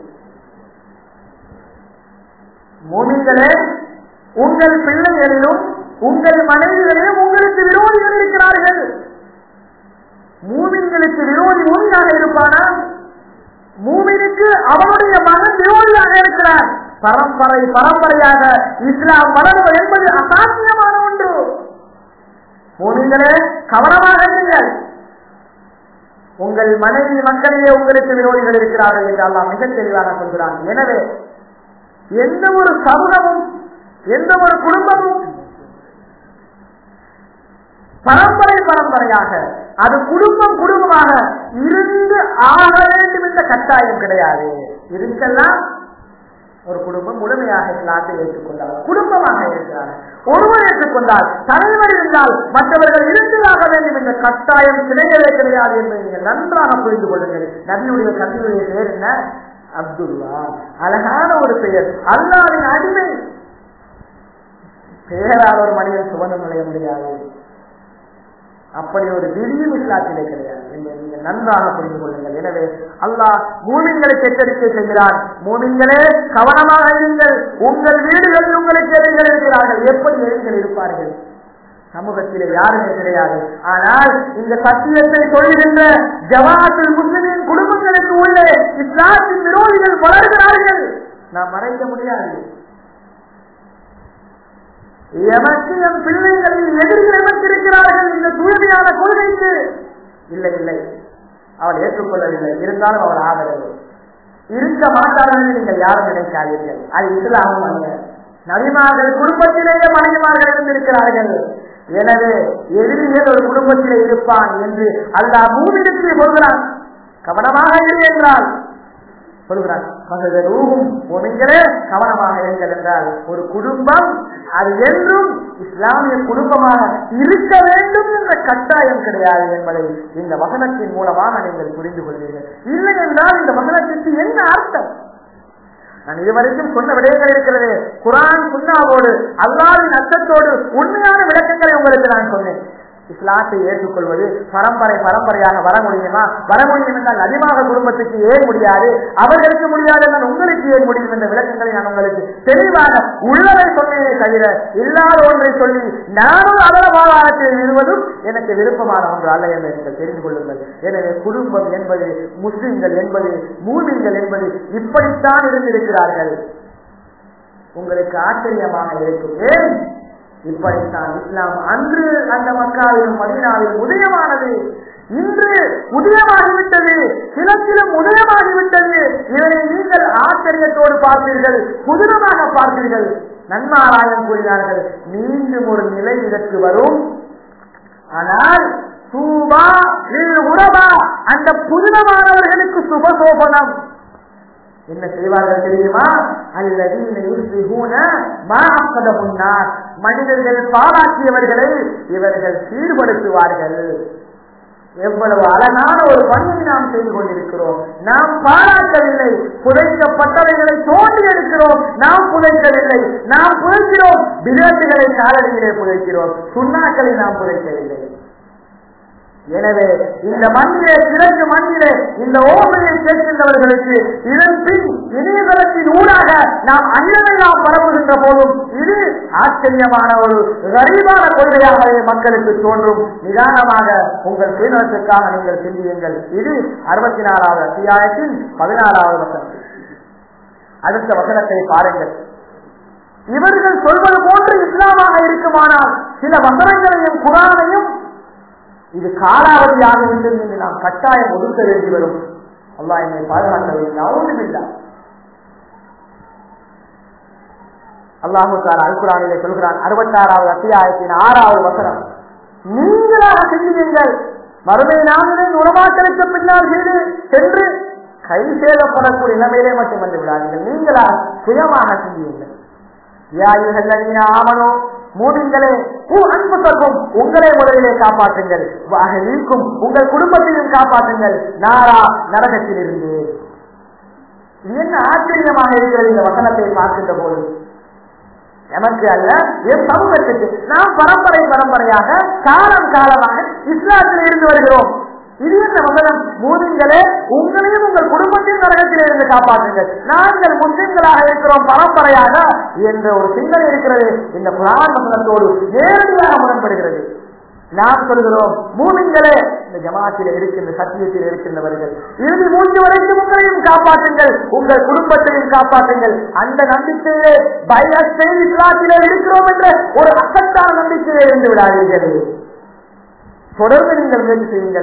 மூமின்களே, உங்கள் பிள்ளைகளிலும் உங்கள் மனைவிகளிலும் உங்களுக்கு விரோதிகள் இருக்கிறார்கள். மூமின்களுக்கு விரோதி மூமினாக இருப்பானா? மூமினுக்கு அவனுடைய மகன் விரோதியாக இருக்கிறார். பரம்பரையாக இஸ்லாம் வளர்வது என்பது அசாத்தியமான ஒன்று. மூமின்களே, கவனமாக இருங்கள். உங்கள் மனைவி மக்களிலே உங்களுக்கு விரோதிகள் இருக்கிறார்கள் என்று அல்லாஹ் மிக தெளிவாக சொல்கிறான். எனவே எந்த ஒரு சமூகமும் எந்த ஒரு குடும்பமும் பரம்பரையாக அது குடும்பமாக இருந்து ஆக வேண்டும் என்ற கட்டாயம் கிடையாது. இதுக்கெல்லாம் ஒரு குடும்பம் முழுமையாக இஸ்லாத்தை ஏற்றுக்கொண்டால், குடும்பமாக இருக்கிறார், ஒருவர் ஏற்றுக்கொண்டால், தலைவர் இருந்தால் மற்றவர்கள் இருந்ததாக வேண்டும் என்ற கட்டாயம் கிடையவே கிடையாது என்பதை நீங்கள் நன்றாக புரிந்து கொள்ளுங்கள். நபியுடைய தந்தையுடைய பெயர் என்ன? அப்துல்லா. அழகான ஒரு பெயர். அல்லாஹ்வின் அடிமை. பெயரால் ஒரு மனிதன் சுவனம் நுழைய முடியாது. அப்படி ஒரு விதியும் இஸ்லாத்திலே கிடையாது என்பதை நீங்கள் நன்றாக புரிந்து கொள்ளுங்கள். எனவே அல்லாஹ் மூமின்களுக்கு எச்சரிக்கை செய்கிறார். மூமின்களே, கவனமாக இருங்கள். உங்கள் வீடுகளில் உங்களுக்கு எதிரிகள் இருக்கிறார்கள். எப்படி எதிரிகள் இருப்பார்கள்? சமூகத்திலே யாருமே கிடையாது. ஆனால் இந்த சத்தியத்தை சொல்கின்ற ஜமாஅத்துல் முஸ்லிமீன் குடும்பங்களுக்கு உள்ளே இஸ்லாத்தின் விரோதிகள் வளர்கிறார்கள். நாம் மறைக்க முடியாது. எமக்கு என் பிள்ளைகளில் எதிரிகள் எமக்கிருக்கிறார்கள் இந்த தூய்மையான கொள்கைக்கு. இல்லை, அவள் ஏற்றுக்கொள்ளவில்லை. இருந்தாலும் அவள் ஆதரவு இருக்க மாட்டார்கள் என்று நீங்கள் யாரும் நினைக்காதீர்கள். அது இஸ்லாமும் அல்ல. நபிமார்கள் குடும்பத்திலேயே மனைவிமார்கள் இருந்திருக்கிறார்கள். எனவே எதிரிகள் ஒரு குடும்பத்திலே இருப்பான் என்று அல்லாஹ் மூமினுக்கு சொல்கிறான். கவனமாக இரு என்றால் சொல்கிறான். மூமின்களே, கவனமாக இருங்கள் என்றால் ஒரு குடும்பம் அது என்றும் இஸ்லாமிய குடும்பமாக இருக்க வேண்டும் என்ற கட்டாயம் கிடையாது என்பதை இந்த வசனத்தின் மூலமாக நீங்கள் புரிந்து கொள்வீர்கள். இல்லை என்றால் இந்த வசனத்திற்கு என்ன அர்த்தம்? நான் இதுவரைக்கும் சொன்ன விடயங்கள் இருக்கிறது. குர்ஆன் சுன்னாவோடு அல்லாஹ்வின் அச்சத்தோடு உண்மையான விளக்கங்களை உங்களுக்கு நான் சொன்னேன். இஸ்லாத்தை ஏற்றுக்கொள்வது பரம்பரையாக வர முடியுமா? வர முடியும் என்றால் அதிகமாக குடும்பத்துக்கு ஏன் முடியாது, அவர்களுக்கு முடியாது என்றால் உங்களுக்கு ஏன் முடியும் என்ற விளக்கங்களை நான் உங்களுக்கு தெளிவாக உள்ளதை சொன்னேனே தவிர இல்லாத ஒன்றை சொல்லி நானும் அதரவாதத்தில் விடுவதும் எனக்கு விருப்பமான ஒன்று அல்ல என்று நீங்கள் தெரிந்து கொள்ளுங்கள். எனவே குடும்பம் என்பது, முஸ்லிம்கள் என்பது, மூமின்கள் என்பது இப்படித்தான் இருந்திருக்கிறார்கள். உங்களுக்கு ஆச்சரியமாக இருக்கும். ஏன் இப்படித்தான் இஸ்லாம் அன்று அந்த மக்காவிலும் மதீனாவிலும் உதயமானது, இன்று உதயமாகிவிட்டது, சிலத்திலும் உதயமாகிவிட்டது. இதனை நீங்கள் ஆச்சரியத்தோடு பார்த்தீர்கள், புதினமாக பார்த்தீர்கள். நன்மாராயம் கூறினார்கள், மீண்டும் ஒரு நிலை இதற்கு வரும். ஆனால் சூபா உறவா அந்த புதினமானவர்களுக்கு சுபசோபனம் என்ன செய்வார்கள் தெரியுமா? மனிதர்கள் பாராட்டியவர்களை இவர்கள் சீர்படுத்துவார்கள். எவ்வளவு அழகான ஒரு பணியை நாம் செய்து கொண்டிருக்கிறோம். நாம் பாராட்டவில்லை, புதைக்கப்பட்டவைகளை தோண்டி எடுக்கிறோம். நாம் புதைக்கவில்லை, நாம் புதைக்கிறோம். பிதத்துகளை காலடியிலே புதைக்கிறோம், சுண்ணாக்களை நாம் புதைக்கவில்லை. எனவே இந்த மண்ணிலே, கிழக்கு மண்ணிலே இந்த ஓமையை கேட்கின்றவர்களுக்கு இதன் பின் இணையதளத்தின் ஊடாக நாம் அகிலமெல்லாம் பரப்புகின்ற போதும் இது ஆச்சரியமான ஒரு கரீபான கொள்கையாகவே மக்களுக்கு தோன்றும். நிதானமாக உங்கள் சுயநலத்துக்காக நீங்கள் சிந்தியுங்கள். இது 64வது அத்தியாயத்தின் 16வது வசனம். அடுத்த வசனத்தை பாருங்கள். இவர்கள் சொல்வது போன்று இஸ்லாமாக இருக்குமானால் சில வசனங்களையும் குர்ஆனையும் இது காலாவதியாக வேண்டும் என்று நாம் கட்டாயம் ஒதுக்க வேண்டி வரும். அல்லாஹ் என்னை பாதுகாக்க வேண்டும். அல்லாஹ் தஆலா அல் குர்ஆனிலே சொல்கிறான், 66வது அத்தியாயத்தின் 6வது வசனம், நீங்களாக சிந்தியுங்கள். மறுமை நாளிலே உலமாக்களுக்கு பின்னால் சென்று கை சேதப்படக்கூடிய நிலைமையிலே மட்டும் வந்து விடாதீர்கள். நீங்களாக சுயமாக சிந்தியுங்கள். மூமின்களே, உங்களை முதலிலே காப்பாற்றுங்கள், உங்கள் குடும்பத்தையும் காப்பாற்றுங்கள் நாரா நரகத்தில் இருந்து. என்ன ஆச்சரியமாக இருக்கிறது இந்த வசனத்தை பார்க்கின்ற போது. எமக்கு அல்ல, என் சமூகத்துக்கு நாம் பரம்பரையாக காலமாக இஸ்லாத்தில் இருந்து வருகிறோம். இது என்ன வசனம்? மூமின்களே, உங்களையும் உங்கள் குடும்பத்தையும் நரகத்தில் இருந்து காப்பாற்றுங்கள், நாங்கள் முஸ்லிம்களாக இருக்கிறோம் பரம்பரையாக என்ற ஒரு சிந்தனை இருக்கிறது. இந்த குர்ஆன் வசனத்தோடு நேரடியாக முரண்படுகிறது. நாம் சொல்கிறோம், மூமின்களே, இந்த ஜமாத்தில் இருக்கின்ற சத்தியத்தில் இருக்கின்றவர்கள் இறுதி மூன்று வரைக்கும் உங்களையும் காப்பாற்றுங்கள், உங்கள் குடும்பத்தையும் காப்பாற்றுங்கள். அந்த நம்பிக்கையே இஸ்லாத்திலே இருக்கிறோம் என்ற ஒரு அசத்தான நம்பிக்கையே இருந்து விடாதீர்கள். தொடர்ந்து நீங்கள் முயற்சி செய்யுங்கள்.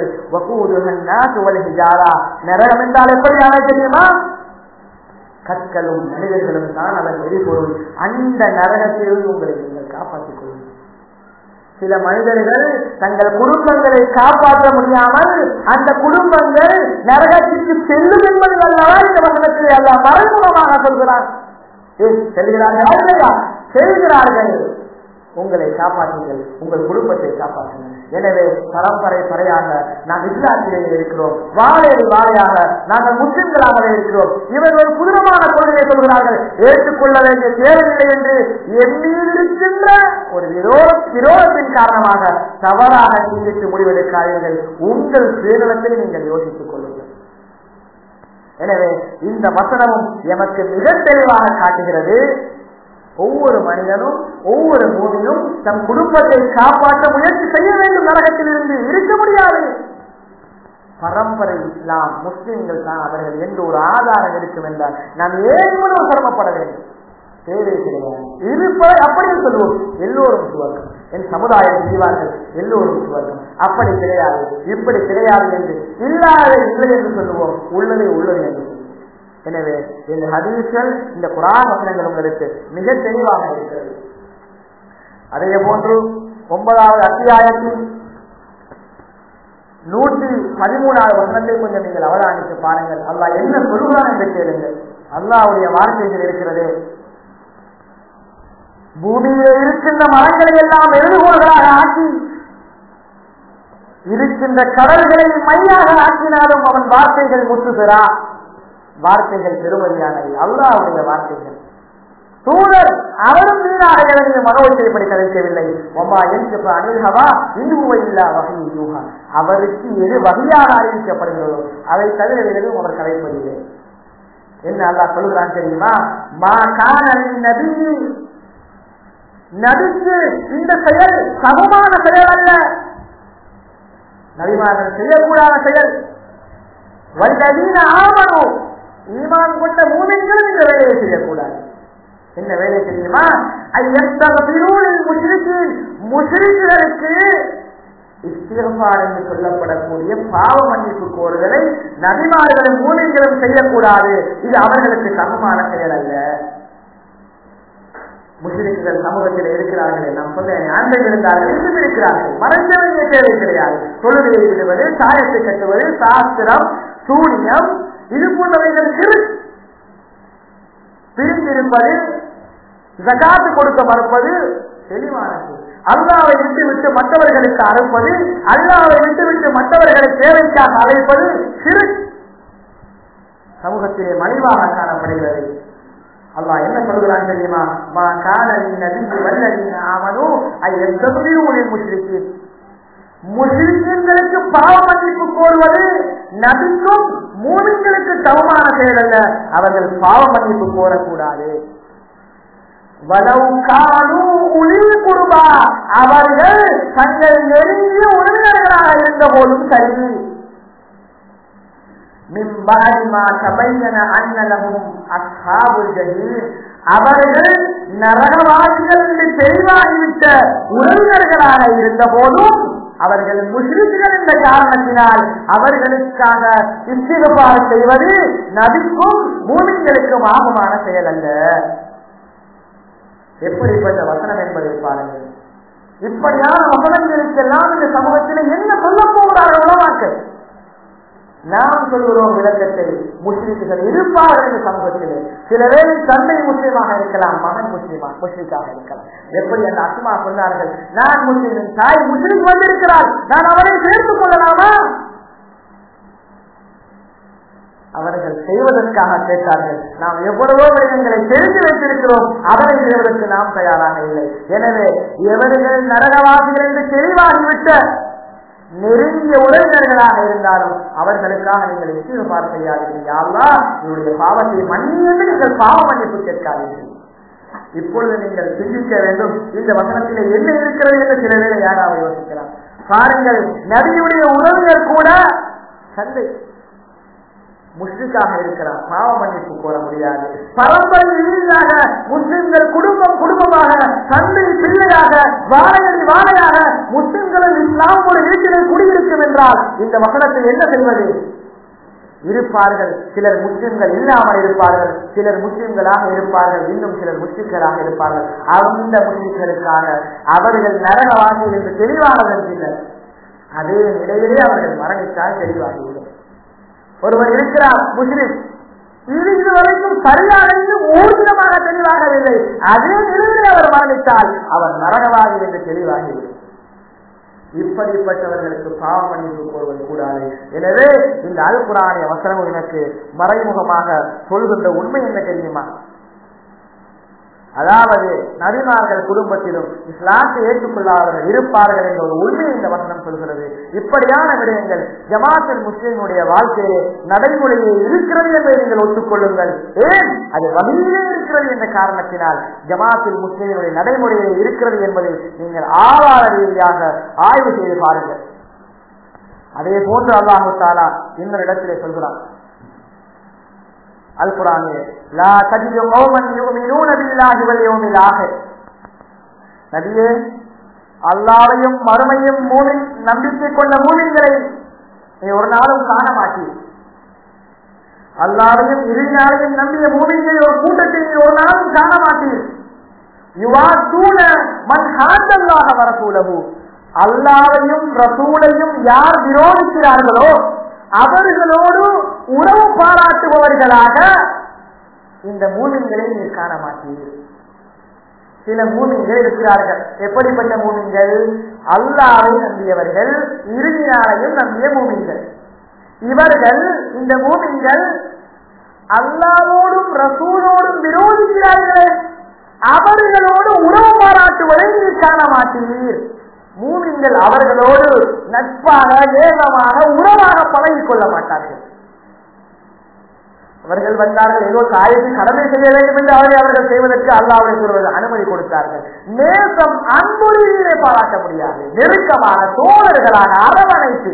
நரகம் என்றால் எப்படியான தெரியுமா? கற்களும் மனிதர்களும் தான் அதன் எரிபொருள். அந்த நரகத்திலிருந்து உங்களை நீங்கள் காப்பாற்றிக் கொள்ளுங்கள். சில மனிதர்கள் தங்கள் குடும்பங்களை காப்பாற்ற முடியாமல் அந்த குடும்பங்கள் நரகத்திற்கு செல்லும் என்பது அல்லவா இந்த வசனத்தை அல்ல மறைமுகமாக சொல்கிறார். செல்கிறார்கள். உங்களை காப்பாற்றுங்கள், உங்கள் குடும்பத்தை காப்பாற்றுங்கள். எனவே பரம்பரையாக நாம் இஸ்லாத்திலே இருக்கிறோம், வாழையாக நாங்கள் முஸ்லிம்களாக இருக்கிறோம். இவர்கள் ஒரு புதினமான கொள்கையை சொல்கிறார்கள், ஏற்றுக்கொள்ள வேண்டிய தேவையில்லை என்று எண்ணியிருக்கின்ற ஒரு விரோதத்தின் காரணமாக தவறாக சிந்தித்து முடிவெடுக்காதீர்கள். உங்கள் சுயநலத்தில் நீங்கள் யோசித்துக் கொள்ளுங்கள். எனவே இந்த வசனமும் எமக்கு மிக தெளிவாக காட்டுகிறது, ஒவ்வொரு மனிதனும் ஒவ்வொரு மூவிலும் தம் குடும்பத்தை காப்பாற்ற முயற்சி செய்ய வேண்டும். நரகத்தில் இருந்து இருக்க முடியாது. பரம்பரை இஸ்லாம் முஸ்லிம்கள் தான் அவர்கள் என்று ஒரு ஆதாரம் இருக்கும் என்றால் நாம் ஏன் சிரமப்பட வேண்டும்? தேவை கிடையாது. இருப்பதை அப்படியே சொல்லுவோம், எல்லோரும் சுவர்க்கம், என் சமுதாயம் செய்வார்கள், எல்லோரும் சுவர்க்கம். அப்படி கிடையாது, இப்படி கிடையாது என்று இல்லாத இல்லை என்று சொல்லுவோம், உள்ளதை உள்ளது என்று சொல்லுவோம். எனவே இந்த ஹதீஸ்கள், இந்த குர்ஆன் வசனங்கள் உங்களுக்கு மிக தெளிவாக இருக்கிறது. அதே போன்று 9வது அத்தியாயத்தில் 113வது வசனத்தை கொஞ்சம் நீங்கள் அவதானித்து பாருங்கள். அல்லாஹ் என்ன சொல்கிறான் என்று கேளுங்கள். அல்லாஹ்வுடைய வார்த்தைகள் இருக்கிறது, பூமியிலே இருக்கின்ற மரங்களை எல்லாம் எழுதுகோள்களாக ஆக்கி இருக்கின்ற கடல்களை மையாக ஆக்கினாலும் அவன் வார்த்தைகள் முற்றுகிறான். வார்த்தைகள் பெருமதியானவை, அல்லாஹ்வுடைய வார்த்தைகள். தூதர் அவரும் வீணாக இறங்கிய மனோச்சைப்படி கதைக்கவில்லை. அவருக்கு எது வகையாக அறிவிக்கப்படுகிறதோ அதை தவிர எதுவும் அவர் கதைப்பதில்லை. என்ன அல்லாஹ் சொல்லுகிறான் தெரியுமா? நபிக்கு இந்த செயல் சமமான செயல் அல்ல, நபிமார்கள் செய்யக்கூடாத செயல். வல்லதீன ஆமனு, ஈமான் கொண்ட மூமின்களும் இந்த வேலையை செய்யக்கூடாது. என்ன வேலை தெரியுமா? முஷ்ரிக்குகளுக்கு இஸ்திக்ஃபார் என்று சொல்லப்படக்கூடிய பாவ மன்னிப்பு கோருதலை நபிமார்களும் மூமின்களும் செய்யக்கூடாது. இது அவர்களுக்கு சமமான செயல் அல்ல. முஸ்லிம்கள் சமூகத்தில் இருக்கிறார்கள், நாம் சொல்ல ஆண்கள் இருந்தார்கள், இன்னும் இருக்கிறார்கள். மறைக்க வேண்டிய தேவை கிடையாது. தொழுகையை விடுவது, சாயத்தை கட்டுவது, சாஸ்திரம், சூனியம், இது போன்றவைகள் பிரிந்திருப்பது, ஜகாத்து கொடுக்க மறுப்பது தெளிவானது. அல்லாஹ்வை விட்டுவிட்டு மற்றவர்களுக்கு அறுப்பது, அல்லாஹ்வை விட்டுவிட்டு மற்றவர்களை தேவைக்காக அழைப்பது ஷிர்க் சமூகத்திலே மலிவாக காணப்படுகிறது. அல்லாஹ் என்ன சொல்கிறான் தெரியுமா? மா கான லின்னபிய்யி வல்லதீன ஆமனூ அய்யஸ்தக்பிரு லில் முஷ்ரிக்கீன். முஸ்லிம்களுக்கு பாவ மன்னிப்பு கோருவது நபிக்கும் மூமின்களுக்கு சமமான செயல் அல்ல. அவர்கள் பாவ மன்னிப்பு கோரக்கூடாது. அவர்கள் தங்கள் நெருங்கிய உறவினர்களாக இருந்த போதும் சரி. அவர்கள் நரகவாதிகள் என்று தெளிவாகிவிட்ட உறவினர்களாக இருந்த போதும் அவர்கள் முஸ்லிம்கள் என்ற காரணத்தினால் அவர்களுக்காக இஸ்திக்ஃபார் செய்வது நபிக்கும் மூமின்களுக்கும் ஆகுமான செயல் அல்ல. எப்படிப்பட்ட வசனம் என்பதை பாருங்கள். இப்படியான வசனங்களுக்கெல்லாம் இந்த சமூகத்தில் என்ன சொல்ல போகிறார்கள் உலமாக்கள்? நாம் சொல்கிறோம் விளக்கத்தை. முஸ்லிம்கள் இருப்பார்கள் இந்த சமூகத்திலே. சில வேளை தந்தை முஸ்லீமாக இருக்கலாம், மகன் முஸ்லிக்காக இருக்கலாம். எப்படி அந்த அஸ்மா சொன்னார்கள், நான் முஸ்லிம், தாய் முஸ்லிம் வந்திருக்கிறார், நான் அவரை சேர்த்துக் கொள்ளலாமா? அவர்கள் செய்வதற்காக கேட்டார்கள். நாம் எவ்வளவோ விடயங்களை தெரிந்து வைத்திருக்கிறோம், அதனை செய்வதற்கு நாம் தயாராக இல்லை. எனவே எவர்கள் நரகவாதிகள் என்று தெளிவாகிவிட்ட நெருங்கிய உறவினர்களாக இருந்தாலும் அவர்களுக்காக நீங்கள் இஸ்திக்ஃபார் செய்யாதீர்கள். யா அல்லாஹ், என்னுடைய பாவத்தை மன்னி என்று நீங்கள் பாவ மன்னிப்பு கேட்காதீர்கள். இப்பொழுது நீங்கள் சிந்திக்க வேண்டும், இந்த வசனத்திலே என்ன இருக்கிறது என்று சில வேளை யாராவது யோசிக்கலாம். பாருங்கள், நபியுடைய உறவினர் கூட தந்தை முஸ்லிக்காக இருக்கிறார், பாவ மன்னிப்பு கோர முடியாது. பரம்பரை ரீதியாக முஸ்லிம்கள் குடும்பமாக, தந்தை பிள்ளையாக, வாழையாக முஸ்லிம்களும் இஸ்லாம் ஒரு வீட்டிலே குடியிருக்கும் என்றால் இந்த வசனத்தில் என்ன செய்வது? இருப்பார்கள், சிலர் முஸ்லிம்கள் இல்லாமல் இருப்பார்கள், சிலர் முஸ்லிம்களாக இருப்பார்கள், இன்னும் சிலர் முஸ்லிம்களாக இருப்பார்கள். அந்த முஸ்லிம்களுக்காக அவர்கள் நரகவாசிகள் என்று தெளிவானதன் அதே நிலையிலே அவர்கள் மரணித்தால் தெளிவாகிவிடும். ஒருவர் இருக்கிறார் முஸ்லிம், இது வரைக்கும் சரியாக ஊர்ஜிதமாக தெளிவாகவில்லை, அதே நிலையில் அவர் மரணித்தால் அவர் நரகவாதி என்று தெளிவாகிவிடும். இப்படிப்பட்டவர்களுக்கு பாவ மன்னிப்பு கோருவது கூடாது. எனவே இந்த அல் குர்ஆனிய வசனம் எனக்கு மறைமுகமாக சொல்கின்ற உண்மை என்ன தெரியுமா? அதாவது நபிமார்கள் குடும்பத்திலும் இஸ்லாத்தை ஏற்றுக்கொள்ளாதவர்கள் இருப்பார்கள் என்ற ஒரு உண்மை இந்த வசனம் சொல்கிறது. இப்படியான விடயங்கள் ஜமாத்துல் முஸ்லிமுடைய வாழ்க்கையிலே நடைமுறையே இருக்கிறது என்பதை நீங்கள் ஒத்துக்கொள்ளுங்கள். ஏன்? அது வகையிலே இருக்கிறது என்ற காரணத்தினால் ஜமாத்துல் முஸ்லிமுடைய நடைமுறையிலே இருக்கிறது என்பதை நீங்கள் ஆதார ரீதியாக ஆய்வு செய்து பாருங்கள். அதே போன்று அல்லாஹு தஆலா இன்னொரு இடத்திலே சொல்கிறான் அல் குர்ஆனிலே, லா தஜிது கௌமன் யுமினூன பில்லாஹி வல் யௌமில் ஆகிர். நபியே, அல்லாஹ்வையும் மறுமையும் நம்பிக்கை கொண்ட மூமின்களை நீ ஒரு நாளும் காண மாட்டீர். அல்லாஹ்வையும் இறுதி நாளையும் நம்பிய மூமின்களை ஒரு கூட்டத்தை நீ ஒரு நாளும் காண மாட்டீர். யுவாதூன மன் ஹாதல்லாஹ வ ரசூலஹு. அல்லாஹ்வையும் ரசூலையும் யார் விரோதிக்கிறார்களோ அவர்களோடு உறவு பாராட்டுபவர்களாக இந்த மூமின்களை நீ காண மாட்டீர்கள். சில மூமின்கள் இருக்கிறார்கள். எப்படிப்பட்ட மூமின்கள்? அல்லாஹ்வை நம்பியவர்கள், இறுதி நாளையும் நம்பிய மூமின்கள். இவர்கள், இந்த மூமின்கள் அல்லாஹ்வோடும் ரசூலோடும் விரோதிக்கிறார்களே, அவர்களோடு உறவு பாராட்டுவதை நீர் காண மாட்டீர். மூமின்கள் அவர்களோடு நட்பாக நேசமாக உறவாக பழகிக் கொள்ள மாட்டார்கள். அவர்கள் வந்தார்கள், ஏதோ காயத்தை கடமை செய்ய வேண்டும் என்று அவர்கள் செய்வதற்கு அல்லாஹ்வுடைய அனுமதி கொடுத்தார்கள். நேசம் அன்புரியிலே பாராட்ட முடியாது. நெருக்கமான தோழர்களாக அரவணைத்து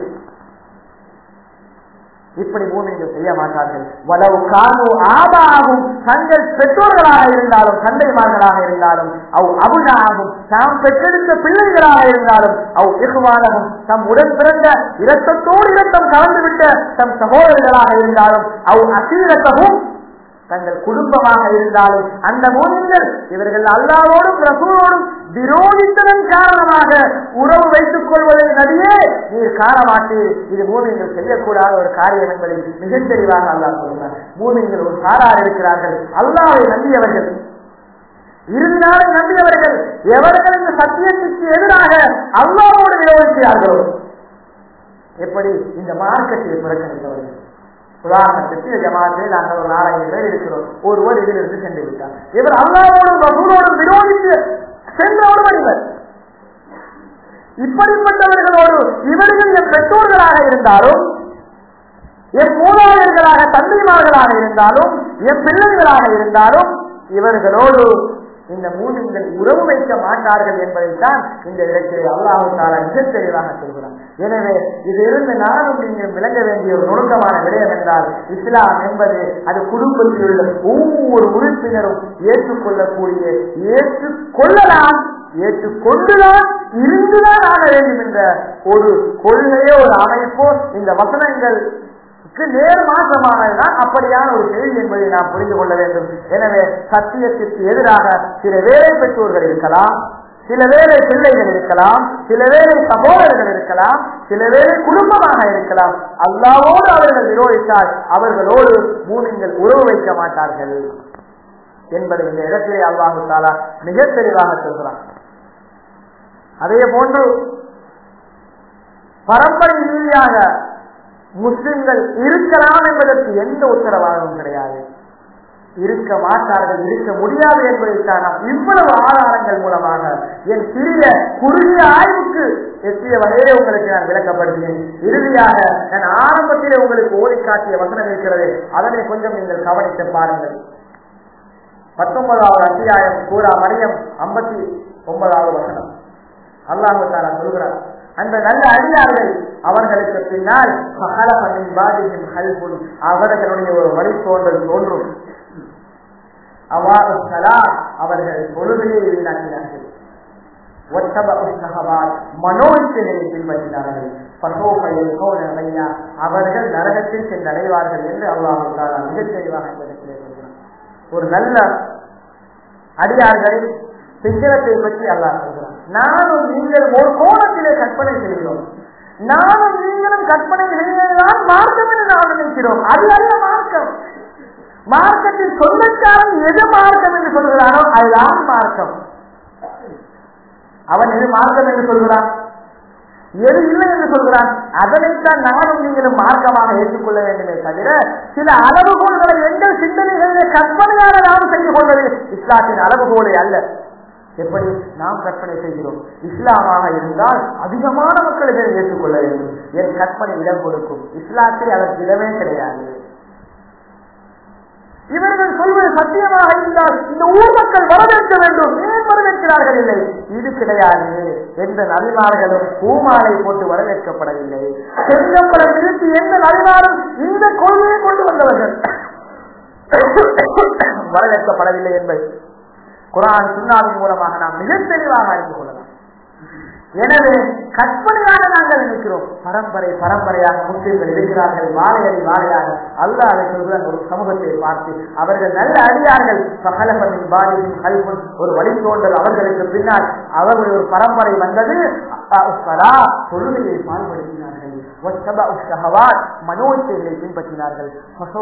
இப்படி மூமின்கள் செய்ய மாட்டார்கள். வலவு காணு ஆபாகும், தங்கள் பெற்றோர்களாக இருந்தாலும் தந்தைமார்களாக இருந்தாலும், அவ் அபுனாகும் தாம் பெற்றெடுத்த பிள்ளைகளாக இருந்தாலும், அவ் இஹ்வானகும் தம் உடன் பிறந்த இரத்தத்தோடு இரத்தம் கலந்துவிட்ட தம் சகோதரர்களாக இருந்தாலும், அவ் அசீரத்தகும் தங்கள் குடும்பமாக இருந்தாலும், அந்த மூமின்கள் இவர்கள் அல்லாஹ்வோடும் ரசூலோடும் விரோதித்ததன் காரணமாக உறவு வைத்துக் கொள்வதை நடிகே நீர் காண மாட்டீர். இது மூமின்கள் செய்யக்கூடாத ஒரு காரியம் என்பதை மிக தெளிவாக அல்லாஹ் சொல்கிறார். மூமின்கள் ஒரு சாரார் இருக்கிறார்கள், அல்லாஹ்வை நம்பியவர்கள், இறுதி நாளை நம்பியவர்கள். எவர்கள் இந்த சத்தியத்திற்கு எதிராக அல்லாஹ்வோடு விரோதிக்கிறார்களோ, எப்படி இந்த மார்க்கத்தை புறக்கணித்தவர்கள். உதாரணத்திற்கு ஜமாத்தில் நாங்கள் ஒரு 4-5 பேர் இருக்கிறோம். ஒருவர் இதிலிருந்து சென்று விட்டார். இவர் அல்லாஹ்வோடும் ரசூலோடும் விரோதித்து சென்ற ஒருவர் இவர். இப்படிப்பட்டவர்களோடு இவர்கள் என் பெற்றோர்களாக இருந்தாலும், என் மூதாதையர்களாக தந்தைமார்களாக இருந்தாலும், என் பிள்ளைகளாக இருந்தாலும், இவர்களோடு இந்த மூமின்கள் உறவு வைக்க மாட்டார்கள் என்பதைத்தான் இந்த இடத்திலே அல்லாஹ் தஆலா மிக தெளிவாக சொல்கிறார். எனவே இதிலிருந்து நானும் நீங்கள் விளங்க வேண்டிய ஒரு நுணுக்கமான விடயம் என்றால், இஸ்லாம் என்பது அது குடும்பத்தில் உள்ள ஒவ்வொரு உறுப்பினரும் ஏற்றுக்கொள்ளக்கூடிய, ஏற்றுக்கொள்ளலாம், ஏற்றுக்கொண்டுதான் இருந்துதான் ஆக வேண்டும் என்ற ஒரு கொள்கையோ ஒரு அமைப்போ இந்த வசனங்கள் நேர் மாற்றமானதுதான் அப்படியான ஒரு செய்தி என்பதை நாம் புரிந்து கொள்ள வேண்டும். எனவே சத்தியத்திற்கு எதிராக சில வேலை பெற்றோர்கள் இருக்கலாம், சில வேலை பிள்ளைகள் இருக்கலாம், சில வேலை சகோதரர்கள் இருக்கலாம், சில வேலை குடும்பமாக இருக்கலாம். அல்லாஹ்வோடு அவர்கள் விரோதித்தால் அவர்களோடு மூமின்கள் உறவு வைக்க மாட்டார்கள் என்பதை இந்த இடத்திலே அல்லாஹ் தஆலா மிக தெளிவாக சொல்கிறார். அதே போன்று பரம்பரை ரீதியாக முஸ்லிம்கள் இருக்கலாம் என்பதற்கு எந்த உத்தரவாதமும் கிடையாது. இருக்க மாட்டார்கள், இருக்க முடியாது என்பதைத்தான் நாம் இவ்வளவு ஆதாரங்கள் மூலமாக என் சிறிய குறுகிய ஆய்வுக்கு எட்டிய வகையிலே உங்களுக்கு நான் விளக்கப்படுகிறேன். இறுதியாக நான் ஆரம்பத்திலே உங்களுக்கு ஓடி காட்டிய வசனம் இருக்கிறது, அதனை கொஞ்சம் நீங்கள் கவனித்து பாருங்கள். 19வது அத்தியாயம் சூரா மரியம் 59வது வசனம். அல்லாஹ் தஆலா சொல்கிறார், அந்த நல்ல அடியார்கள் அவர்களுக்கு பின்னால் அவர்களுடைய ஒரு வழித்தோன்றல் தோன்றும். அவர்கள் தொழுகையை வீணாக்கினார்கள், மனோச்சைகளை பின்பற்றினார்கள், அவர்கள் நரகத்தில் சென்றடைவார்கள் என்று அல்லாஹ் தஆலா மிகத் தெளிவாக சொல்கிறார். ஒரு நல்ல அடியார்களை சிங்கரத்தை பற்றி அல்லாஹ் சொல்கிறார். நானும் நீங்கள் ஒரு கோணத்திலே கற்பனை செய்கிறோம், நானும் நீங்களும் கற்பனை செய்வதுதான் மார்க்கம் என்று நாம் நினைக்கிறோம். அது அல்ல மார்க்கம். மார்க்கத்தில் சொந்தக்காரன் எது மார்க்கம் என்று சொல்கிறானோ அதுதான் மார்க்கம். அவன் எது மார்க்கம் என்று சொல்கிறான், எது இல்லை என்று சொல்கிறான், அதனைத்தான் நானும் நீங்களும் மார்க்கமாக ஏற்றுக்கொள்ள வேண்டுமே தவிர சில அளவுகோல்களை எங்கள் சிந்தனைகளிலே கற்பனையாக நாம் செய்து கொண்டது இஸ்லாத்தின் அளவுகோலை அல்ல. எப்படி நாம் கற்பனை செய்கிறோம், இஸ்லாமாக இருந்தால் அதிகமான மக்கள் இதை ஏற்றுக்கொள்ள வேண்டும், என் கற்பனை இடம் கொடுக்கும். இஸ்லாத்தில் அதற்கு இடமே கிடையாது. இவர்கள் சொல்வது சத்தியமாக இருந்தால் இந்த ஊர் மக்கள் வரவேற்க வேண்டும், ஏன் வரவேற்கிறார்கள் இல்லை, இது கிடையாது எந்த நபிமார்களும் பூமாலை போட்டு வரவேற்கப்படவில்லை. செங்கப்படம் நிறுத்தி எந்த நபிமாரும் இந்த கொள்கையை கொண்டு வந்தவர்கள் வரவேற்கப்படவில்லை என்பது குர்ஆன் சுன்னாவின் மூலமாக நாம் மிக தெளிவாக அறிந்து கொள்ளலாம். எனவே கற்பனையாக நாங்கள் நினைக்கிறோம், பரம்பரையாக முஸ்லிம்கள் இருக்கிறார்கள், வாழையடி வாழையாக. அல்லாஹ் சொல்கிறான், ஒரு சமூகத்தை பார்த்து அவர்கள் நல்ல அடியார்கள், ஒரு வழித்தோன்றல் அவர்களுக்கு பின்னால் அவர்களுடைய ஒரு பரம்பரை வந்தது, தொழுகையை பால்படுத்தினார்கள், மனோச்சைகளை பின்பற்றினார்கள்,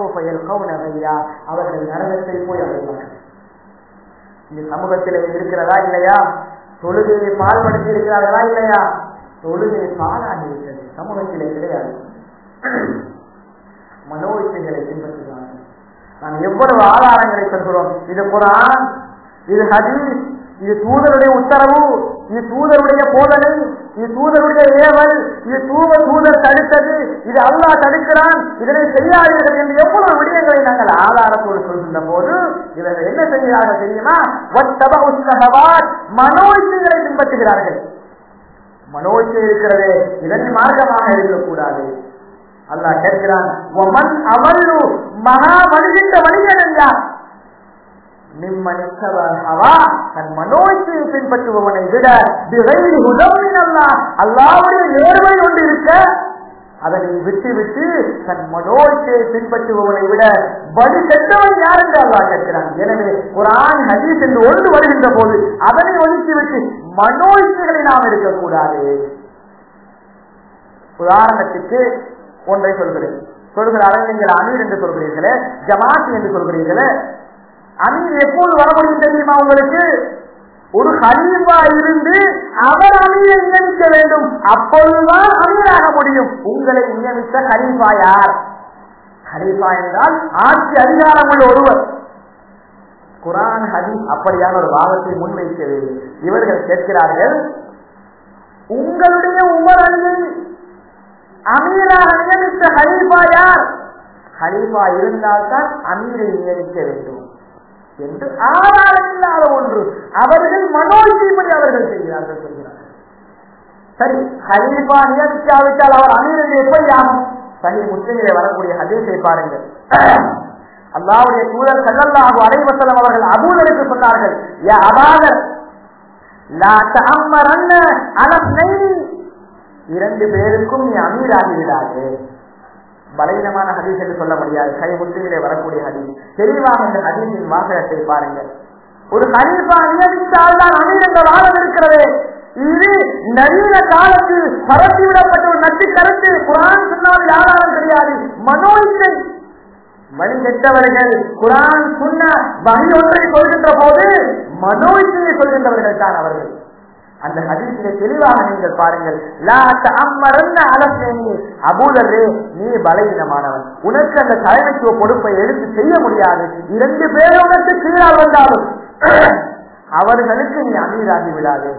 அவர்கள் நரகத்தை போய் அடைவார்கள். இந்த சமூகத்தில் இருக்கிறதா இல்லையா? தொழுகையை பால்படுத்தி இருக்கிறார்களா இல்லையா? தொழுகை பாலாகி இருக்கிறது, சமூகத்திலே கிடையாது. மனோச்சைகளை பின்பற்றுகிறார்கள். நாம் எவ்வளவு ஆதாரங்களை சொல்கிறோம். இது குர்ஆன், இது ஹதீஸ், இது தூதருடைய உத்தரவு, இது தூதருடைய போதனை, இது தூதருடைய ஏவல், இது தூதர் தடுத்தது, இது அல்லாஹ் தடுக்கிறான், இதனை செய்யாதீர்கள் என்று எவ்வளவு விடயங்களை நாங்கள் ஆதாரத்தோடு சொல்கின்ற போது இவர்கள் என்ன செய்கிறார்கள் தெரியுமா? மனோஇச்சைகளை பின்பற்றுகிறார்கள். மனோஇச்சை இருக்கிறது, இதன் மார்க்கமாக இருக்கக்கூடாது. அல்லாஹ் கேட்கிறான், மகா வருகின்ற மனிதன் யார்? தன் மனோச்சையை பின்பற்றுபவனை விட அல்லாஹ்வுடைய நேர்மை கொண்டு இருக்க அதனை விட்டு விட்டு தன் மனோச்சையை பின்பற்றுபவனை விட வழி சென்றவன் யார் என்று அல்லாஹ் கேட்கிறான். எனவே குர்ஆன் ஹதீஸ் என்று ஒன்று வருகின்ற போது அதனை ஒதுக்கிவிட்டு மனோச்சைகளை நாம் இருக்கக்கூடாது. உதாரணத்துக்கு ஒன்றை சொல்கிறார்கள். நீங்கள் அமீர் என்று சொல்கிறீர்களே, ஜமாத் என்று சொல்கிறீர்களே, அமீர் எப்போது வர முடியும் தெரியுமா உங்களுக்கு? ஒரு ஹலீஃபா இருந்து அவர் அமீரை நியமிக்க வேண்டும், அப்பொழுதுதான் அமீராக முடியும். உங்களை நியமித்த ஹலீஃபா யார்? ஹலீஃபா என்றால் ஆட்சி அதிகாரம் உள்ள ஒருவர். குர்ஆன் ஹதீஸ் அப்படியான ஒரு வாதத்தை முன்வைக்கிறது. இவர்கள் கேட்கிறார்கள், உங்களுடைய உமர் அலியை அமீராக நியமித்த ஹலீஃபா யார்? ஹலீஃபா இருந்தால்தான் அமீரை நியமிக்க வேண்டும் என்று ஆதாரம் இல்லாத ஒன்று. அவர்கள் மனோஜிபடி அவர்கள் செய்கிறார்கள் சொல்கிறார்கள். சரி, ஹலீஃபா நியமிக்காவிட்டால் அவர் அமீர் எப்படி ஆகும்? சஹீஹ் முஸ்லிமிலே வரக்கூடிய ஹதீஸை பாருங்கள். அல்லாஹ்வுடைய தூதர் ஸல்லல்லாஹு அலைஹி வஸல்லம் அவர்கள் அபூதருக்கு சொன்னார்கள், யா அபாதர் லா தஅம்மரன்ன அலஸ்னைனி, இரண்டு பேருக்கும் நீ அமீராகி விடாதே. பலவீனமான ஹதீஸ் என்று சொல்ல முடியாது, சஹீஹ் முஸ்லிமிலே வரக்கூடிய ஹதீஸ். தெளிவாக இந்த ஹதீஸின் வாசகத்தை பாருங்கள். ஒரு ஹலீஃபா நியமித்தால் தான் அமீர் என்ற வாதம் இருக்கிறது. இது நவீன காலத்தில் பரப்பிவிடப்பட்ட ஒரு நச்சு கருத்து. குர்ஆன் சுன்னாவில் ஆதாரம் கிடையாது. மனோஇச்சை வழி கெட்டவர்கள் குர்ஆன் சுன்னா வகை ஒன்றை சொல்கின்ற போது மனோஇச்சையை சொல்கின்றவர்கள் தான் அவர்கள். அந்த ஹதீஸிலே தெளிவாக நீங்கள் பாருங்கள். லா தஅம்மரன்ன அலஸ்னைனி, அபூதரே நீ பலவீனமானவன், உனக்கு அந்த தலைமைத்துவ பொறுப்பை எடுத்து செய்ய முடியாது. இரண்டு பேரும் உனக்கு கீழால் வந்தாலும் அவர்களுக்கு நீ அமீராகி விடாது.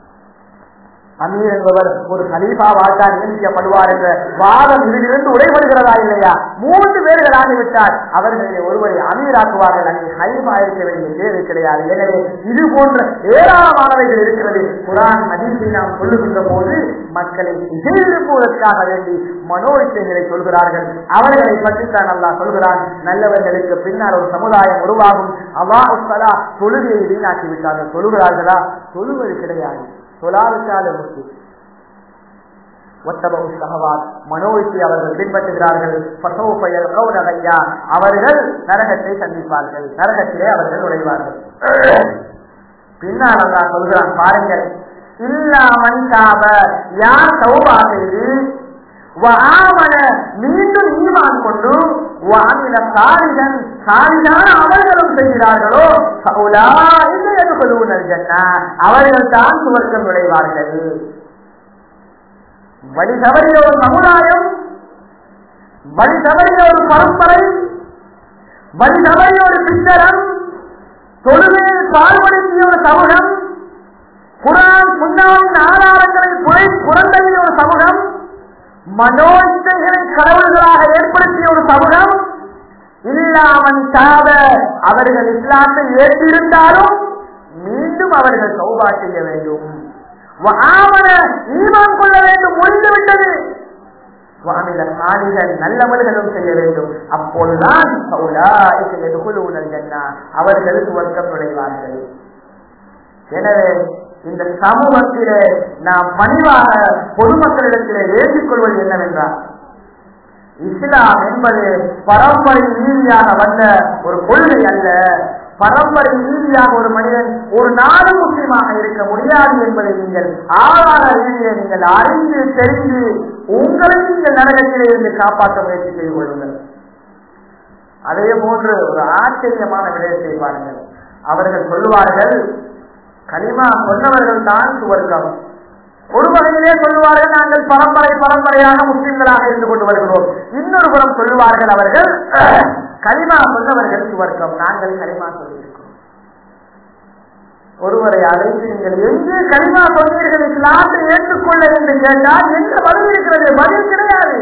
அமீர் என்பவர் ஒரு கலீஃபாவால் தான் நியமிக்கப்படுவார் என்ற வாதம் இதிலிருந்து உடைபடுகிறதா இல்லையா? மூன்று பேர்கள் ஆகிவிட்டால் அவர்களை ஒருவரை அமீராக்குவார்கள். அங்கே கலீஃபா இருக்க வேண்டிய தேவை கிடையாது. எனவே இது போன்ற ஏராளமானவைகள் இருக்கிறது. குர்ஆன் ஹதீஸை நாம் சொல்லுகின்ற போது மக்களை திசைதிருப்புவதற்காக வேண்டி மனோஇச்சைகளை சொல்கிறார்கள். அவர்களை பற்றி தான் அல்லாஹ் சொல்கிறான், நல்லவர்களுக்கு பின்னால் ஒரு சமுதாயம் உருவாகும். அல்லாஹ் ஸலா தொழுகையை வீணாக்கி விட்டார்கள். தொழுகிறார்களா? தொழுவது கிடையாது. மனோவித்தை அவர்கள் பின்பற்றுகிறார்கள். அவர்கள் நரகத்தை சந்திப்பார்கள், நரகத்திலே அவர்கள் நுழைவார்கள். பின்னால் அல்லாஹ் சொல்கிறான் பாருங்கள், இல்லாமல் யார் தௌபா செய்து மீண்டும் ஈமான் கொண்டு அவர்களும் செய்கிறார்களோ அவர்கள் தான் சுவர்க்கம் நுழைவார்கள். வழி தவறிய ஒரு சமுதாயம், வழி தவறிய ஒரு பரம்பரை, வழி தவறிய ஒரு பித்தரம், தொழுகையில் பால்படுத்திய ஒரு சமூகம், குர்ஆன் சுன்னாவின் ஆதாரங்களை புறந்தள்ளிய ஒரு சமூகம், மனோஇச்சைகளை கடவுள்களாக ஏற்படுத்திய ஒரு சமூகம், இல்லாமல் சாத அவர்கள் இஸ்லாத்தை ஏற்றிருந்தாலும் மீண்டும் அவர்கள் தௌபா செய்ய வேண்டும், ஈமான் கொள்ள வேண்டும், முடிந்துவிட்டது, நல்லவர்களும் செய்ய வேண்டும். அப்போதுதான் அவர்கள் சுவர்க்கம் நுழைவார்கள். எனவே இந்த சமூகத்திலே நாம் பணிவாக பொதுமக்களிடத்திலே ஏற்றிக் கொள்வது என்னவென்றால், இஸ்லாம் என்பது பரம்பரை ரீதியாக வந்த ஒரு கொள்கை அல்ல. பரம்பரை ரீதியாக ஒரு மனிதன் ஒரு நாடு முஸ்லிமாக இருக்க முடியாது என்பதை நீங்கள் ஆதார ரீதியை நீங்கள் அறிந்து தெரிந்து உங்களை நீங்கள் நரகத்திலே இருந்து காப்பாற்ற முயற்சி செய்து கொள்ளுங்கள். அதே போன்று ஒரு ஆச்சரியமான விடயத்தை பாருங்கள். அவர்கள் சொல்லுவார்கள், கலிமா சொன்னவர்கள் தான் சுவர்க்கம். ஒரு வகையிலே சொல்லுவார்கள், நாங்கள் பரம்பரையாக முஸ்லிம்களாக இருந்து கொண்டு வருகிறோம். இன்னொரு புறம் சொல்லுவார்கள், அவர்கள் கலிமா சொன்னவர்கள் சுவர்க்கம். நாங்கள் கலிமா சொல்லியிருக்கிறோம். ஒருவரை அழைத்து நீங்கள் எங்கே கலிமா சொன்னீர்கள் இஸ்லாத்தை ஏற்றுக்கொள்ள என்று கேட்டால் எந்த பதில் இருக்கிறது? பதில் கிடையாது.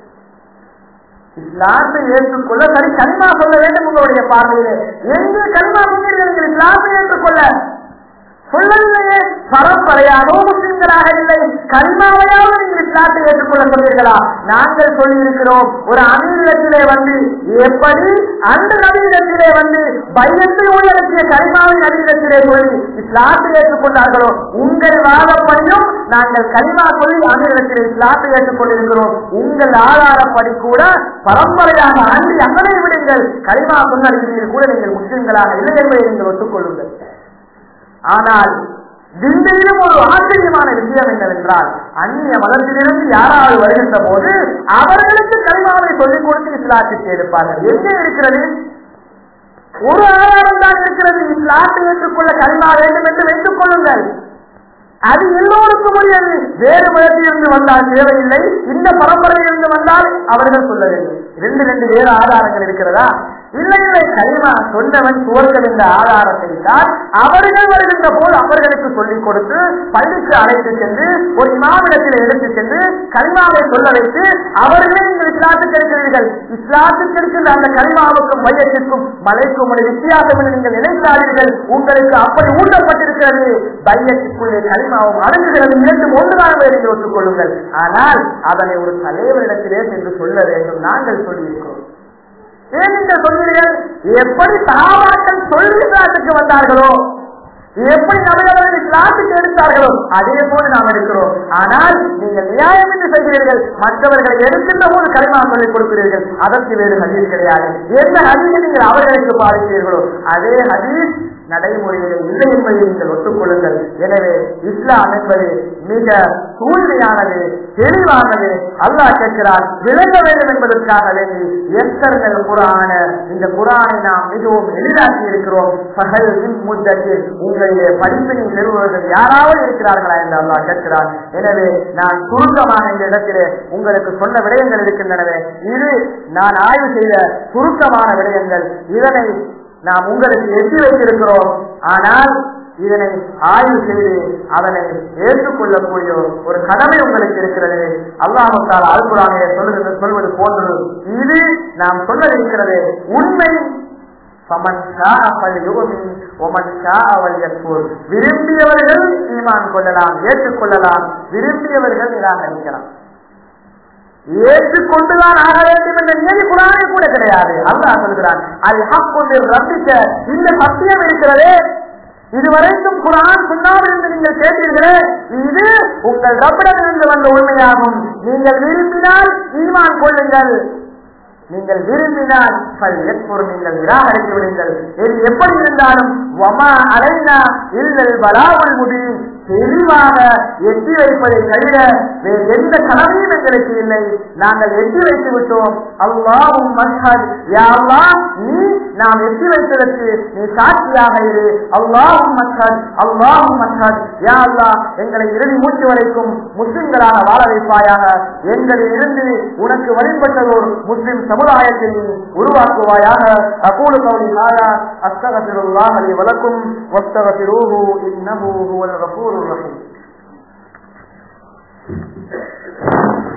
இஸ்லாத்தை ஏற்றுக்கொள்ள சரி கலிமா சொல்ல வேண்டும். உங்களுடைய பார்வையிலே எங்கே கலிமா சொன்னீர்கள் நீங்கள் இஸ்லாத்தை ஏற்றுக்கொள்ள? சொல்லவில்லையே. பரம்பரையாகவோ முஸ்லிம்களாக இல்லை, கலிமாவையாவது நீங்கள் இஸ்லாத்தை ஏற்றுக்கொள்ள சொன்னீர்களா? நாங்கள் சொல்லியிருக்கிறோம். ஒரு அமீரிடத்திலே வந்து எப்படி அந்த நவீனத்திலே வந்து பையத்தை உள்ளடக்கிய கலிமாவின் நவீனத்திலே சொல்லி இஸ்லாத்தை ஏற்றுக்கொண்டார்களோ, உங்கள் வாதப்படியும் நாங்கள் கலிமா சொல்லி அமீரிடத்திலே இஸ்லாத்தை ஏற்றுக்கொண்டிருக்கிறோம். உங்கள் ஆதாரப்படி கூட பரம்பரையாக அன்றி அங்கனை விடுங்கள், கலிமா சொன்னீர்கள் கூட நீங்கள் முஸ்லிம்களாக இல்லை என்பதை நீங்கள் ஒத்துக்கொள்ளுங்கள். ஆனால் தில்லியிலும் ஒரு ஆச்சரியமான விஷயம் என்னவென்றால், அந்நிய மதத்திலிருந்து யாராவது வருகின்ற போது அவர்களுக்கு கலிமாவை சொல்லிக் கொடுத்து இஸ்லாத்திற்கு எடுப்பார்கள். எங்கே இருக்கிறது? ஒரு ஆதாரம் தான் இருக்கிறது. இஸ்லாத்தை ஏற்றுக்கொள்ள கலிமா வேண்டும் என்று வைத்துக் கொள்ளுங்கள். அது எல்லோருக்கும் முடியாது. வேறு மதத்திலிருந்து வந்தால் தேவையில்லை, இந்த பரம்பரையிலிருந்து வந்தால் அவர்கள் சொல்ல வேண்டும். ரெண்டு வேறு ஆதாரங்கள் இருக்கிறதா? இல்லை இல்லை. கலிமா சொன்னவன் சுவர்க்கம் என்ற ஆதாரத்தை தான் அவர்கள் வருகின்ற போது அவர்களுக்கு சொல்லிக் கொடுத்து பள்ளிக்கு அழைத்து சென்று ஒரு இமாமிடத்தில் எடுத்து சென்று கலிமாவை சொல்ல வைத்து அவர்களே நீங்கள் இஸ்லாத்துக்கு எடுக்கிறீர்கள். இஸ்லாத்துக்கு எடுக்கின்ற அந்த கலிமாவுக்கும் மையத்திற்கும் மலைக்கும் ஒரு வித்தியாசம் என்று நீங்கள் நினைத்தார்கள். உங்களுக்கு அப்படி ஊட்டப்பட்டிருக்கிறது. பையத்திற்குள்ளே கலிமாவும் அடங்குகிறது. இரண்டும் ஒன்றுதான் நீங்கள் ஒத்துக்கொள்ளுங்கள். ஆனால் அதனை ஒரு தலைவரிடத்திலே சென்று சொல்ல வேண்டும். நாங்கள் சொல்லியிருக்கிறோம். ஏன் நீங்கள் சொல்கிறீர்கள்? எப்படி சஹாபாக்கள் சொல்லி இஸ்லாத்துக்கு வந்தார்களோ, எப்படி நபியவர்கள் இஸ்லாத்துக்கு எடுத்தார்களோ அதே போல நாம் எடுக்கிறோம். ஆனால் நீங்கள் நியாயம் என்று சொல்கிறீர்கள். மற்றவர்களை எடுக்கின்ற போது கலிமா சொல்லிக் கொடுக்கிறீர்கள். அதற்கு வேறு ஹதீஸ் கிடையாது. எந்த ஹதீஸை நீங்கள் அவர்களுக்கு பாதிக்கிறீர்களோ அதே ஹதீஸ் நடைமுறையிலே இல்லை என்பதை நீங்கள் ஒத்துக்கொள்ளுங்கள். எனவே இஸ்லாம் என்பது மிக தூய்மையானது, தெளிவானது. அல்லாஹ் கேட்கிறார், விளங்க வேண்டும் என்பதற்காக வேண்டி எத்தர்கள் குரான இந்த குரானை நாம் மிகவும் எளிதாக்கி இருக்கிறோம். உங்களுடைய படிப்பினை பெறுபவர்கள் யாராவது இருக்கிறார்களா என்று அல்லாஹ் கேட்கிறார். எனவே நான் சுருக்கமாக இந்த இடத்திலே உங்களுக்கு சொன்ன விடயங்கள் இருக்கின்றனவே, இது நான் ஆய்வு செய்த சுருக்கமான விடயங்கள். இதனை நாம் உங்களுக்கு எட்டி வைத்திருக்கிறோம். ஆனால் இதனை ஆய்வு செய்து அதனை ஏற்றுக்கொள்ளக்கூடிய ஒரு கடமை உங்களுக்கு இருக்கிறது. அல்லாஹ் தஆலா அல் குர்ஆனிலே சொல்வது போன்று இது நாம் சொல்ல இருக்கிறது உண்மை. விரும்பியவர்கள் ஈமான் கொள்ளலாம், ஏற்றுக்கொள்ளலாம். விரும்பியவர்கள் நிராகரிக்கலாம். ஏற்றுக்கொண்டுதான் ஆக வேண்டும் என்ற நியதி குர்ஆனில் கூட கிடையாது. அல்லாஹ் சொல்கிறான், அல் ஹக்கு மிர் ரப்பிக, இந்த சத்தியம் இருக்கிறதே, இதுவரைக்கும் குர்ஆன் சுன்னாவில் இருந்து நீங்கள் கேட்டீர்களே, இது உங்கள் ரப்பிடமிருந்து வந்த உண்மையாகும். நீங்கள் விரும்பினால் ஈமான் கொள்ளுங்கள், நீங்கள் விரும்பினால் நீங்கள் நிராகரித்து விடுங்கள். இது எப்படி இருந்தாலும் வமா அலைனா இல்லல் பலாவுல் முபீன், தெளிவாக எட்டி வைப்பதை தவிர வேறு எந்த கடமையும் எங்களுக்கு இல்லை. நாங்கள் எட்டி வைத்து விட்டோம். அல்லாஹும் மஷ்ஹத், யா அல்லாஹ் நீ நாம் எட்டி வைத்ததற்கு நீ சாட்சியாக இரு. அல்லாஹும் மஷ்ஹத், அல்லாஹும் மஷ்ஹத், யா அல்லாஹ் எங்களை இறுதி மூச்சு வரைக்கும் முஸ்லிம்களாக வாழ வைப்பாயாக. எங்களில் இருந்து உனக்கு வழிபட்டதோர் முஸ்லிம் சமுதாயத்தை உருவாக்குவாயாக. அகூலு கௌலி ஹாதா அஸ்தக்ஃபிருல்லாஹ் லி வ லக்கும் வஸ்தக்ஃபிரூஹு இன்னஹு ஹுவல் கஃபூருர் ரஹீம்.